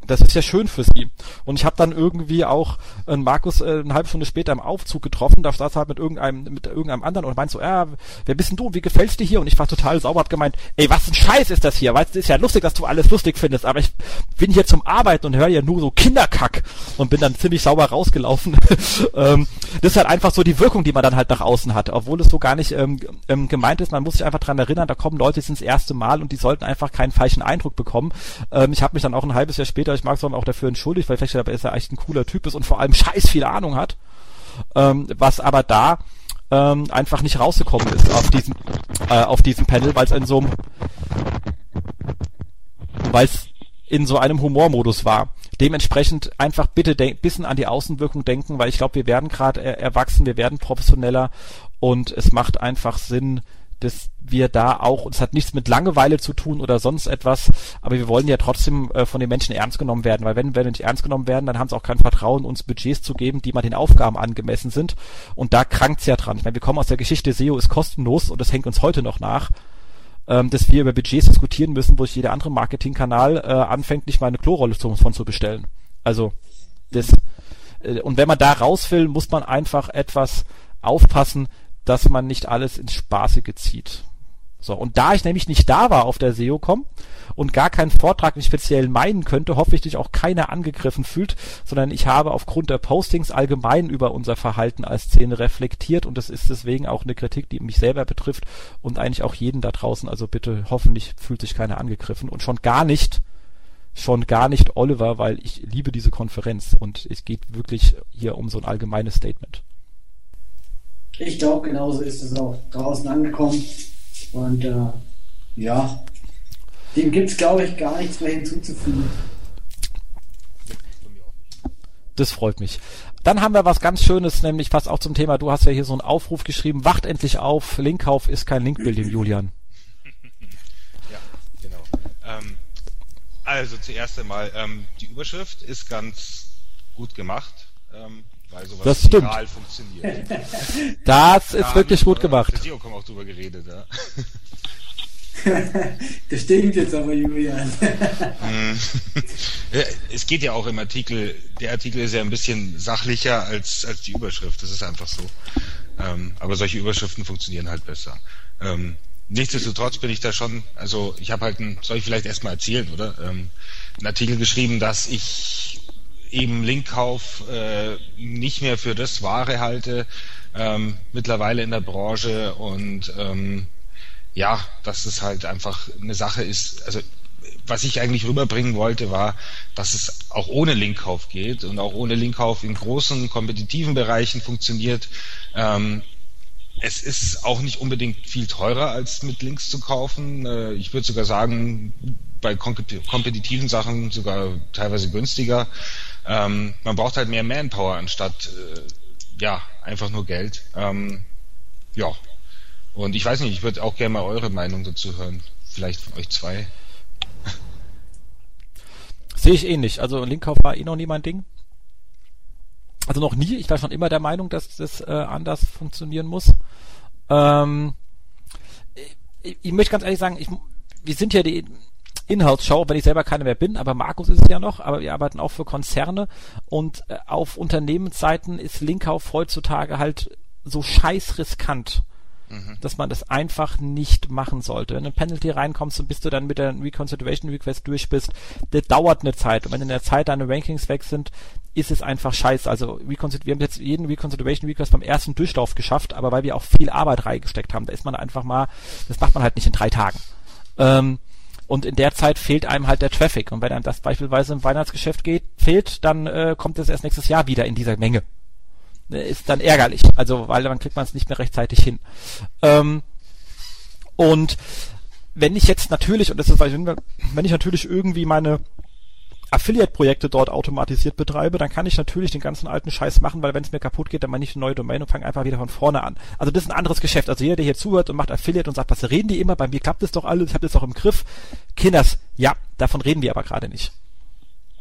Das ist ja schön für sie. Und ich habe dann irgendwie auch äh, Markus äh, eine halbe Stunde später im Aufzug getroffen, da saß er halt mit irgendeinem mit irgendeinem anderen und meint so, ja, wer bist denn du und wie gefällt's dir hier? Und ich war total sauber, hab gemeint, ey, was ein Scheiß ist das hier? Weißt du, ist ja lustig, dass du alles lustig findest, aber ich bin hier zum Arbeiten und höre ja nur so Kinderkack und bin dann ziemlich sauber rausgelaufen. ähm, das ist halt einfach so die Wirkung, die man dann halt nach außen hat, obwohl es so gar nicht ähm, ähm, gemeint ist. Man muss sich einfach dran erinnern, da kommen Leute, die sind das erste Mal und die sollten einfach keinen falschen Eindruck bekommen. Ähm, ich habe mich dann auch ein halbes Jahr später, ich mag es auch dafür entschuldigt, weil vielleicht ist er echt ein cooler Typ ist und vor allem scheiß viel Ahnung hat, ähm, was aber da ähm, einfach nicht rausgekommen ist auf diesem äh, auf diesem Panel, weil es in so einem weil es in so einem Humormodus war. Dementsprechend einfach bitte ein bisschen an die Außenwirkung denken, weil ich glaube, wir werden gerade äh, erwachsen, wir werden professioneller und es macht einfach Sinn, dass wir da auch, und es hat nichts mit Langeweile zu tun oder sonst etwas, aber wir wollen ja trotzdem äh, von den Menschen ernst genommen werden, weil wenn wir nicht ernst genommen werden, dann haben sie auch kein Vertrauen, uns Budgets zu geben, die mal den Aufgaben angemessen sind, und da krankt's ja dran. Ich meine, wir kommen aus der Geschichte, S E O ist kostenlos und das hängt uns heute noch nach, ähm, dass wir über Budgets diskutieren müssen, wo sich jeder andere Marketingkanal äh, anfängt, nicht mal eine Klorolle zu, von zu bestellen. Also das äh, und wenn man da raus will, muss man einfach etwas aufpassen, dass man nicht alles ins Spaßige zieht. So, und da ich nämlich nicht da war auf der S E O Punkt com und gar keinen Vortrag im Speziellen meinen könnte, hoffe ich, dass sich auch keiner angegriffen fühlt, sondern ich habe aufgrund der Postings allgemein über unser Verhalten als Szene reflektiert, und das ist deswegen auch eine Kritik, die mich selber betrifft und eigentlich auch jeden da draußen. Also bitte, hoffentlich fühlt sich keiner angegriffen und schon gar nicht, schon gar nicht Oliver, weil ich liebe diese Konferenz und es geht wirklich hier um so ein allgemeines Statement. Ich glaube, genauso ist es auch draußen angekommen. Und äh, ja, dem gibt es, glaube ich, gar nichts mehr hinzuzufügen. Das freut mich. Dann haben wir was ganz Schönes, nämlich fast auch zum Thema, du hast ja hier so einen Aufruf geschrieben, wacht endlich auf, Linkkauf ist kein Linkbuilding, Julian. Ja, genau. Ähm, also zuerst einmal, ähm, die Überschrift ist ganz gut gemacht. Ähm, Weil sowas das stimmt. viral funktioniert. Das ist da wirklich gut äh, gemacht. Der S E O Punkt com auch drüber geredet, ja. Das stimmt jetzt aber, Julian. Es geht ja auch im Artikel, der Artikel ist ja ein bisschen sachlicher als, als die Überschrift, das ist einfach so. Ähm, aber solche Überschriften funktionieren halt besser. Ähm, nichtsdestotrotz bin ich da schon, also ich habe halt, ein, soll ich vielleicht erstmal erzählen, oder? Ähm, einen Artikel geschrieben, dass ich eben Linkkauf äh, nicht mehr für das Wahre halte, ähm, mittlerweile in der Branche, und ähm, ja, dass es halt einfach eine Sache ist, also was ich eigentlich rüberbringen wollte, war, dass es auch ohne Linkkauf geht und auch ohne Linkkauf in großen, kompetitiven Bereichen funktioniert. Ähm, es ist auch nicht unbedingt viel teurer, als mit Links zu kaufen. Äh, ich würde sogar sagen, bei kompetitiven Sachen sogar teilweise günstiger. Ähm, man braucht halt mehr Manpower anstatt äh, ja, einfach nur Geld. Ähm, ja. Und ich weiß nicht, ich würde auch gerne mal eure Meinung dazu hören. Vielleicht von euch zwei. Sehe ich ähnlich. Also Linkkauf war eh noch nie mein Ding. Also noch nie. Ich war schon immer der Meinung, dass das äh, anders funktionieren muss. Ähm, ich, ich möchte ganz ehrlich sagen, ich, wir sind ja die Inhouse-Show, wenn ich selber keine mehr bin, aber Markus ist es ja noch, aber wir arbeiten auch für Konzerne, und äh, auf Unternehmensseiten ist Linkkauf heutzutage halt so scheiß riskant, mhm. dass man das einfach nicht machen sollte. Wenn du in ein Penalty reinkommst und bis du dann mit der Reconsideration Request durch bist, das dauert eine Zeit, und wenn in der Zeit deine Rankings weg sind, ist es einfach scheiße. Also Reconsider- wir haben jetzt jeden Reconsideration Request beim ersten Durchlauf geschafft, aber weil wir auch viel Arbeit reingesteckt haben, da ist man einfach mal, das macht man halt nicht in drei Tagen. Ähm, Und in der Zeit fehlt einem halt der Traffic. Und wenn einem das beispielsweise im Weihnachtsgeschäft geht, fehlt, dann äh, kommt es erst nächstes Jahr wieder in dieser Menge. Ist dann ärgerlich. Also, weil dann kriegt man es nicht mehr rechtzeitig hin. Ähm, und wenn ich jetzt natürlich, und das ist, wenn ich natürlich irgendwie meine Affiliate-Projekte dort automatisiert betreibe, dann kann ich natürlich den ganzen alten Scheiß machen, weil wenn es mir kaputt geht, dann mache ich eine neue Domain und fange einfach wieder von vorne an. Also das ist ein anderes Geschäft. Also jeder, der hier zuhört und macht Affiliate und sagt, was reden die immer, bei mir klappt das doch alles, ich habe das doch im Griff. Kinders, ja, davon reden wir aber gerade nicht.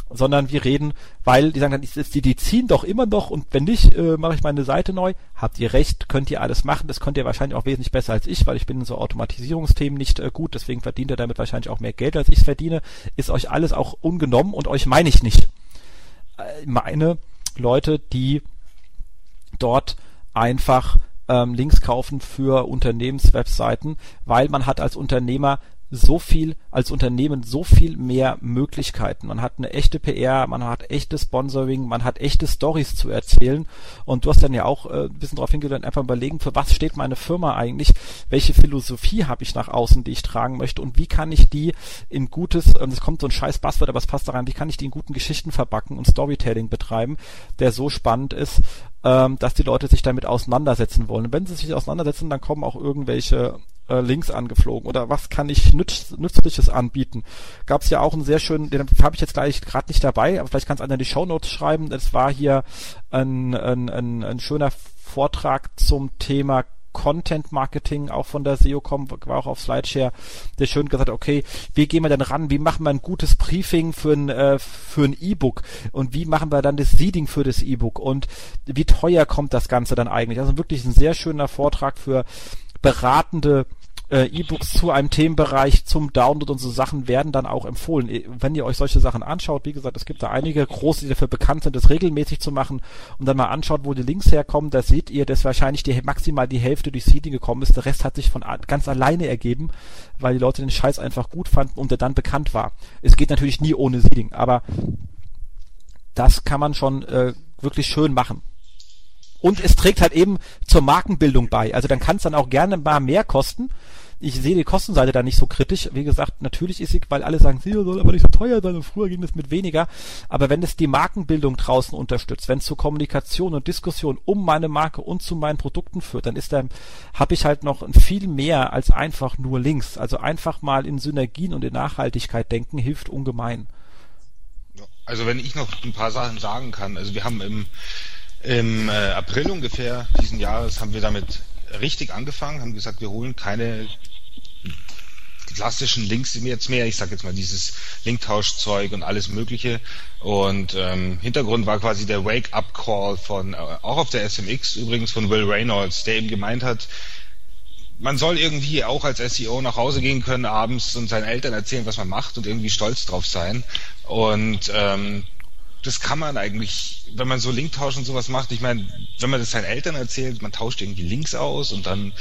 sondern wir reden, weil die sagen dann, die, die ziehen doch immer noch und wenn nicht, äh, mache ich meine Seite neu. Habt ihr recht, könnt ihr alles machen. Das könnt ihr wahrscheinlich auch wesentlich besser als ich, weil ich bin in so Automatisierungsthemen nicht äh, gut, deswegen verdient ihr damit wahrscheinlich auch mehr Geld, als ich es verdiene. Ist euch alles auch ungenommen und euch meine ich nicht. Äh, meine Leute, die dort einfach ähm, Links kaufen für Unternehmenswebseiten, weil man hat als Unternehmer so viel, als Unternehmen so viel mehr Möglichkeiten. Man hat eine echte P R, man hat echtes Sponsoring, man hat echte Stories zu erzählen und du hast dann ja auch äh, ein bisschen darauf hingewiesen, einfach überlegen, für was steht meine Firma eigentlich, welche Philosophie habe ich nach außen, die ich tragen möchte und wie kann ich die in gutes, und es kommt so ein scheiß Buzzword, aber es passt da rein, wie kann ich die in guten Geschichten verpacken und Storytelling betreiben, der so spannend ist, ähm, dass die Leute sich damit auseinandersetzen wollen. Und wenn sie sich auseinandersetzen, dann kommen auch irgendwelche Links angeflogen oder was kann ich nütz, Nützliches anbieten. Gab es ja auch einen sehr schönen, den habe ich jetzt gleich gerade nicht dabei, aber vielleicht kann es einer in die Shownotes schreiben. Das war hier ein, ein, ein, ein schöner Vortrag zum Thema Content Marketing, auch von der S E O Punkt com, war auch auf Slideshare, der schön gesagt hat, okay, wie gehen wir denn ran, wie machen wir ein gutes Briefing für ein äh, für ein E-Book und wie machen wir dann das Seeding für das E-Book und wie teuer kommt das Ganze dann eigentlich. Also wirklich ein sehr schöner Vortrag für beratende äh, E-Books zu einem Themenbereich, zum Download und so Sachen werden dann auch empfohlen. Wenn ihr euch solche Sachen anschaut, wie gesagt, es gibt da einige große, die dafür bekannt sind, das regelmäßig zu machen und dann mal anschaut, wo die Links herkommen, da seht ihr, dass wahrscheinlich die, maximal die Hälfte durch Seeding gekommen ist, der Rest hat sich von ganz alleine ergeben, weil die Leute den Scheiß einfach gut fanden und der dann bekannt war. Es geht natürlich nie ohne Seeding, aber das kann man schon äh, wirklich schön machen. Und es trägt halt eben zur Markenbildung bei. Also dann kann es dann auch gerne mal mehr kosten. Ich sehe die Kostenseite da nicht so kritisch. Wie gesagt, natürlich ist sie, weil alle sagen, sie soll aber nicht so teuer sein und früher ging es mit weniger. Aber wenn es die Markenbildung draußen unterstützt, wenn es zur Kommunikation und Diskussion um meine Marke und zu meinen Produkten führt, dann ist da, habe ich halt noch viel mehr als einfach nur Links. Also einfach mal in Synergien und in Nachhaltigkeit denken, hilft ungemein. Also wenn ich noch ein paar Sachen sagen kann, also wir haben im Im äh, April ungefähr diesen Jahres haben wir damit richtig angefangen, haben gesagt, wir holen keine klassischen Links jetzt mehr, ich sage jetzt mal dieses Linktauschzeug und alles Mögliche und ähm, Hintergrund war quasi der Wake-up-Call von, äh, auch auf der S M X übrigens von Will Reynolds, der eben gemeint hat, man soll irgendwie auch als S E O nach Hause gehen können abends und seinen Eltern erzählen, was man macht und irgendwie stolz drauf sein und ähm, das kann man eigentlich, wenn man so Linktausch und sowas macht, ich meine, wenn man das seinen Eltern erzählt, man tauscht irgendwie Links aus und dann,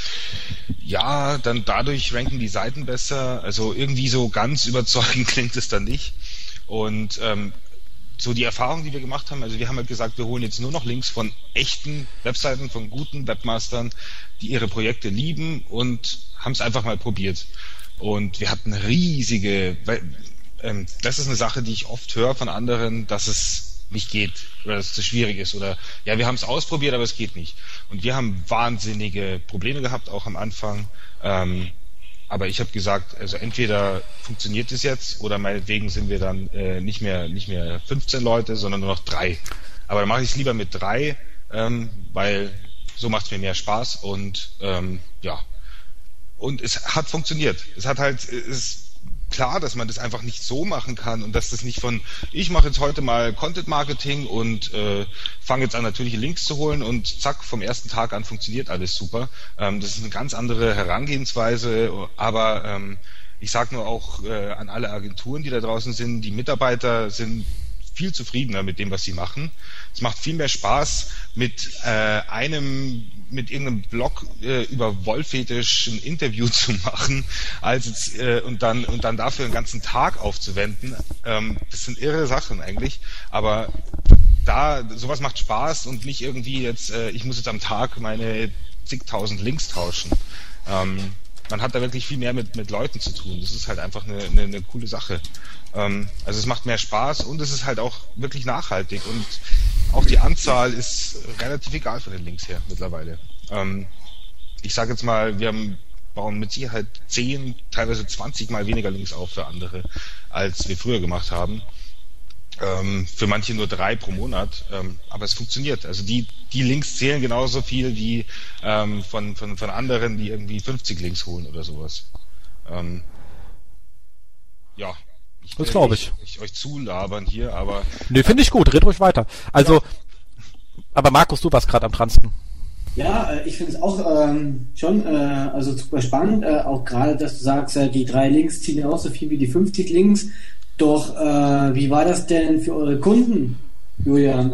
ja, dann dadurch ranken die Seiten besser, also irgendwie so ganz überzeugend klingt es dann nicht und ähm, so die Erfahrung, die wir gemacht haben, also wir haben halt gesagt, wir holen jetzt nur noch Links von echten Webseiten, von guten Webmastern, die ihre Projekte lieben und haben es einfach mal probiert und wir hatten riesige, das ist eine Sache, die ich oft höre von anderen, dass es nicht geht oder dass es zu schwierig ist oder ja, wir haben es ausprobiert, aber es geht nicht. Und wir haben wahnsinnige Probleme gehabt, auch am Anfang. Ähm, aber ich habe gesagt, also entweder funktioniert es jetzt oder meinetwegen sind wir dann äh, nicht mehr nicht mehr fünfzehn Leute, sondern nur noch drei. Aber dann mache ich es lieber mit drei, ähm, weil so macht es mir mehr Spaß und ähm, ja. Und es hat funktioniert. Es hat halt, es klar, dass man das einfach nicht so machen kann und dass das nicht von, ich mache jetzt heute mal Content Marketing und äh, fange jetzt an, natürliche Links zu holen und zack, vom ersten Tag an funktioniert alles super. Ähm, das ist eine ganz andere Herangehensweise, aber ähm, ich sage nur auch äh, an alle Agenturen, die da draußen sind, die Mitarbeiter sind viel zufriedener mit dem, was sie machen. Es macht viel mehr Spaß, mit äh, einem, mit irgendeinem Blog äh, über Wollfetisch ein Interview zu machen, als jetzt, äh, und dann und dann dafür einen ganzen Tag aufzuwenden. Ähm, das sind irre Sachen eigentlich, aber da sowas macht Spaß und nicht irgendwie jetzt, äh, ich muss jetzt am Tag meine zigtausend Links tauschen. Ähm, man hat da wirklich viel mehr mit mit Leuten zu tun. Das ist halt einfach eine, eine, eine coole Sache. Ähm, also es macht mehr Spaß und es ist halt auch wirklich nachhaltig und auch die Anzahl ist relativ egal von den Links her mittlerweile. Ähm, ich sage jetzt mal, wir haben, bauen mit Sicherheit zehn, teilweise zwanzig Mal weniger Links auf für andere, als wir früher gemacht haben. Ähm, für manche nur drei pro Monat, ähm, aber es funktioniert. Also die die Links zählen genauso viel wie ähm, von, von, von anderen, die irgendwie fünfzig Links holen oder sowas. Ähm, ja. Ich das will glaube nicht, ich. nicht euch zulabern hier, aber... Nee, finde ich gut, red ruhig weiter. Also, ja. Aber Markus, du warst gerade am dransten. Ja, äh, ich finde es auch ähm, schon äh, also super spannend, äh, auch gerade, dass du sagst, äh, die drei Links ziehen ja auch so viel wie die fünfzig Links. Doch äh, wie war das denn für eure Kunden, Julian?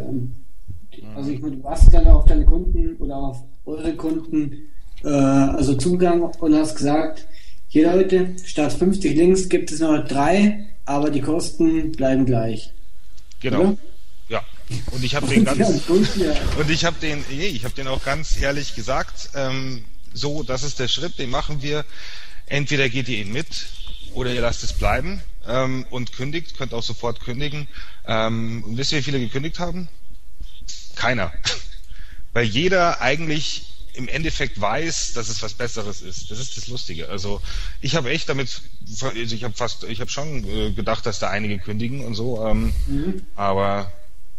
Äh, also ich meine, du hast dann auf deine Kunden oder auf eure Kunden äh, also Zugang und hast gesagt, hier Leute, statt fünfzig Links gibt es noch drei, aber die Kosten bleiben gleich. Genau. Oder? Ja. Und ich habe den ganz ja. und ich habe den, nee, ich habe den auch ganz ehrlich gesagt, ähm, so, das ist der Schritt, den machen wir. Entweder geht ihr ihn mit oder ihr lasst es bleiben ähm, und kündigt, könnt auch sofort kündigen. Ähm, und wisst ihr, wie viele gekündigt haben? Keiner. Weil jeder eigentlich im Endeffekt weiß, dass es was Besseres ist. Das ist das Lustige. Also ich habe echt damit, also ich habe fast, ich habe schon äh, gedacht, dass da einige kündigen und so, ähm, mhm. aber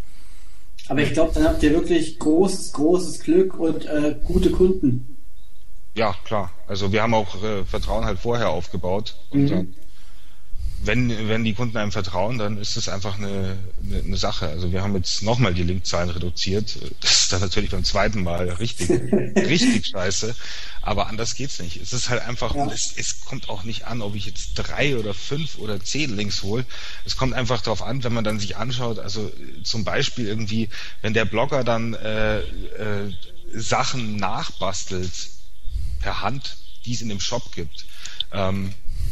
Aber ich glaube, dann habt ihr wirklich großes, großes Glück und äh, gute Kunden. Ja, klar. Also wir haben auch äh, Vertrauen halt vorher aufgebaut. Und mhm. dann, wenn, wenn die Kunden einem vertrauen, dann ist es einfach eine, eine, eine Sache. Also wir haben jetzt nochmal die Linkzahlen reduziert. Das ist dann natürlich beim zweiten Mal richtig, richtig scheiße. Aber anders geht's nicht. Es ist halt einfach, ja. es, es kommt auch nicht an, ob ich jetzt drei oder fünf oder zehn Links hole. Es kommt einfach darauf an, wenn man dann sich anschaut, also zum Beispiel irgendwie, wenn der Blogger dann äh, äh, Sachen nachbastelt per Hand, die es in dem Shop gibt, ähm,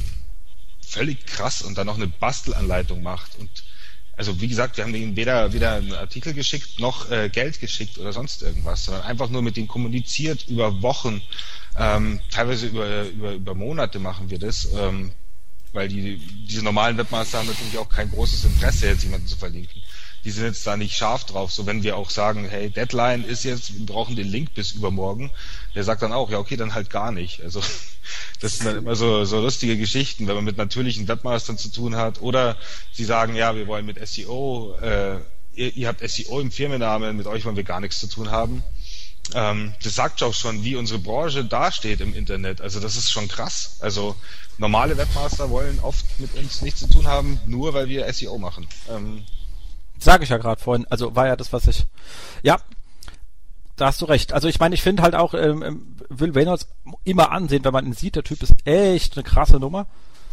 völlig krass und dann noch eine Bastelanleitung macht und also wie gesagt, wir haben denen weder, weder einen Artikel geschickt, noch äh, Geld geschickt oder sonst irgendwas, sondern einfach nur mit denen kommuniziert über Wochen, ähm, teilweise über, über, über Monate machen wir das, ähm, weil die diese normalen Webmaster haben natürlich auch kein großes Interesse, jetzt jemanden zu verlinken. Die sind jetzt da nicht scharf drauf, so wenn wir auch sagen, hey, Deadline ist jetzt, wir brauchen den Link bis übermorgen, der sagt dann auch, ja okay, dann halt gar nicht. Also das sind dann immer so, so lustige Geschichten, wenn man mit natürlichen Webmastern zu tun hat oder sie sagen, ja, wir wollen mit S E O, äh, ihr, ihr habt S E O im Firmennamen, mit euch wollen wir gar nichts zu tun haben. Ähm, das sagt auch schon, wie unsere Branche dasteht im Internet. Also das ist schon krass. Also normale Webmaster wollen oft mit uns nichts zu tun haben, nur weil wir S E O machen. Ähm, Sage ich ja gerade vorhin, also war ja das, was ich, ja, da hast du recht. Also ich meine, ich finde halt auch, ähm, Will Reynolds immer ansehen, wenn man ihn sieht, der Typ ist echt eine krasse Nummer.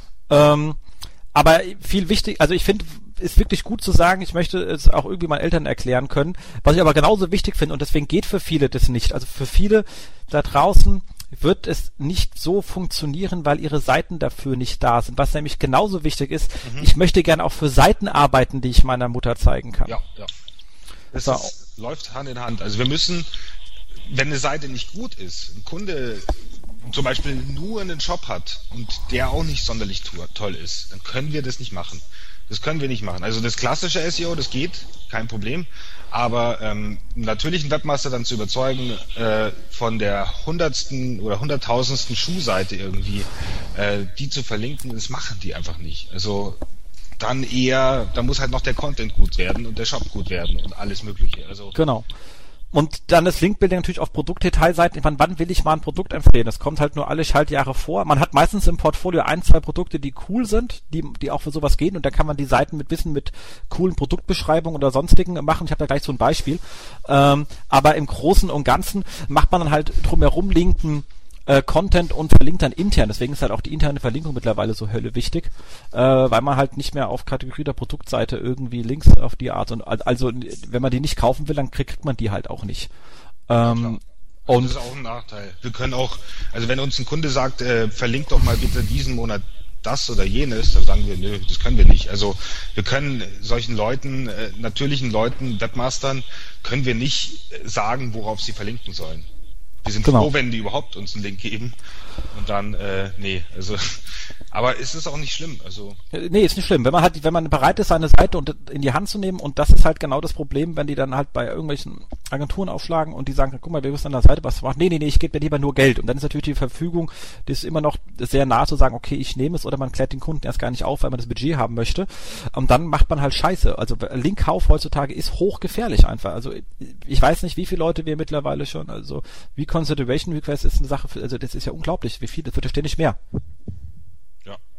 Ähm, aber viel wichtig, also ich finde, ist wirklich gut zu sagen, ich möchte es auch irgendwie meinen Eltern erklären können, was ich aber genauso wichtig finde und deswegen geht für viele das nicht. Also für viele da draußen wird es nicht so funktionieren, weil ihre Seiten dafür nicht da sind. Was nämlich genauso wichtig ist, mhm. ich möchte gerne auch für Seiten arbeiten, die ich meiner Mutter zeigen kann. Ja, ja. Das so. ist, läuft Hand in Hand. Also wir müssen, wenn eine Seite nicht gut ist, ein Kunde zum Beispiel nur einen Shop hat und der auch nicht sonderlich toll ist, dann können wir das nicht machen. Das können wir nicht machen. Also das klassische S E O, das geht, kein Problem. Aber ähm, natürlich einen Webmaster dann zu überzeugen, äh, von der hundertsten oder hunderttausendsten Schuhseite irgendwie, äh, die zu verlinken, das machen die einfach nicht. Also dann eher, da muss halt noch der Content gut werden und der Shop gut werden und alles Mögliche. Also genau. Und dann das Linkbuilding natürlich auf Produktdetailseiten. Ich meine, wann will ich mal ein Produkt empfehlen? Das kommt halt nur alle Schaltjahre vor. Man hat meistens im Portfolio ein, zwei Produkte, die cool sind, die die auch für sowas gehen. Und da kann man die Seiten mit Wissen, mit coolen Produktbeschreibungen oder sonstigen machen. Ich habe da gleich so ein Beispiel. Ähm, aber im Großen und Ganzen macht man dann halt drumherum linken äh, Content und verlinkt dann intern. Deswegen ist halt auch die interne Verlinkung mittlerweile so hölle wichtig, äh, weil man halt nicht mehr auf Kategorie der Produktseite irgendwie Links auf die Art und also wenn man die nicht kaufen will, dann kriegt man die halt auch nicht. Ähm, also und das ist auch ein Nachteil. Wir können auch, also wenn uns ein Kunde sagt, äh, verlinkt doch mal bitte diesen Monat das oder jenes, dann sagen wir, nö, das können wir nicht. Also wir können solchen Leuten, äh, natürlichen Leuten, Webmastern, können wir nicht sagen, worauf sie verlinken sollen. Wir sind genau. froh, wenn die überhaupt uns einen Link geben. Und dann, äh, nee, also, aber es ist auch nicht schlimm, also. Nee, ist nicht schlimm. Wenn man halt, wenn man bereit ist, seine Seite in die Hand zu nehmen, und das ist halt genau das Problem, wenn die dann halt bei irgendwelchen Agenturen aufschlagen und die sagen, guck mal, wir müssen an der Seite was machen. Nee, nee, nee, ich gebe mir lieber nur Geld. Und dann ist natürlich die Verfügung, die ist immer noch sehr nah zu sagen, okay, ich nehme es, oder man klärt den Kunden erst gar nicht auf, weil man das Budget haben möchte. Und dann macht man halt Scheiße. Also Linkkauf heutzutage ist hochgefährlich einfach. Also ich weiß nicht, wie viele Leute wir mittlerweile schon, also wie Consideration Request ist eine Sache, für, also das ist ja unglaublich, wie viel, das wird ja ständig mehr. Ja.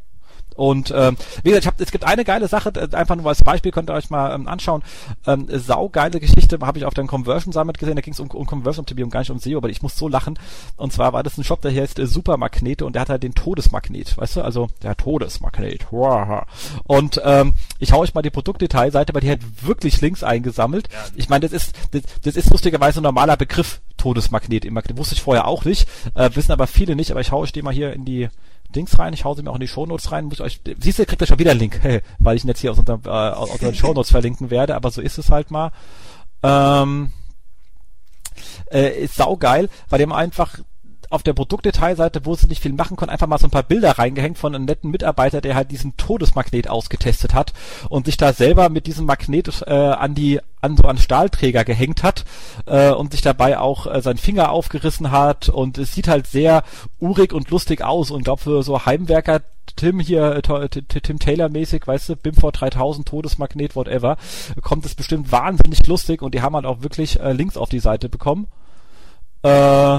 Und ähm, wie gesagt, ich hab, es gibt eine geile Sache, einfach nur als Beispiel, könnt ihr euch mal ähm, anschauen. Ähm, saugeile Geschichte habe ich auf dem Conversion Summit gesehen, da ging es um, um Conversion-Optimierung, gar nicht um S E O, aber ich muss so lachen. Und zwar war das ein Shop, der heißt äh, Supermagnete und der hat halt den Todesmagnet, weißt du, also der Todesmagnet. Und ähm, ich hau euch mal die Produktdetailseite, weil die hat wirklich Links eingesammelt. Ich meine, das ist das, das ist lustigerweise ein normaler Begriff, Todesmagnet im Magnet. Wusste ich vorher auch nicht, äh, wissen aber viele nicht, aber ich hau euch den mal hier in die Dings rein, ich hau sie mir auch in die Shownotes rein, muss ich euch, siehst du, kriegt ihr schon wieder einen Link, hey, weil ich ihn jetzt hier aus, unserem, äh, aus unseren Shownotes verlinken werde, aber so ist es halt mal. Ähm, äh, ist saugeil, weil die haben einfach auf der Produktdetailseite, wo sie nicht viel machen können, einfach mal so ein paar Bilder reingehängt von einem netten Mitarbeiter, der halt diesen Todesmagnet ausgetestet hat und sich da selber mit diesem Magnet äh, an die an so einen Stahlträger gehängt hat äh, und sich dabei auch äh, seinen Finger aufgerissen hat und es sieht halt sehr urig und lustig aus und glaube für so Heimwerker Tim hier, äh, Tim Taylor mäßig, weißt du, BIMford dreitausend, Todesmagnet, whatever, kommt es bestimmt wahnsinnig lustig und die haben halt auch wirklich äh, Links auf die Seite bekommen. Äh,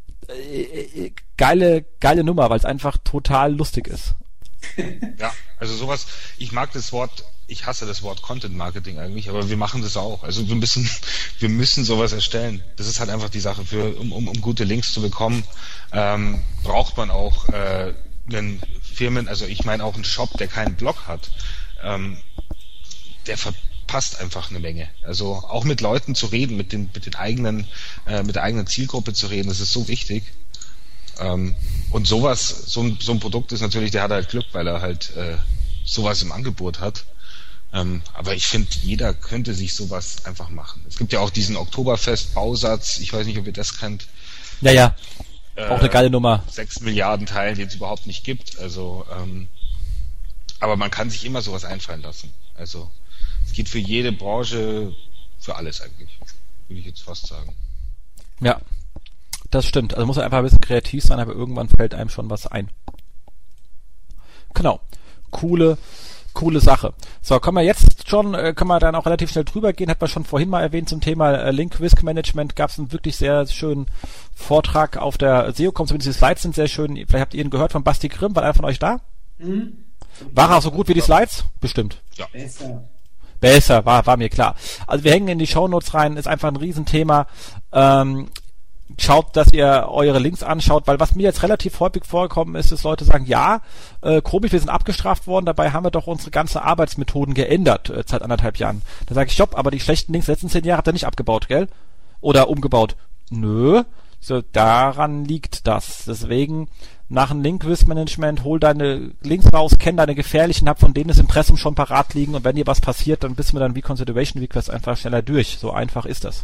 geile, geile Nummer, weil es einfach total lustig ist. Ja, also sowas, ich mag das Wort, ich hasse das Wort Content Marketing eigentlich, aber wir machen das auch. Also wir müssen, wir müssen sowas erstellen. Das ist halt einfach die Sache für, um, um, um gute Links zu bekommen, ähm, braucht man auch äh, einen Firmen, also ich meine auch einen Shop, der keinen Blog hat, ähm, der ver passt einfach eine Menge. Also auch mit Leuten zu reden, mit den mit den eigenen, äh, mit der eigenen Zielgruppe zu reden, das ist so wichtig. Ähm, und sowas, so ein, so ein Produkt ist natürlich, der hat halt Glück, weil er halt äh, sowas im Angebot hat. Ähm, aber ich finde, jeder könnte sich sowas einfach machen. Es gibt ja auch diesen Oktoberfest-Bausatz, ich weiß nicht, ob ihr das kennt. Ja, ja. Äh, auch eine geile Nummer. Sechs Milliarden Teilen, die es überhaupt nicht gibt. Also, ähm, aber man kann sich immer sowas einfallen lassen. Also es geht für jede Branche, für alles eigentlich, würde ich jetzt fast sagen. Ja, das stimmt. Also muss er einfach ein bisschen kreativ sein, aber irgendwann fällt einem schon was ein. Genau. Coole, coole Sache. So, können wir jetzt schon, äh, können wir dann auch relativ schnell drüber gehen, hat man schon vorhin mal erwähnt zum Thema äh, Link Risk Management, gab es einen wirklich sehr schönen Vortrag auf der S E O-Com, zumindest die Slides sind sehr schön. Vielleicht habt ihr ihn gehört von Basti Grimm, war einer von euch da? Mhm. War er so gut wie die Slides? Bestimmt. Ja. Besser. Besser, war, war mir klar. Also wir hängen in die Shownotes rein, ist einfach ein Riesenthema. Ähm, schaut, dass ihr eure Links anschaut, weil was mir jetzt relativ häufig vorgekommen ist, ist Leute sagen, ja, äh, Kobi, wir sind abgestraft worden, dabei haben wir doch unsere ganzen Arbeitsmethoden geändert äh, seit anderthalb Jahren. Da sage ich, stopp, aber die schlechten Links letzten zehn Jahre habt ihr nicht abgebaut, gell? Oder umgebaut. Nö, so daran liegt das. Deswegen nach einem Link-Risk-Management, hol deine Links raus, kenn deine gefährlichen, hab von denen das Impressum schon parat liegen und wenn dir was passiert, dann bist du dann wie Consideration Request einfach schneller durch. So einfach ist das.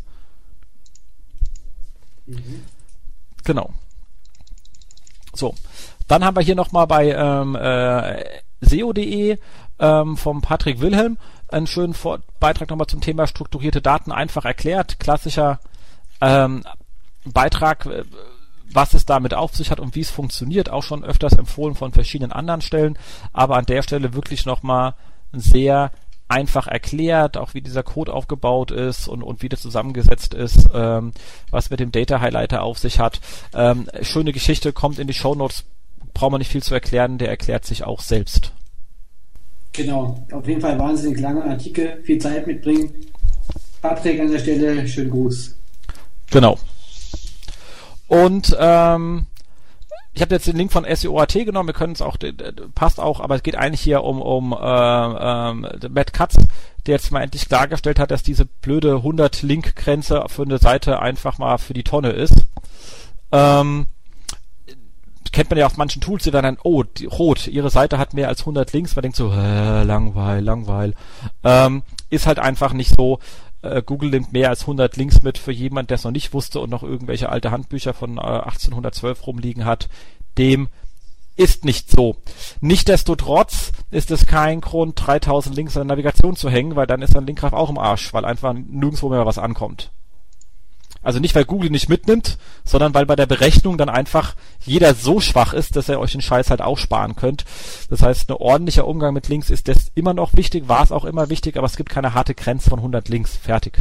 Mhm. Genau. So, dann haben wir hier nochmal bei ähm, äh, S E O punkt de ähm, vom Patrick Wilhelm einen schönen Vor- Beitrag nochmal zum Thema strukturierte Daten einfach erklärt. Klassischer ähm, Beitrag, äh, was es damit auf sich hat und wie es funktioniert, auch schon öfters empfohlen von verschiedenen anderen Stellen, aber an der Stelle wirklich nochmal sehr einfach erklärt, auch wie dieser Code aufgebaut ist und, und wie das zusammengesetzt ist, ähm, was mit dem Data Highlighter auf sich hat. Ähm, schöne Geschichte, kommt in die Shownotes, braucht man nicht viel zu erklären, der erklärt sich auch selbst. Genau, auf jeden Fall wahnsinnig langer Artikel, viel Zeit mitbringen. Patrick an der Stelle, schönen Gruß. Genau. Und ähm, ich habe jetzt den Link von S E O punkt A T genommen, wir können es auch, passt auch, aber es geht eigentlich hier um, um äh, ähm, Matt Katz, der jetzt mal endlich klargestellt hat, dass diese blöde hundert Link-Grenze für eine Seite einfach mal für die Tonne ist. Ähm, kennt man ja auf manchen Tools, die dann, oh, die, rot, ihre Seite hat mehr als hundert Links, man denkt so, äh, langweil, langweil. Ähm, ist halt einfach nicht so. Google nimmt mehr als hundert Links mit für jemand, der es noch nicht wusste und noch irgendwelche alte Handbücher von äh, achtzehnhundertzwölf rumliegen hat. Dem ist nicht so. Nichtsdestotrotz ist es kein Grund, dreitausend Links an der Navigation zu hängen, weil dann ist ein Linkgraph auch im Arsch, weil einfach nirgendwo mehr was ankommt. Also nicht, weil Google nicht mitnimmt, sondern weil bei der Berechnung dann einfach jeder so schwach ist, dass ihr euch den Scheiß halt auch sparen könnt. Das heißt, ein ordentlicher Umgang mit Links ist das immer noch wichtig, war es auch immer wichtig, aber es gibt keine harte Grenze von hundert Links. Fertig.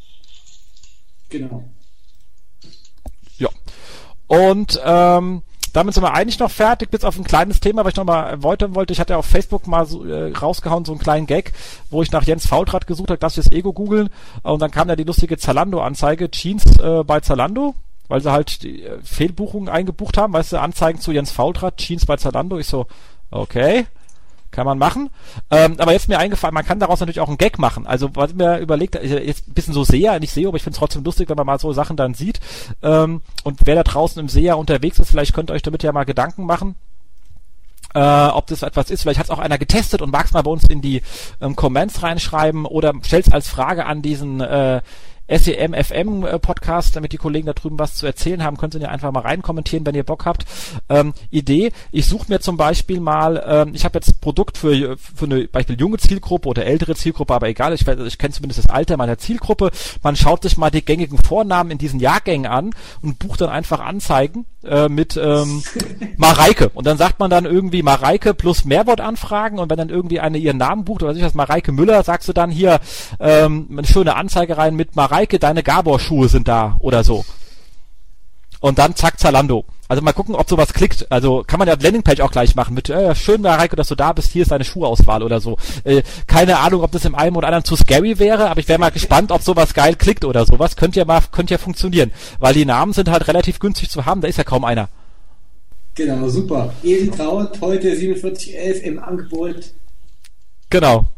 Genau. Ja. Und ähm, damit sind wir eigentlich noch fertig, bis auf ein kleines Thema, was ich noch mal erläutern wollte. Ich hatte ja auf Facebook mal so, äh, rausgehauen, so einen kleinen Gag, wo ich nach Jens Faultrat gesucht habe, darf ich das Ego googeln. Und dann kam ja die lustige Zalando-Anzeige, Jeans äh, bei Zalando, weil sie halt die äh, Fehlbuchungen eingebucht haben, weißt du, Anzeigen zu Jens Faultrat, Jeans bei Zalando. Ich so, okay, kann man machen. Ähm, aber jetzt ist mir eingefallen, man kann daraus natürlich auch einen Gag machen. Also was ich mir überlegt, jetzt ein bisschen so Seher, nicht SEO, aber ich finde es trotzdem lustig, wenn man mal so Sachen dann sieht. Ähm, und wer da draußen im Seher unterwegs ist, vielleicht könnt ihr euch damit ja mal Gedanken machen, äh, ob das etwas ist. Vielleicht hat es auch einer getestet und mag es mal bei uns in die ähm, Comments reinschreiben oder stellt es als Frage an diesen äh, S E M F M Podcast, damit die Kollegen da drüben was zu erzählen haben, könnt ihr ja einfach mal rein kommentieren, wenn ihr Bock habt. Ähm, Idee, ich suche mir zum Beispiel mal, ähm, ich habe jetzt Produkt für für eine Beispiel junge Zielgruppe oder ältere Zielgruppe, aber egal, ich, ich kenne zumindest das Alter meiner Zielgruppe. Man schaut sich mal die gängigen Vornamen in diesen Jahrgängen an und bucht dann einfach Anzeigen äh, mit ähm, Mareike. Und dann sagt man dann irgendwie Mareike plus Mehrwortanfragen und wenn dann irgendwie eine ihren Namen bucht, oder was ich was, Mareike Müller, sagst du dann hier ähm, eine schöne Anzeige rein mit Mareike Mareike, deine Gabor-Schuhe sind da oder so. Und dann zack, Zalando. Also mal gucken, ob sowas klickt. Also kann man ja Landingpage auch gleich machen mit, äh, schön Mareike, dass du da bist, hier ist deine Schuhauswahl oder so. Äh, keine Ahnung, ob das im einen oder anderen zu scary wäre, aber ich wäre mal gespannt, ob sowas geil klickt oder sowas. Könnte ja mal, könnte ja funktionieren. Weil die Namen sind halt relativ günstig zu haben, da ist ja kaum einer. Genau, super. Esi Traut, heute siebenundvierzig elf im Angebot. Genau.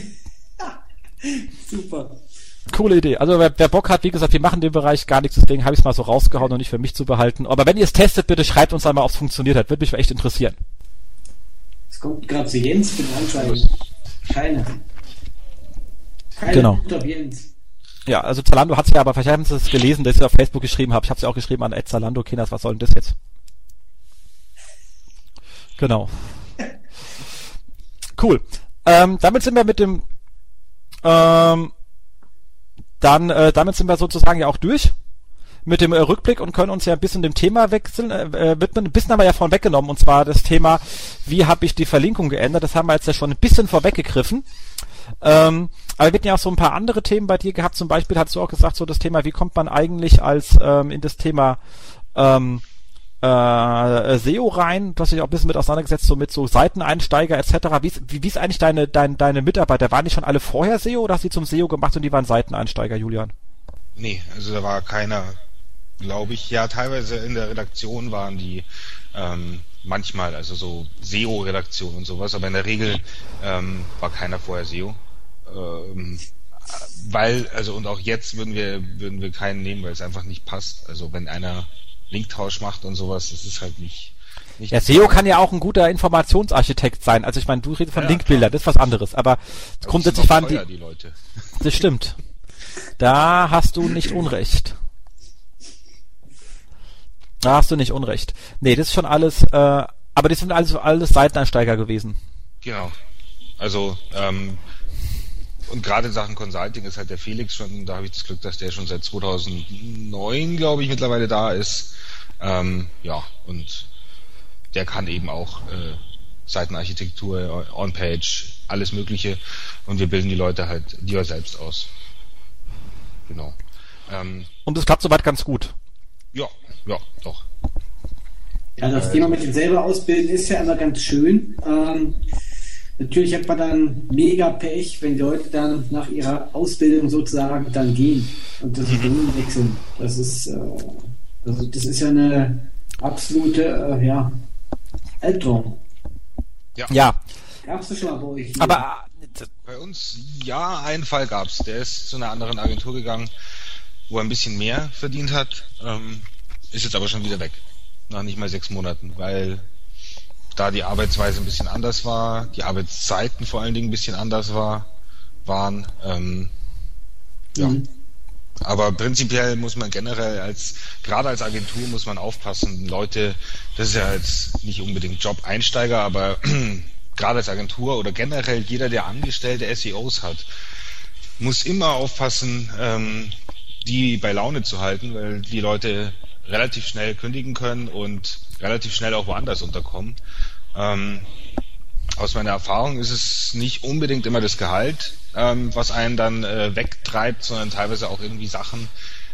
Super. Coole Idee. Also wer, wer Bock hat, wie gesagt, wir machen in dem Bereich gar nichts, deswegen habe ich es mal so rausgehauen und nicht für mich zu behalten. Aber wenn ihr es testet, bitte schreibt uns einmal, ob es funktioniert hat. Würde mich echt interessieren. Es kommt gerade zu Jens für die Anzeigen. Keine. Keine genau. Auf Jens. Ja, also Zalando hat es ja, aber vielleicht haben sie es gelesen, dass ich es auf Facebook geschrieben habe. Ich habe es ja auch geschrieben an Ed Zalando, Kinders, was soll denn das jetzt? Genau. Cool. Ähm, damit sind wir mit dem ähm, Dann, äh, damit sind wir sozusagen ja auch durch mit dem äh, Rückblick und können uns ja ein bisschen dem Thema wechseln, äh, widmen. Ein bisschen haben wir ja vorhin weggenommen, und zwar das Thema, wie habe ich die Verlinkung geändert. Das haben wir jetzt ja schon ein bisschen vorweggegriffen. Ähm, aber wir hatten ja auch so ein paar andere Themen bei dir gehabt. Zum Beispiel hast du auch gesagt, so das Thema, wie kommt man eigentlich als ähm, in das Thema ähm, äh, S E O rein. Du hast dich auch ein bisschen mit auseinandergesetzt, so mit so Seiteneinsteiger et cetera. Wie ist, wie, wie ist eigentlich deine, deine, deine Mitarbeiter? Waren die schon alle vorher S E O oder hast du die zum S E O gemacht und die waren Seiteneinsteiger, Julian? Nee, also da war keiner, glaube ich. Ja, teilweise in der Redaktion waren die ähm, manchmal, also so S E O-Redaktion und sowas, aber in der Regel ähm, war keiner vorher S E O. Ähm, weil, also und auch jetzt würden wir würden wir keinen nehmen, weil es einfach nicht passt. Also wenn einer Linktausch macht und sowas, das ist halt nicht... nicht ja, S E O kann ja auch ein guter Informationsarchitekt sein. Also ich meine, du redest von ja, Linkbildern, das ist was anderes. Aber, aber grundsätzlich waren die... die Leute. Das stimmt. Da hast du nicht Unrecht. Da hast du nicht Unrecht. Nee, das ist schon alles... Äh, aber das sind also alles Seiteneinsteiger gewesen. Genau. Also... ähm Und gerade in Sachen Consulting ist halt der Felix schon, da habe ich das Glück, dass der schon seit zweitausendneun, glaube ich, mittlerweile da ist. Ähm, ja, und der kann eben auch äh, Seitenarchitektur, On-Page, alles Mögliche. Und wir bilden die Leute halt, die halt selbst aus. Genau. Ähm, und es klappt soweit ganz gut. Ja, ja, doch. Ja, das äh, Thema mit dem selber ausbilden ist ja immer ganz schön. Ähm, Natürlich hat man dann mega Pech, wenn die Leute dann nach ihrer Ausbildung sozusagen dann gehen und das Unternehmen wechseln. Das ist, äh, also das ist ja eine absolute, äh, ja, Albtraum. Ja. ja. Gab's das schon mal bei euch? Hier? Aber bei uns, ja, einen Fall gab's. Der ist zu einer anderen Agentur gegangen, wo er ein bisschen mehr verdient hat, ähm, ist jetzt aber schon wieder weg. Nach nicht mal sechs Monaten, weil da die Arbeitsweise ein bisschen anders war, die Arbeitszeiten vor allen Dingen ein bisschen anders war, waren, ähm, ja. Mhm. Aber prinzipiell muss man generell als, gerade als Agentur muss man aufpassen, Leute, das ist ja jetzt nicht unbedingt Job-Einsteiger, aber gerade als Agentur oder generell jeder, der angestellte S E Os hat, muss immer aufpassen, ähm, die bei Laune zu halten, weil die Leute relativ schnell kündigen können und relativ schnell auch woanders unterkommen. Ähm, aus meiner Erfahrung ist es nicht unbedingt immer das Gehalt, ähm, was einen dann äh, wegtreibt, sondern teilweise auch irgendwie Sachen,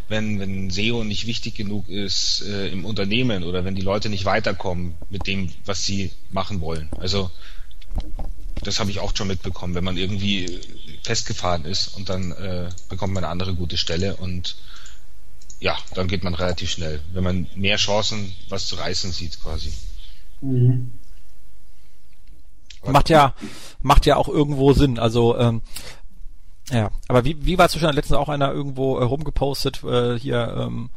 wenn, wenn S E O nicht wichtig genug ist äh, im Unternehmen oder wenn die Leute nicht weiterkommen mit dem, was sie machen wollen. Also das habe ich auch schon mitbekommen, wenn man irgendwie festgefahren ist und dann äh, bekommt man eine andere gute Stelle und ja, dann geht man relativ schnell, wenn man mehr Chancen, was zu reißen sieht quasi. Mhm. Macht ja, macht ja auch irgendwo Sinn. Also ähm, ja, aber wie, wie war es schon letztens auch einer irgendwo äh, rumgepostet, äh, hier ähm,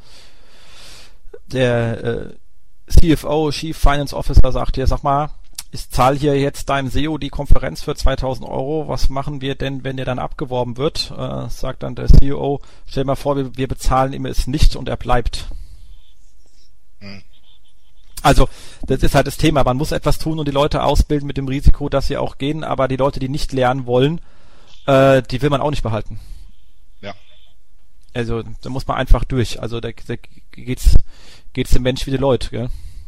der äh, C F O, Chief Finance Officer, sagt hier, sag mal, ich zahle hier jetzt deinem S E O die Konferenz für zweitausend Euro, was machen wir denn, wenn der dann abgeworben wird? Äh, sagt dann der C E O, stell dir mal vor, wir, wir bezahlen ihm es nicht und er bleibt. Hm. Also, das ist halt das Thema, man muss etwas tun und die Leute ausbilden mit dem Risiko, dass sie auch gehen, aber die Leute, die nicht lernen wollen, äh, die will man auch nicht behalten. Ja. Also, da muss man einfach durch, also da, da geht's, geht's dem Mensch wie die Leute, gell?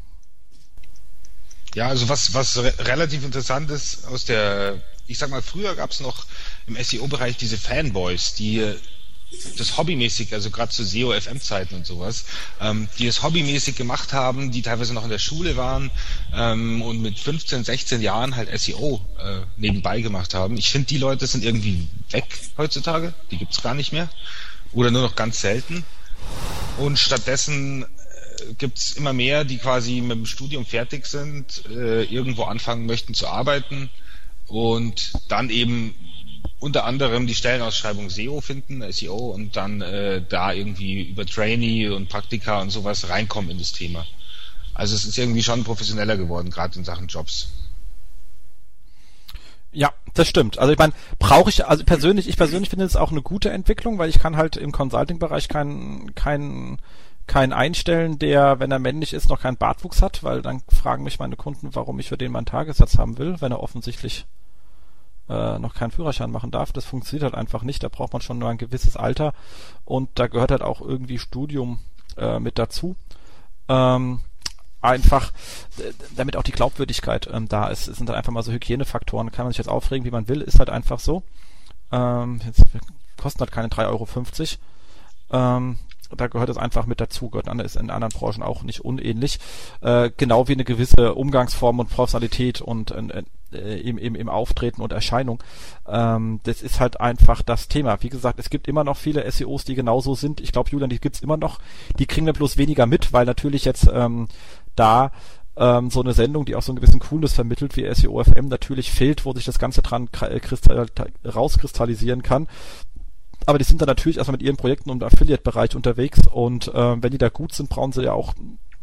Ja, also was was re- relativ interessant ist aus der, ich sag mal, früher gab es noch im S E O-Bereich diese Fanboys, die das hobbymäßig, also gerade zu S E O-F M-Zeiten und sowas, ähm, die es hobbymäßig gemacht haben, die teilweise noch in der Schule waren ähm, und mit fünfzehn, sechzehn Jahren halt S E O äh, nebenbei gemacht haben. Ich finde, die Leute sind irgendwie weg heutzutage, die gibt's gar nicht mehr oder nur noch ganz selten und stattdessen gibt's immer mehr, die quasi mit dem Studium fertig sind, äh, irgendwo anfangen möchten zu arbeiten und dann eben unter anderem die Stellenausschreibung S E O finden, S E O, und dann äh, da irgendwie über Trainee und Praktika und sowas reinkommen in das Thema. Also es ist irgendwie schon professioneller geworden, gerade in Sachen Jobs. Ja, das stimmt. Also ich meine, brauche ich, also persönlich, ich persönlich finde es auch eine gute Entwicklung, weil ich kann halt im Consulting-Bereich keinen, keinen keinen einstellen, der, wenn er männlich ist, noch keinen Bartwuchs hat, weil dann fragen mich meine Kunden, warum ich für den meinen Tagessatz haben will, wenn er offensichtlich äh, noch keinen Führerschein machen darf. Das funktioniert halt einfach nicht. Da braucht man schon nur ein gewisses Alter und da gehört halt auch irgendwie Studium äh, mit dazu. Ähm, einfach, damit auch die Glaubwürdigkeit ähm, da ist. Es sind halt einfach mal so Hygienefaktoren. Kann man sich jetzt aufregen, wie man will, ist halt einfach so. Ähm, jetzt kosten halt keine drei Euro fünfzig. Ähm, Da gehört es einfach mit dazu, gehört an, ist in anderen Branchen auch nicht unähnlich. Äh, genau wie eine gewisse Umgangsform und Professionalität und äh, im, im, im Auftreten und Erscheinung. Ähm, das ist halt einfach das Thema. Wie gesagt, es gibt immer noch viele S E Os, die genauso sind. Ich glaube, Julian, die gibt's immer noch. Die kriegen wir bloß weniger mit, weil natürlich jetzt ähm, da ähm, so eine Sendung, die auch so einen gewissen Coolness vermittelt, wie S E O F M, natürlich fehlt, wo sich das Ganze dran kristall, rauskristallisieren kann. Aber die sind dann natürlich erstmal mit ihren Projekten im Affiliate-Bereich unterwegs und äh, wenn die da gut sind, brauchen sie ja auch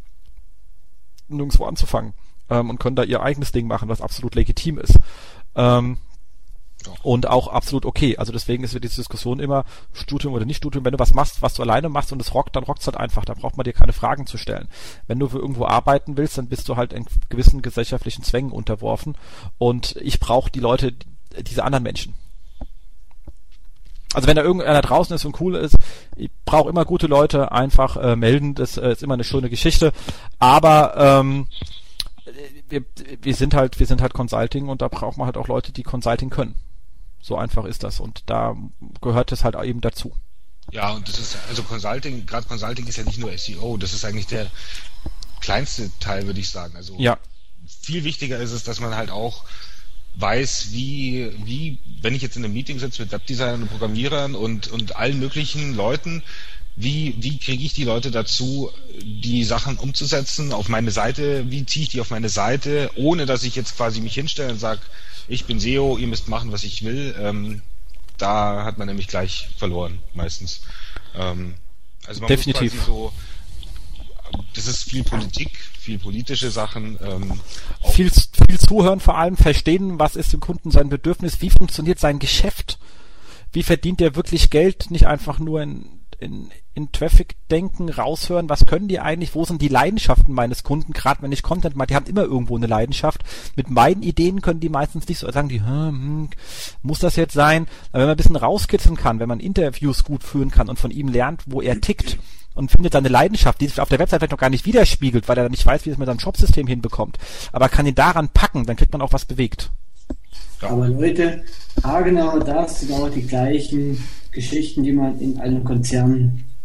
nirgendwo anzufangen ähm, und können da ihr eigenes Ding machen, was absolut legitim ist. Ähm, und auch absolut okay. Also deswegen ist ja diese Diskussion immer Studium oder nicht Studium. Wenn du was machst, was du alleine machst und es rockt, dann rockt's halt einfach. Da braucht man dir keine Fragen zu stellen. Wenn du für irgendwo arbeiten willst, dann bist du halt in gewissen gesellschaftlichen Zwängen unterworfen und ich brauche die Leute, diese anderen Menschen. Also wenn da irgendeiner draußen ist und cool ist, ich brauche immer gute Leute, einfach äh, melden, das äh, ist immer eine schöne Geschichte. Aber ähm, wir, wir sind halt, wir sind halt Consulting und da braucht man halt auch Leute, die Consulting können. So einfach ist das und da gehört es halt eben dazu. Ja, und das ist, also Consulting, gerade Consulting ist ja nicht nur S E O, das ist eigentlich der kleinste Teil, würde ich sagen. Also ja. Viel wichtiger ist es, dass man halt auch weiß, wie, wie, wenn ich jetzt in einem Meeting sitze mit Webdesignern und Programmierern und, und allen möglichen Leuten, wie, wie kriege ich die Leute dazu, die Sachen umzusetzen auf meine Seite, wie ziehe ich die auf meine Seite, ohne dass ich jetzt quasi mich hinstelle und sage, ich bin S E O, ihr müsst machen, was ich will. Ähm, da hat man nämlich gleich verloren, meistens. Ähm, also man Definitiv. muss quasi so, das ist viel Politik, viel politische Sachen. Ähm, viel, viel zuhören, vor allem verstehen, was ist dem Kunden sein Bedürfnis, wie funktioniert sein Geschäft, wie verdient er wirklich Geld, nicht einfach nur in, in, in Traffic denken, raushören, was können die eigentlich, wo sind die Leidenschaften meines Kunden, gerade wenn ich Content mache, die haben immer irgendwo eine Leidenschaft. Mit meinen Ideen können die meistens nicht so sagen, die, hm, muss das jetzt sein? Aber wenn man ein bisschen rauskitzeln kann, wenn man Interviews gut führen kann und von ihm lernt, wo er tickt, und findet seine Leidenschaft, die sich auf der Website vielleicht noch gar nicht widerspiegelt, weil er nicht weiß, wie er es mit seinem Shopsystem hinbekommt. Aber kann ihn daran packen, dann kriegt man auch was bewegt. Ja. Aber Leute, genau das sind auch die gleichen Geschichten, die man in einem Konzern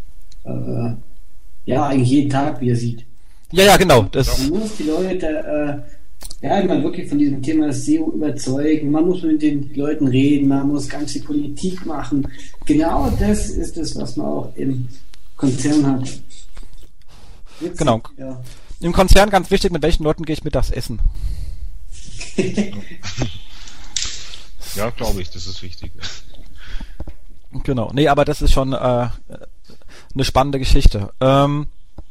äh, ja, eigentlich jeden Tag wieder sieht. Ja, ja, genau. Das man muss die Leute, äh, ja, man wirklich von diesem Thema S E O überzeugen, man muss mit den Leuten reden, man muss ganz viel Politik machen. Genau das ist es, was man auch im Konzern hat. Witzig, genau. Ja. Im Konzern ganz wichtig, mit welchen Leuten gehe ich mittags essen. Ja, glaube ich, das ist wichtig. Genau. Nee, aber das ist schon äh, eine spannende Geschichte. Ähm,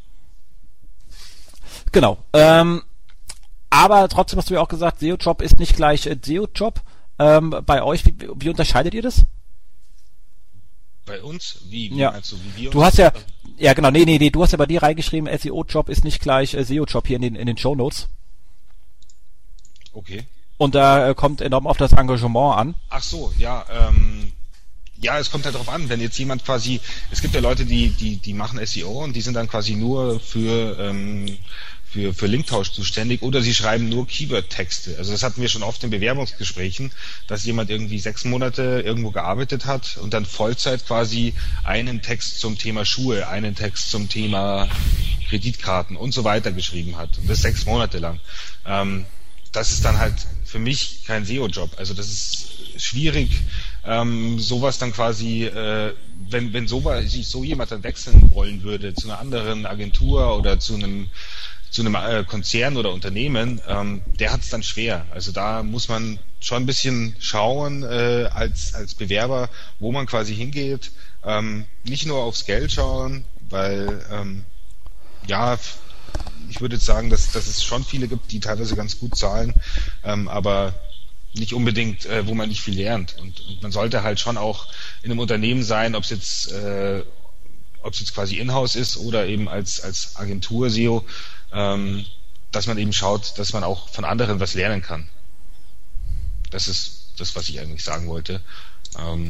genau. Ähm, aber trotzdem hast du ja auch gesagt, S E O-Job ist nicht gleich äh, S E O-Job. Ähm, bei euch, wie, wie unterscheidet ihr das? Bei uns? Wie? wie ja. meinst du, wie wir du hast ja, ja genau, nee, nee, nee, du hast ja bei dir reingeschrieben, S E O-Job ist nicht gleich äh, S E O-Job hier in den, in den Shownotes. Okay. Und da äh, kommt enorm auf das Engagement an. Ach so, ja, ähm, ja, es kommt halt drauf an, wenn jetzt jemand quasi, es gibt ja Leute, die, die, die machen S E O und die sind dann quasi nur für, ähm, für, für Linktausch zuständig oder sie schreiben nur Keyword-Texte. Also das hatten wir schon oft in Bewerbungsgesprächen, dass jemand irgendwie sechs Monate irgendwo gearbeitet hat und dann Vollzeit quasi einen Text zum Thema Schuhe, einen Text zum Thema Kreditkarten und so weiter geschrieben hat. Und das sechs Monate lang. Ähm, das ist dann halt für mich kein S E O-Job. Also das ist schwierig, ähm, sowas dann quasi, äh, wenn, wenn so, so jemand dann wechseln wollen würde zu einer anderen Agentur oder zu einem zu einem äh, Konzern oder Unternehmen, ähm, der hat es dann schwer. Also da muss man schon ein bisschen schauen äh, als als Bewerber, wo man quasi hingeht. Ähm, nicht nur aufs Geld schauen, weil ähm, ja, ich würde jetzt sagen, dass, dass es schon viele gibt, die teilweise ganz gut zahlen, ähm, aber nicht unbedingt, äh, wo man nicht viel lernt. Und, und man sollte halt schon auch in einem Unternehmen sein, ob es jetzt äh, ob es jetzt quasi in-house ist oder eben als als Agentur-S E O, ähm, dass man eben schaut, dass man auch von anderen was lernen kann. Das ist das, was ich eigentlich sagen wollte. Ähm,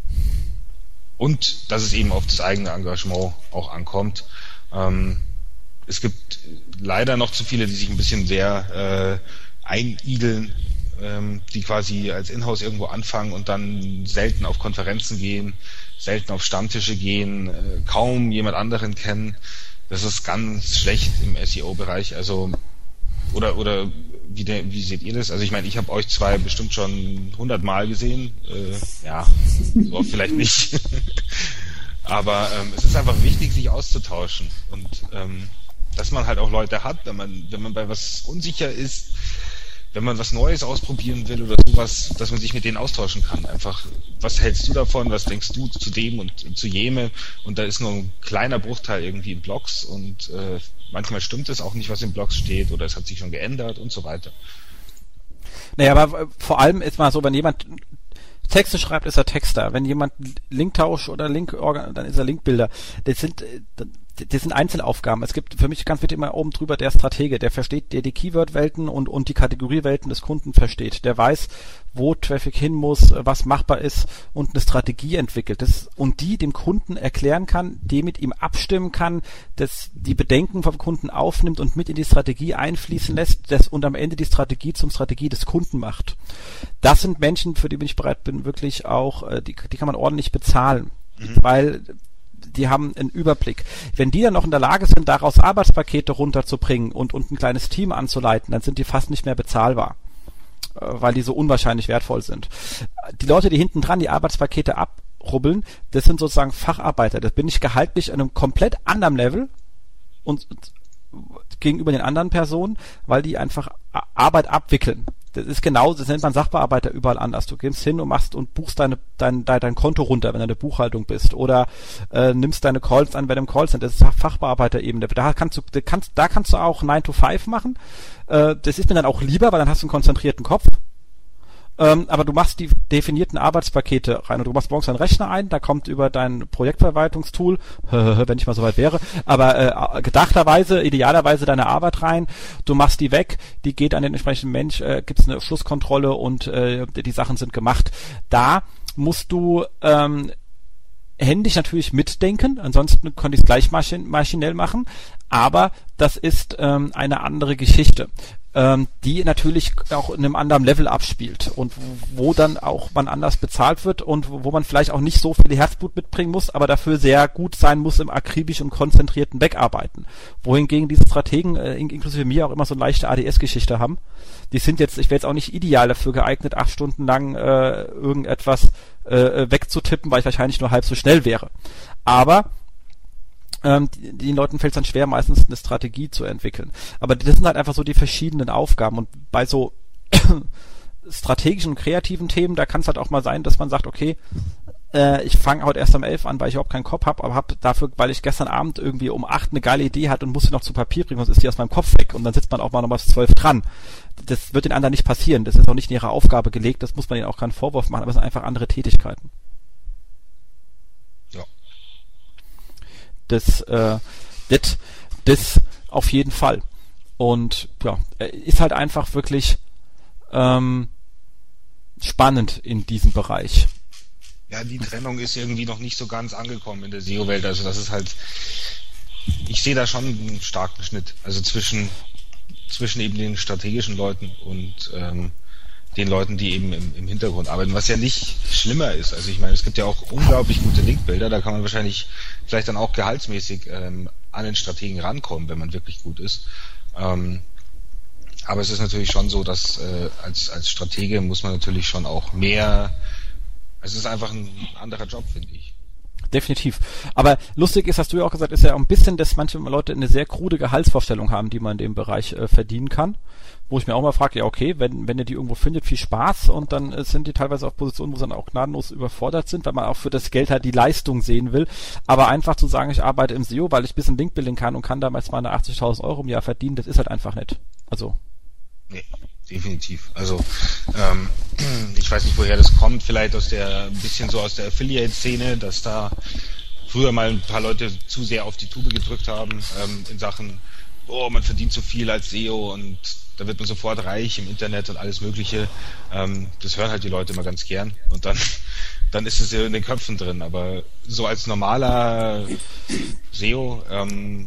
und dass es eben auf das eigene Engagement auch ankommt. Ähm, es gibt leider noch zu viele, die sich ein bisschen sehr äh, einigeln, ähm, die quasi als Inhouse irgendwo anfangen und dann selten auf Konferenzen gehen, selten auf Stammtische gehen, äh, kaum jemand anderen kennen. Das ist ganz schlecht im S E O-Bereich. Also oder oder wie, de, wie seht ihr das? Also ich meine, ich habe euch zwei bestimmt schon hundert Mal gesehen. Äh, ja, so oft vielleicht nicht. Aber ähm, es ist einfach wichtig, sich auszutauschen und ähm, dass man halt auch Leute hat, wenn man wenn man bei was unsicher ist, wenn man was Neues ausprobieren will oder sowas, dass man sich mit denen austauschen kann. Einfach, was hältst du davon, was denkst du zu dem und zu jenem? Und da ist nur ein kleiner Bruchteil irgendwie in Blogs und äh, manchmal stimmt es auch nicht, was in Blogs steht oder es hat sich schon geändert und so weiter. Naja, aber vor allem ist mal so, wenn jemand Texte schreibt, ist er Texter. Wenn jemand Linktausch oder Link, dann ist er Linkbilder. Das sind, das sind Einzelaufgaben. Es gibt für mich ganz wichtig immer oben drüber der Stratege, der versteht, der die Keyword-Welten und, und die Kategoriewelten des Kunden versteht. Der weiß, wo Traffic hin muss, was machbar ist und eine Strategie entwickelt. Das, und die dem Kunden erklären kann, die mit ihm abstimmen kann, das die Bedenken vom Kunden aufnimmt und mit in die Strategie einfließen lässt das, und am Ende die Strategie zum Strategie des Kunden macht. Das sind Menschen, für die bin ich bereit bin, wirklich auch, die, die kann man ordentlich bezahlen. Mhm. Weil die haben einen Überblick. Wenn die dann noch in der Lage sind, daraus Arbeitspakete runterzubringen und, und ein kleines Team anzuleiten, dann sind die fast nicht mehr bezahlbar, weil die so unwahrscheinlich wertvoll sind. Die Leute, die hinten dran die Arbeitspakete abrubbeln, das sind sozusagen Facharbeiter. Das bin ich gehaltlich an einem komplett anderen Level und gegenüber den anderen Personen, weil die einfach Arbeit abwickeln. Das ist genau, das nennt man Sachbearbeiter überall anders. Du gehst hin und machst und buchst deine, dein, dein, dein Konto runter, wenn du eine Buchhaltung bist, oder äh, nimmst deine Calls an bei dem Callcenter. Das ist Fachbearbeiterebene. Da kannst du, da kannst, da kannst du auch nine to five machen. Äh, das ist mir dann auch lieber, weil dann hast du einen konzentrierten Kopf. Ähm, aber du machst die definierten Arbeitspakete rein und du machst morgens deinen Rechner ein, da kommt über dein Projektverwaltungstool, wenn ich mal soweit wäre, aber äh, gedachterweise, idealerweise deine Arbeit rein, du machst die weg, die geht an den entsprechenden Mensch, äh, gibt es eine Schlusskontrolle und äh, die Sachen sind gemacht. Da musst du ähm, händisch natürlich mitdenken, ansonsten konnte ich es gleich maschin- maschinell machen, aber das ist ähm, eine andere Geschichte. ähm, die natürlich auch in einem anderen Level abspielt und wo dann auch man anders bezahlt wird und wo man vielleicht auch nicht so viel Herzblut mitbringen muss, aber dafür sehr gut sein muss im akribisch und konzentrierten Wegarbeiten. Wohingegen diese Strategen, äh, inklusive mir, auch immer so eine leichte A D S-Geschichte haben. Die sind jetzt, ich wäre jetzt auch nicht ideal dafür geeignet, acht Stunden lang äh, irgendetwas äh, wegzutippen, weil ich wahrscheinlich nur halb so schnell wäre. Aber Ähm, die, den Leuten fällt es dann schwer, meistens eine Strategie zu entwickeln. Aber das sind halt einfach so die verschiedenen Aufgaben. Und bei so strategischen und kreativen Themen, da kann es halt auch mal sein, dass man sagt, okay, äh, ich fange heute erst um elf an, weil ich überhaupt keinen Kopf habe, aber habe dafür, weil ich gestern Abend irgendwie um acht eine geile Idee hatte und muss sie noch zu Papier bringen, sonst ist die aus meinem Kopf weg. Und dann sitzt man auch mal noch bis zwölf dran. Das wird den anderen nicht passieren. Das ist auch nicht in ihre Aufgabe gelegt. Das muss man ihnen auch keinen Vorwurf machen, aber es sind einfach andere Tätigkeiten. Ja. Das, äh, das, das auf jeden Fall. Und ja, ist halt einfach wirklich ähm, spannend in diesem Bereich. Ja, die Trennung ist irgendwie noch nicht so ganz angekommen in der S E O-Welt. Also das ist halt, ich sehe da schon einen starken Schnitt. Also zwischen zwischen eben den strategischen Leuten und ähm, den Leuten, die eben im, im Hintergrund arbeiten, was ja nicht schlimmer ist. Also ich meine, es gibt ja auch unglaublich gute Linkbilder, da kann man wahrscheinlich vielleicht dann auch gehaltsmäßig ähm, an den Strategen rankommen, wenn man wirklich gut ist. Ähm, aber es ist natürlich schon so, dass äh, als als Stratege muss man natürlich schon auch mehr, es ist einfach ein anderer Job, finde ich. Definitiv. Aber lustig ist, hast du ja auch gesagt, ist ja auch ein bisschen, dass manche Leute eine sehr krude Gehaltsvorstellung haben, die man in dem Bereich äh, verdienen kann. Wo ich mir auch mal frage, ja okay, wenn wenn ihr die irgendwo findet, viel Spaß, und dann äh, sind die teilweise auf Positionen, wo sie dann auch gnadenlos überfordert sind, weil man auch für das Geld halt die Leistung sehen will. Aber einfach zu sagen, ich arbeite im S E O, weil ich ein bisschen Linkbuilding kann und kann damals meine achtzigtausend Euro im Jahr verdienen, das ist halt einfach nicht. Also. Nee, definitiv. Also ähm, ich weiß nicht, woher das kommt, vielleicht aus der, ein bisschen so aus der Affiliate-Szene, dass da früher mal ein paar Leute zu sehr auf die Tube gedrückt haben, ähm, in Sachen, oh, man verdient zu viel als S E O und da wird man sofort reich im Internet und alles Mögliche. Ähm, das hören halt die Leute immer ganz gern und dann dann ist es ja in den Köpfen drin. Aber so als normaler S E O ähm,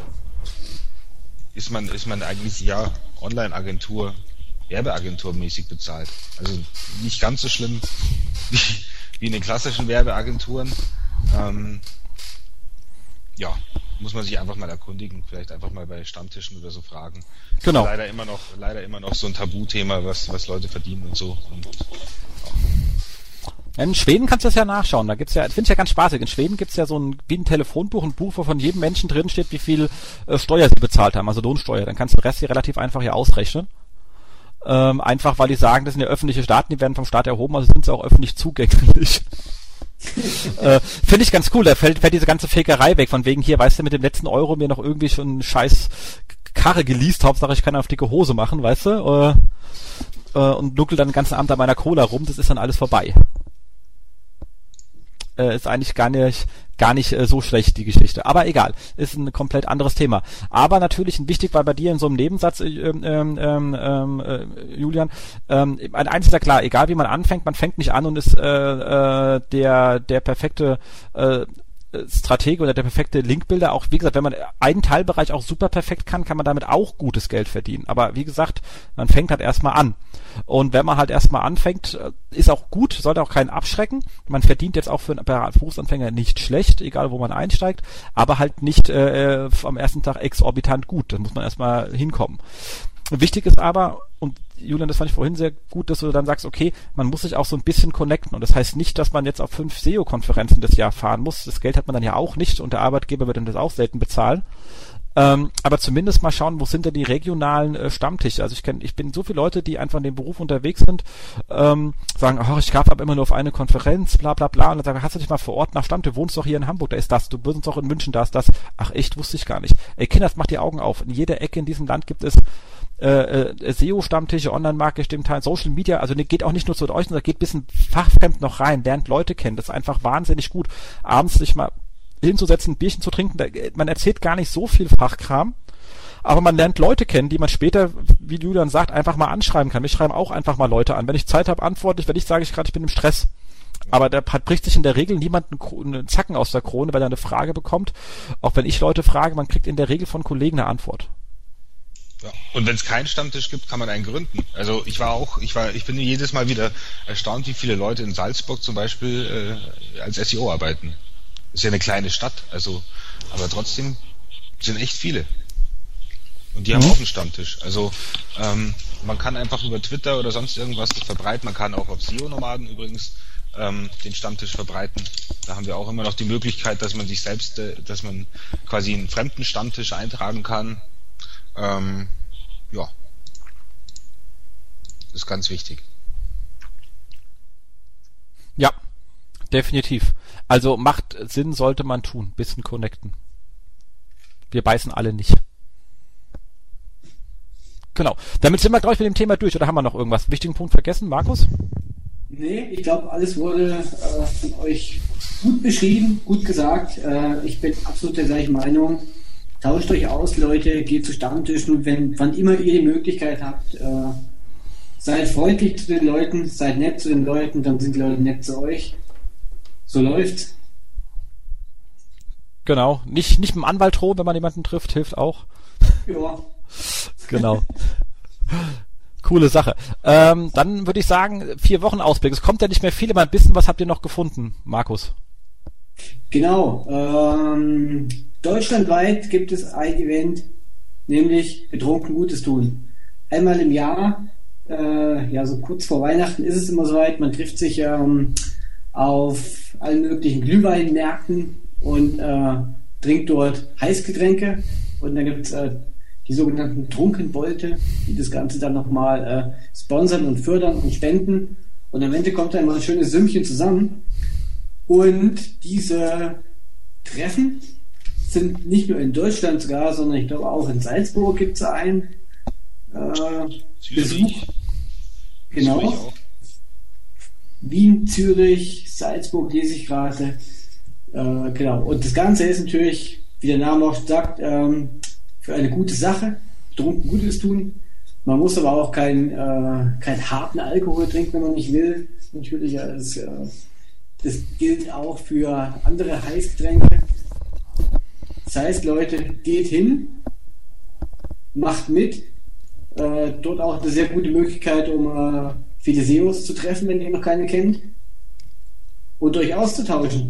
ist man ist man eigentlich ja Online-Agentur, Werbeagentur-mäßig bezahlt. Also nicht ganz so schlimm wie, wie in den klassischen Werbeagenturen. Ähm, ja, muss man sich einfach mal erkundigen, vielleicht einfach mal bei Stammtischen oder so fragen. Genau. Leider immer noch, leider immer noch so ein Tabuthema, was was Leute verdienen und so. Und, ja. In Schweden kannst du das ja nachschauen. Da gibt's ja, das finde ich ja ganz spaßig. In Schweden gibt's ja so ein, wie ein Telefonbuch, ein Buch, wo von jedem Menschen drin steht, wie viel äh, Steuer sie bezahlt haben, also Lohnsteuer. Dann kannst du den Rest hier relativ einfach hier ausrechnen. Ähm, einfach, weil die sagen, das sind ja öffentliche Daten, die werden vom Staat erhoben, also sind sie auch öffentlich zugänglich. äh, finde ich ganz cool, da fällt, fällt diese ganze Fakerei weg, von wegen hier, weißt du, mit dem letzten Euro mir noch irgendwie schon einen scheiß Karre geleast, Hauptsache ich kann auf dicke Hose machen, weißt du, äh, äh, und nuckel dann den ganzen Abend an meiner Cola rum, das ist dann alles vorbei. Äh, ist eigentlich gar nicht gar nicht äh, so schlecht, die Geschichte. Aber egal, ist ein komplett anderes Thema. Aber natürlich ein wichtig, weil bei dir in so einem Nebensatz, äh, ähm, ähm, äh, Julian, ähm, ein eins ist ja klar, egal wie man anfängt, man fängt nicht an und ist äh, äh, der der perfekte äh, Stratege oder der perfekte Linkbuilder. Auch wie gesagt, wenn man einen Teilbereich auch super perfekt kann, kann man damit auch gutes Geld verdienen. Aber wie gesagt, man fängt halt erstmal an. Und wenn man halt erstmal anfängt, ist auch gut, sollte auch keinen abschrecken. Man verdient jetzt auch für einen Berufsanfänger nicht schlecht, egal wo man einsteigt, aber halt nicht äh, am ersten Tag exorbitant gut. Da muss man erstmal hinkommen. Wichtig ist aber, und Julian, das fand ich vorhin sehr gut, dass du dann sagst, okay, man muss sich auch so ein bisschen connecten. Und das heißt nicht, dass man jetzt auf fünf S E O-Konferenzen das Jahr fahren muss. Das Geld hat man dann ja auch nicht und der Arbeitgeber wird dann das auch selten bezahlen. Ähm, aber zumindest mal schauen, wo sind denn die regionalen äh, Stammtische. Also ich kenne, ich bin so viele Leute, die einfach in dem Beruf unterwegs sind, ähm, sagen, oh, ich darf aber immer nur auf eine Konferenz, bla bla bla. Und dann sagen, hast du dich mal vor Ort nach Stammtisch, du wohnst doch hier in Hamburg, da ist das, du wohnst doch in München, da ist das. Ach echt, wusste ich gar nicht. Ey Kinder, macht die Augen auf. In jeder Ecke in diesem Land gibt es äh, äh, S E O-Stammtische, Online-Marketing, Social Media, also ne, geht auch nicht nur zu euch, sondern geht ein bisschen fachfremd noch rein, lernt Leute kennen, das ist einfach wahnsinnig gut. Abends sich mal hinzusetzen, ein Bierchen zu trinken, da, man erzählt gar nicht so viel Fachkram, aber man lernt Leute kennen, die man später, wie Julian sagt, einfach mal anschreiben kann. Wir schreiben auch einfach mal Leute an. Wenn ich Zeit habe, antworte ich, wenn ich sage, ich gerade, ich bin im Stress. Aber da bricht sich in der Regel niemand einen Zacken aus der Krone, weil er eine Frage bekommt. Auch wenn ich Leute frage, man kriegt in der Regel von Kollegen eine Antwort. Ja. Und wenn es keinen Stammtisch gibt, kann man einen gründen. Also ich war auch, ich war, ich bin jedes Mal wieder erstaunt, wie viele Leute in Salzburg zum Beispiel äh, als S E O arbeiten. Ist ja eine kleine Stadt, also, aber trotzdem sind echt viele. Und die mhm. haben auch einen Stammtisch. Also ähm, man kann einfach über Twitter oder sonst irgendwas das verbreiten. Man kann auch auf S E O-Nomaden übrigens ähm, den Stammtisch verbreiten. Da haben wir auch immer noch die Möglichkeit, dass man sich selbst, äh, dass man quasi einen fremden Stammtisch eintragen kann. Ähm, ja, das ist ganz wichtig. Ja, definitiv. Also macht Sinn, sollte man tun. Bisschen connecten. Wir beißen alle nicht. Genau. Damit sind wir, glaube ich, mit dem Thema durch. Oder haben wir noch irgendwas? Einen wichtigen Punkt vergessen, Markus? Nee, ich glaube, alles wurde äh, von euch gut beschrieben, gut gesagt. Äh, ich bin absolut der gleichen Meinung. Tauscht euch aus, Leute, geht zu Stammtischen, wenn, wann immer ihr die Möglichkeit habt. Äh, seid freundlich zu den Leuten, seid nett zu den Leuten, dann sind die Leute nett zu euch. So läuft's. Genau. Nicht, nicht mit dem Anwalt drohen, wenn man jemanden trifft, hilft auch. Ja. Genau. Coole Sache. Ähm, dann würde ich sagen, vier Wochen Ausblick. Es kommt ja nicht mehr viel, aber ein bisschen was habt ihr noch gefunden, Markus? Genau. Ähm, deutschlandweit gibt es ein Event, nämlich Betrunken Gutes tun. Einmal im Jahr, äh, ja so kurz vor Weihnachten ist es immer soweit, man trifft sich ähm, auf allen möglichen Glühweinmärkten und äh, trinkt dort Heißgetränke und dann gibt es äh, die sogenannten Trunkenbolte, die das Ganze dann nochmal äh, sponsern und fördern und spenden. Und am Ende kommt dann mal ein schönes Sümmchen zusammen. Und diese Treffen sind nicht nur in Deutschland sogar, sondern ich glaube auch in Salzburg gibt es einen äh, Besuch. Genau. Zürich auch. Wien, Zürich, Salzburg lese ich gerade. Äh, genau. Und das Ganze ist natürlich, wie der Name auch sagt, ähm, für eine gute Sache, betrunken Gutes tun. Man muss aber auch keinen äh, keinen harten Alkohol trinken, wenn man nicht will. Natürlich, ja, das, äh, das gilt auch für andere Heißgetränke. Das heißt, Leute, geht hin, macht mit. Äh, dort auch eine sehr gute Möglichkeit, um äh, viele S E Os zu treffen, wenn ihr noch keine kennt. Und euch auszutauschen.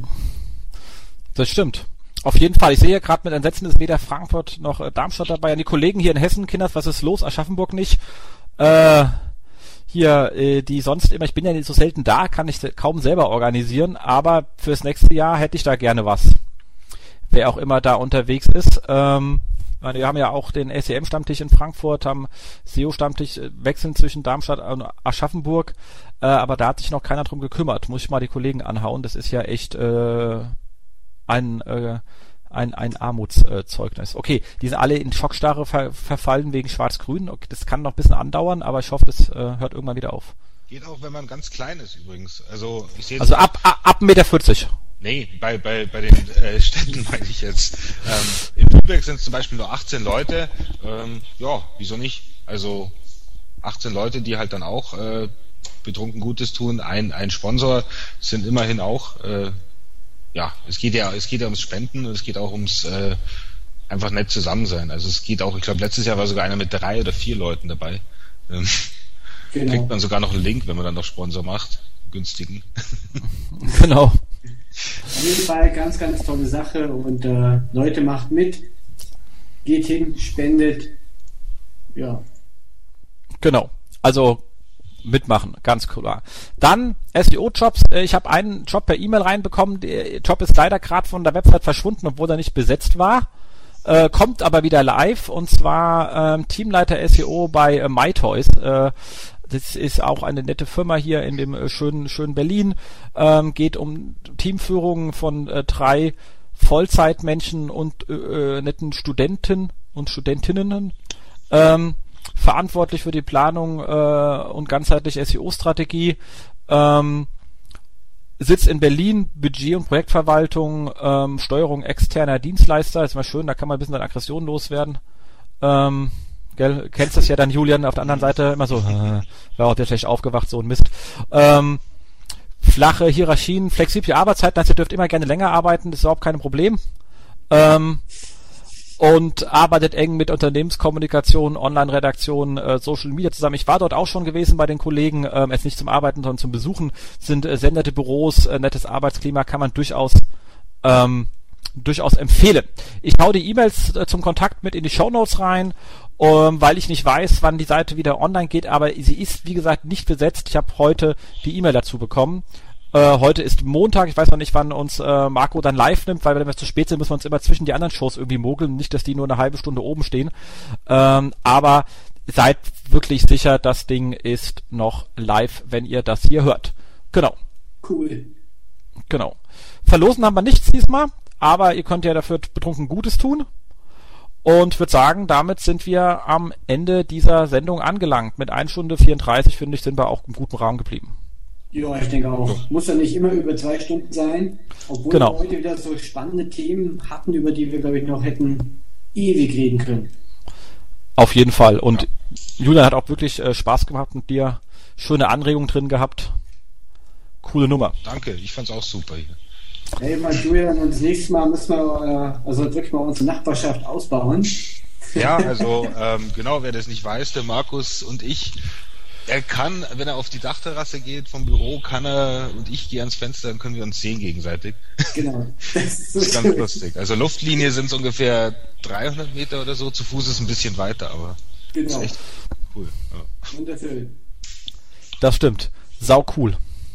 Das stimmt. Auf jeden Fall. Ich sehe ja gerade mit Entsetzen ist weder Frankfurt noch äh, Darmstadt dabei. An die Kollegen hier in Hessen, Kinders, was ist los? Aschaffenburg nicht. Äh, hier, äh, die sonst immer, ich bin ja nicht so selten da, kann ich kaum selber organisieren, aber fürs nächste Jahr hätte ich da gerne was. Wer auch immer da unterwegs ist. Ähm, wir haben ja auch den S E M-Stammtisch in Frankfurt, haben S E O-Stammtisch, äh, wechseln zwischen Darmstadt und Aschaffenburg, äh, aber da hat sich noch keiner drum gekümmert. Muss ich mal die Kollegen anhauen. Das ist ja echt äh, ein äh, ein, ein Armutszeugnis. Äh, okay, die sind alle in Schockstarre ver- verfallen wegen Schwarz-Grün. Okay, das kann noch ein bisschen andauern, aber ich hoffe, das äh, hört irgendwann wieder auf. Geht auch, wenn man ganz klein ist übrigens. Also ich sehe also ab, ab, ab eins Komma vierzig Meter. Nee, bei, bei, bei den äh, Städten meine ich jetzt. Ähm, in Lübeck sind es zum Beispiel nur achtzehn Leute. Ähm, ja, wieso nicht? Also achtzehn Leute, die halt dann auch äh, betrunken Gutes tun. Ein, ein Sponsor sind immerhin auch äh, ja, es geht ja, es geht ja ums Spenden und es geht auch ums äh, einfach nett zusammen sein. Also es geht auch, ich glaube letztes Jahr war sogar einer mit drei oder vier Leuten dabei. Ähm, genau. Kriegt man sogar noch einen Link, wenn man dann noch Sponsor macht, günstigen. Genau. Auf jeden Fall ganz, ganz tolle Sache und äh, Leute, macht mit, geht hin, spendet, ja. Genau. Also mitmachen, ganz klar. Dann S E O-Jobs. Ich habe einen Job per E-Mail reinbekommen. Der Job ist leider gerade von der Website verschwunden, obwohl er nicht besetzt war. Äh, kommt aber wieder live und zwar ähm, Teamleiter S E O bei äh, MyToys. Äh, das ist auch eine nette Firma hier in dem äh, schönen schönen Berlin. Ähm, geht um Teamführung von äh, drei Vollzeitmenschen und äh, netten Studenten und Studentinnen. Ähm, verantwortlich für die Planung äh, und ganzheitliche S E O-Strategie, ähm, sitzt in Berlin, Budget- und Projektverwaltung, ähm, Steuerung externer Dienstleister, ist mal schön, da kann man ein bisschen dann Aggression loswerden. Ähm, gell, kennst das ja dann, Julian, auf der anderen Seite immer so, äh, war auch der schlecht aufgewacht, so ein Mist. Ähm, flache Hierarchien, flexible Arbeitszeiten, das heißt, ihr dürft immer gerne länger arbeiten, das ist überhaupt kein Problem. Ähm, und arbeitet eng mit Unternehmenskommunikation, Online-Redaktion, äh, Social Media zusammen. Ich war dort auch schon gewesen bei den Kollegen, ähm, jetzt nicht zum Arbeiten, sondern zum Besuchen. Sind äh, sehr nette Büros, äh, nettes Arbeitsklima, kann man durchaus ähm, durchaus empfehlen. Ich hau die E-Mails äh, zum Kontakt mit in die Shownotes rein, ähm, weil ich nicht weiß, wann die Seite wieder online geht, aber sie ist, wie gesagt, nicht besetzt. Ich habe heute die E-Mail dazu bekommen. Äh, heute ist Montag, ich weiß noch nicht, wann uns äh, Marco dann live nimmt, weil wenn wir zu spät sind, müssen wir uns immer zwischen die anderen Shows irgendwie mogeln, nicht, dass die nur eine halbe Stunde oben stehen. Ähm, aber seid wirklich sicher, das Ding ist noch live, wenn ihr das hier hört. Genau. Cool. Genau. Verlosen haben wir nichts diesmal, aber ihr könnt ja dafür betrunken Gutes tun. Und würde sagen, damit sind wir am Ende dieser Sendung angelangt. Mit einer Stunde vierunddreißig, finde ich, sind wir auch im guten Rahmen geblieben. Ja, ich denke auch. Muss ja nicht immer über zwei Stunden sein, obwohl genau. wir heute wieder so spannende Themen hatten, über die wir, glaube ich, noch hätten ewig reden können. Auf jeden Fall. Und ja. Julian hat auch wirklich äh, Spaß gemacht mit dir. Schöne Anregungen drin gehabt. Coole Nummer. Danke, ich fand's auch super hier. Hey, mal Julian, und das nächste Mal müssen wir äh, also wirklich mal unsere Nachbarschaft ausbauen. Ja, also ähm, genau, wer das nicht weiß, der Markus und ich, er kann, wenn er auf die Dachterrasse geht vom Büro, kann er und ich gehe ans Fenster, dann können wir uns sehen gegenseitig. Genau. Das ist, so das ist ganz schön. Lustig. Also Luftlinie sind es ungefähr dreihundert Meter oder so, zu Fuß ist ein bisschen weiter, aber genau. Ist echt cool. Ja. Wunderschön. Das stimmt. Sau cool.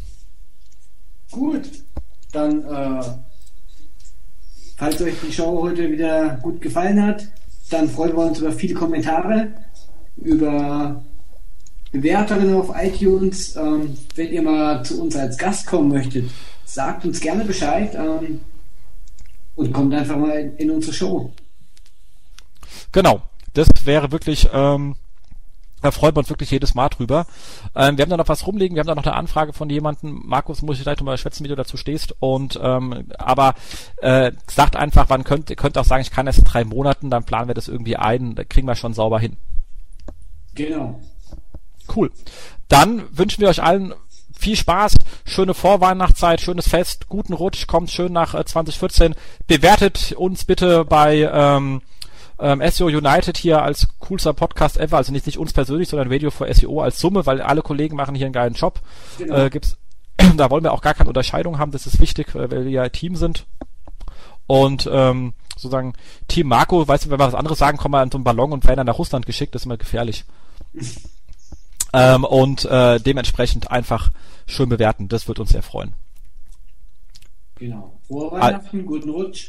Gut, dann äh, falls euch die Show heute wieder gut gefallen hat, dann freuen wir uns über viele Kommentare, über Bewertungen auf iTunes. Ähm, wenn ihr mal zu uns als Gast kommen möchtet, sagt uns gerne Bescheid ähm, und kommt einfach mal in, in unsere Show. Genau, das wäre wirklich, ähm, da freut man uns wirklich jedes Mal drüber. Ähm, wir haben da noch was rumliegen, wir haben da noch eine Anfrage von jemandem. Markus, muss ich gleich nochmal schwätzen, wie du dazu stehst. Und ähm, aber äh, sagt einfach, wann könnt ihr könnt auch sagen, ich kann erst in drei Monaten, dann planen wir das irgendwie ein, da kriegen wir schon sauber hin. Genau. Cool. Dann wünschen wir euch allen viel Spaß, schöne Vorweihnachtszeit, schönes Fest, guten Rutsch, kommt schön nach äh, zwanzig vierzehn. Bewertet uns bitte bei ähm, ähm, S E O United hier als coolster Podcast ever, also nicht, nicht uns persönlich, sondern Radio for S E O als Summe, weil alle Kollegen machen hier einen geilen Job. Genau. Äh, gibt's, da wollen wir auch gar keine Unterscheidung haben, das ist wichtig, weil wir ja Team sind. Und ähm, sozusagen Team Marco, weißt du, wenn wir was anderes sagen, kommen wir an so einen Ballon und werden dann nach Russland geschickt, das ist immer gefährlich. Ähm, und äh, dementsprechend einfach schön bewerten. Das wird uns sehr freuen. Genau. Frohe Weihnachten, Al- guten Rutsch.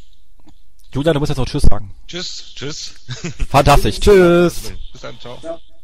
Julian, du musst jetzt noch Tschüss sagen. Tschüss, tschüss. Fantastisch, tschüss. Bis dann, ciao. Ja.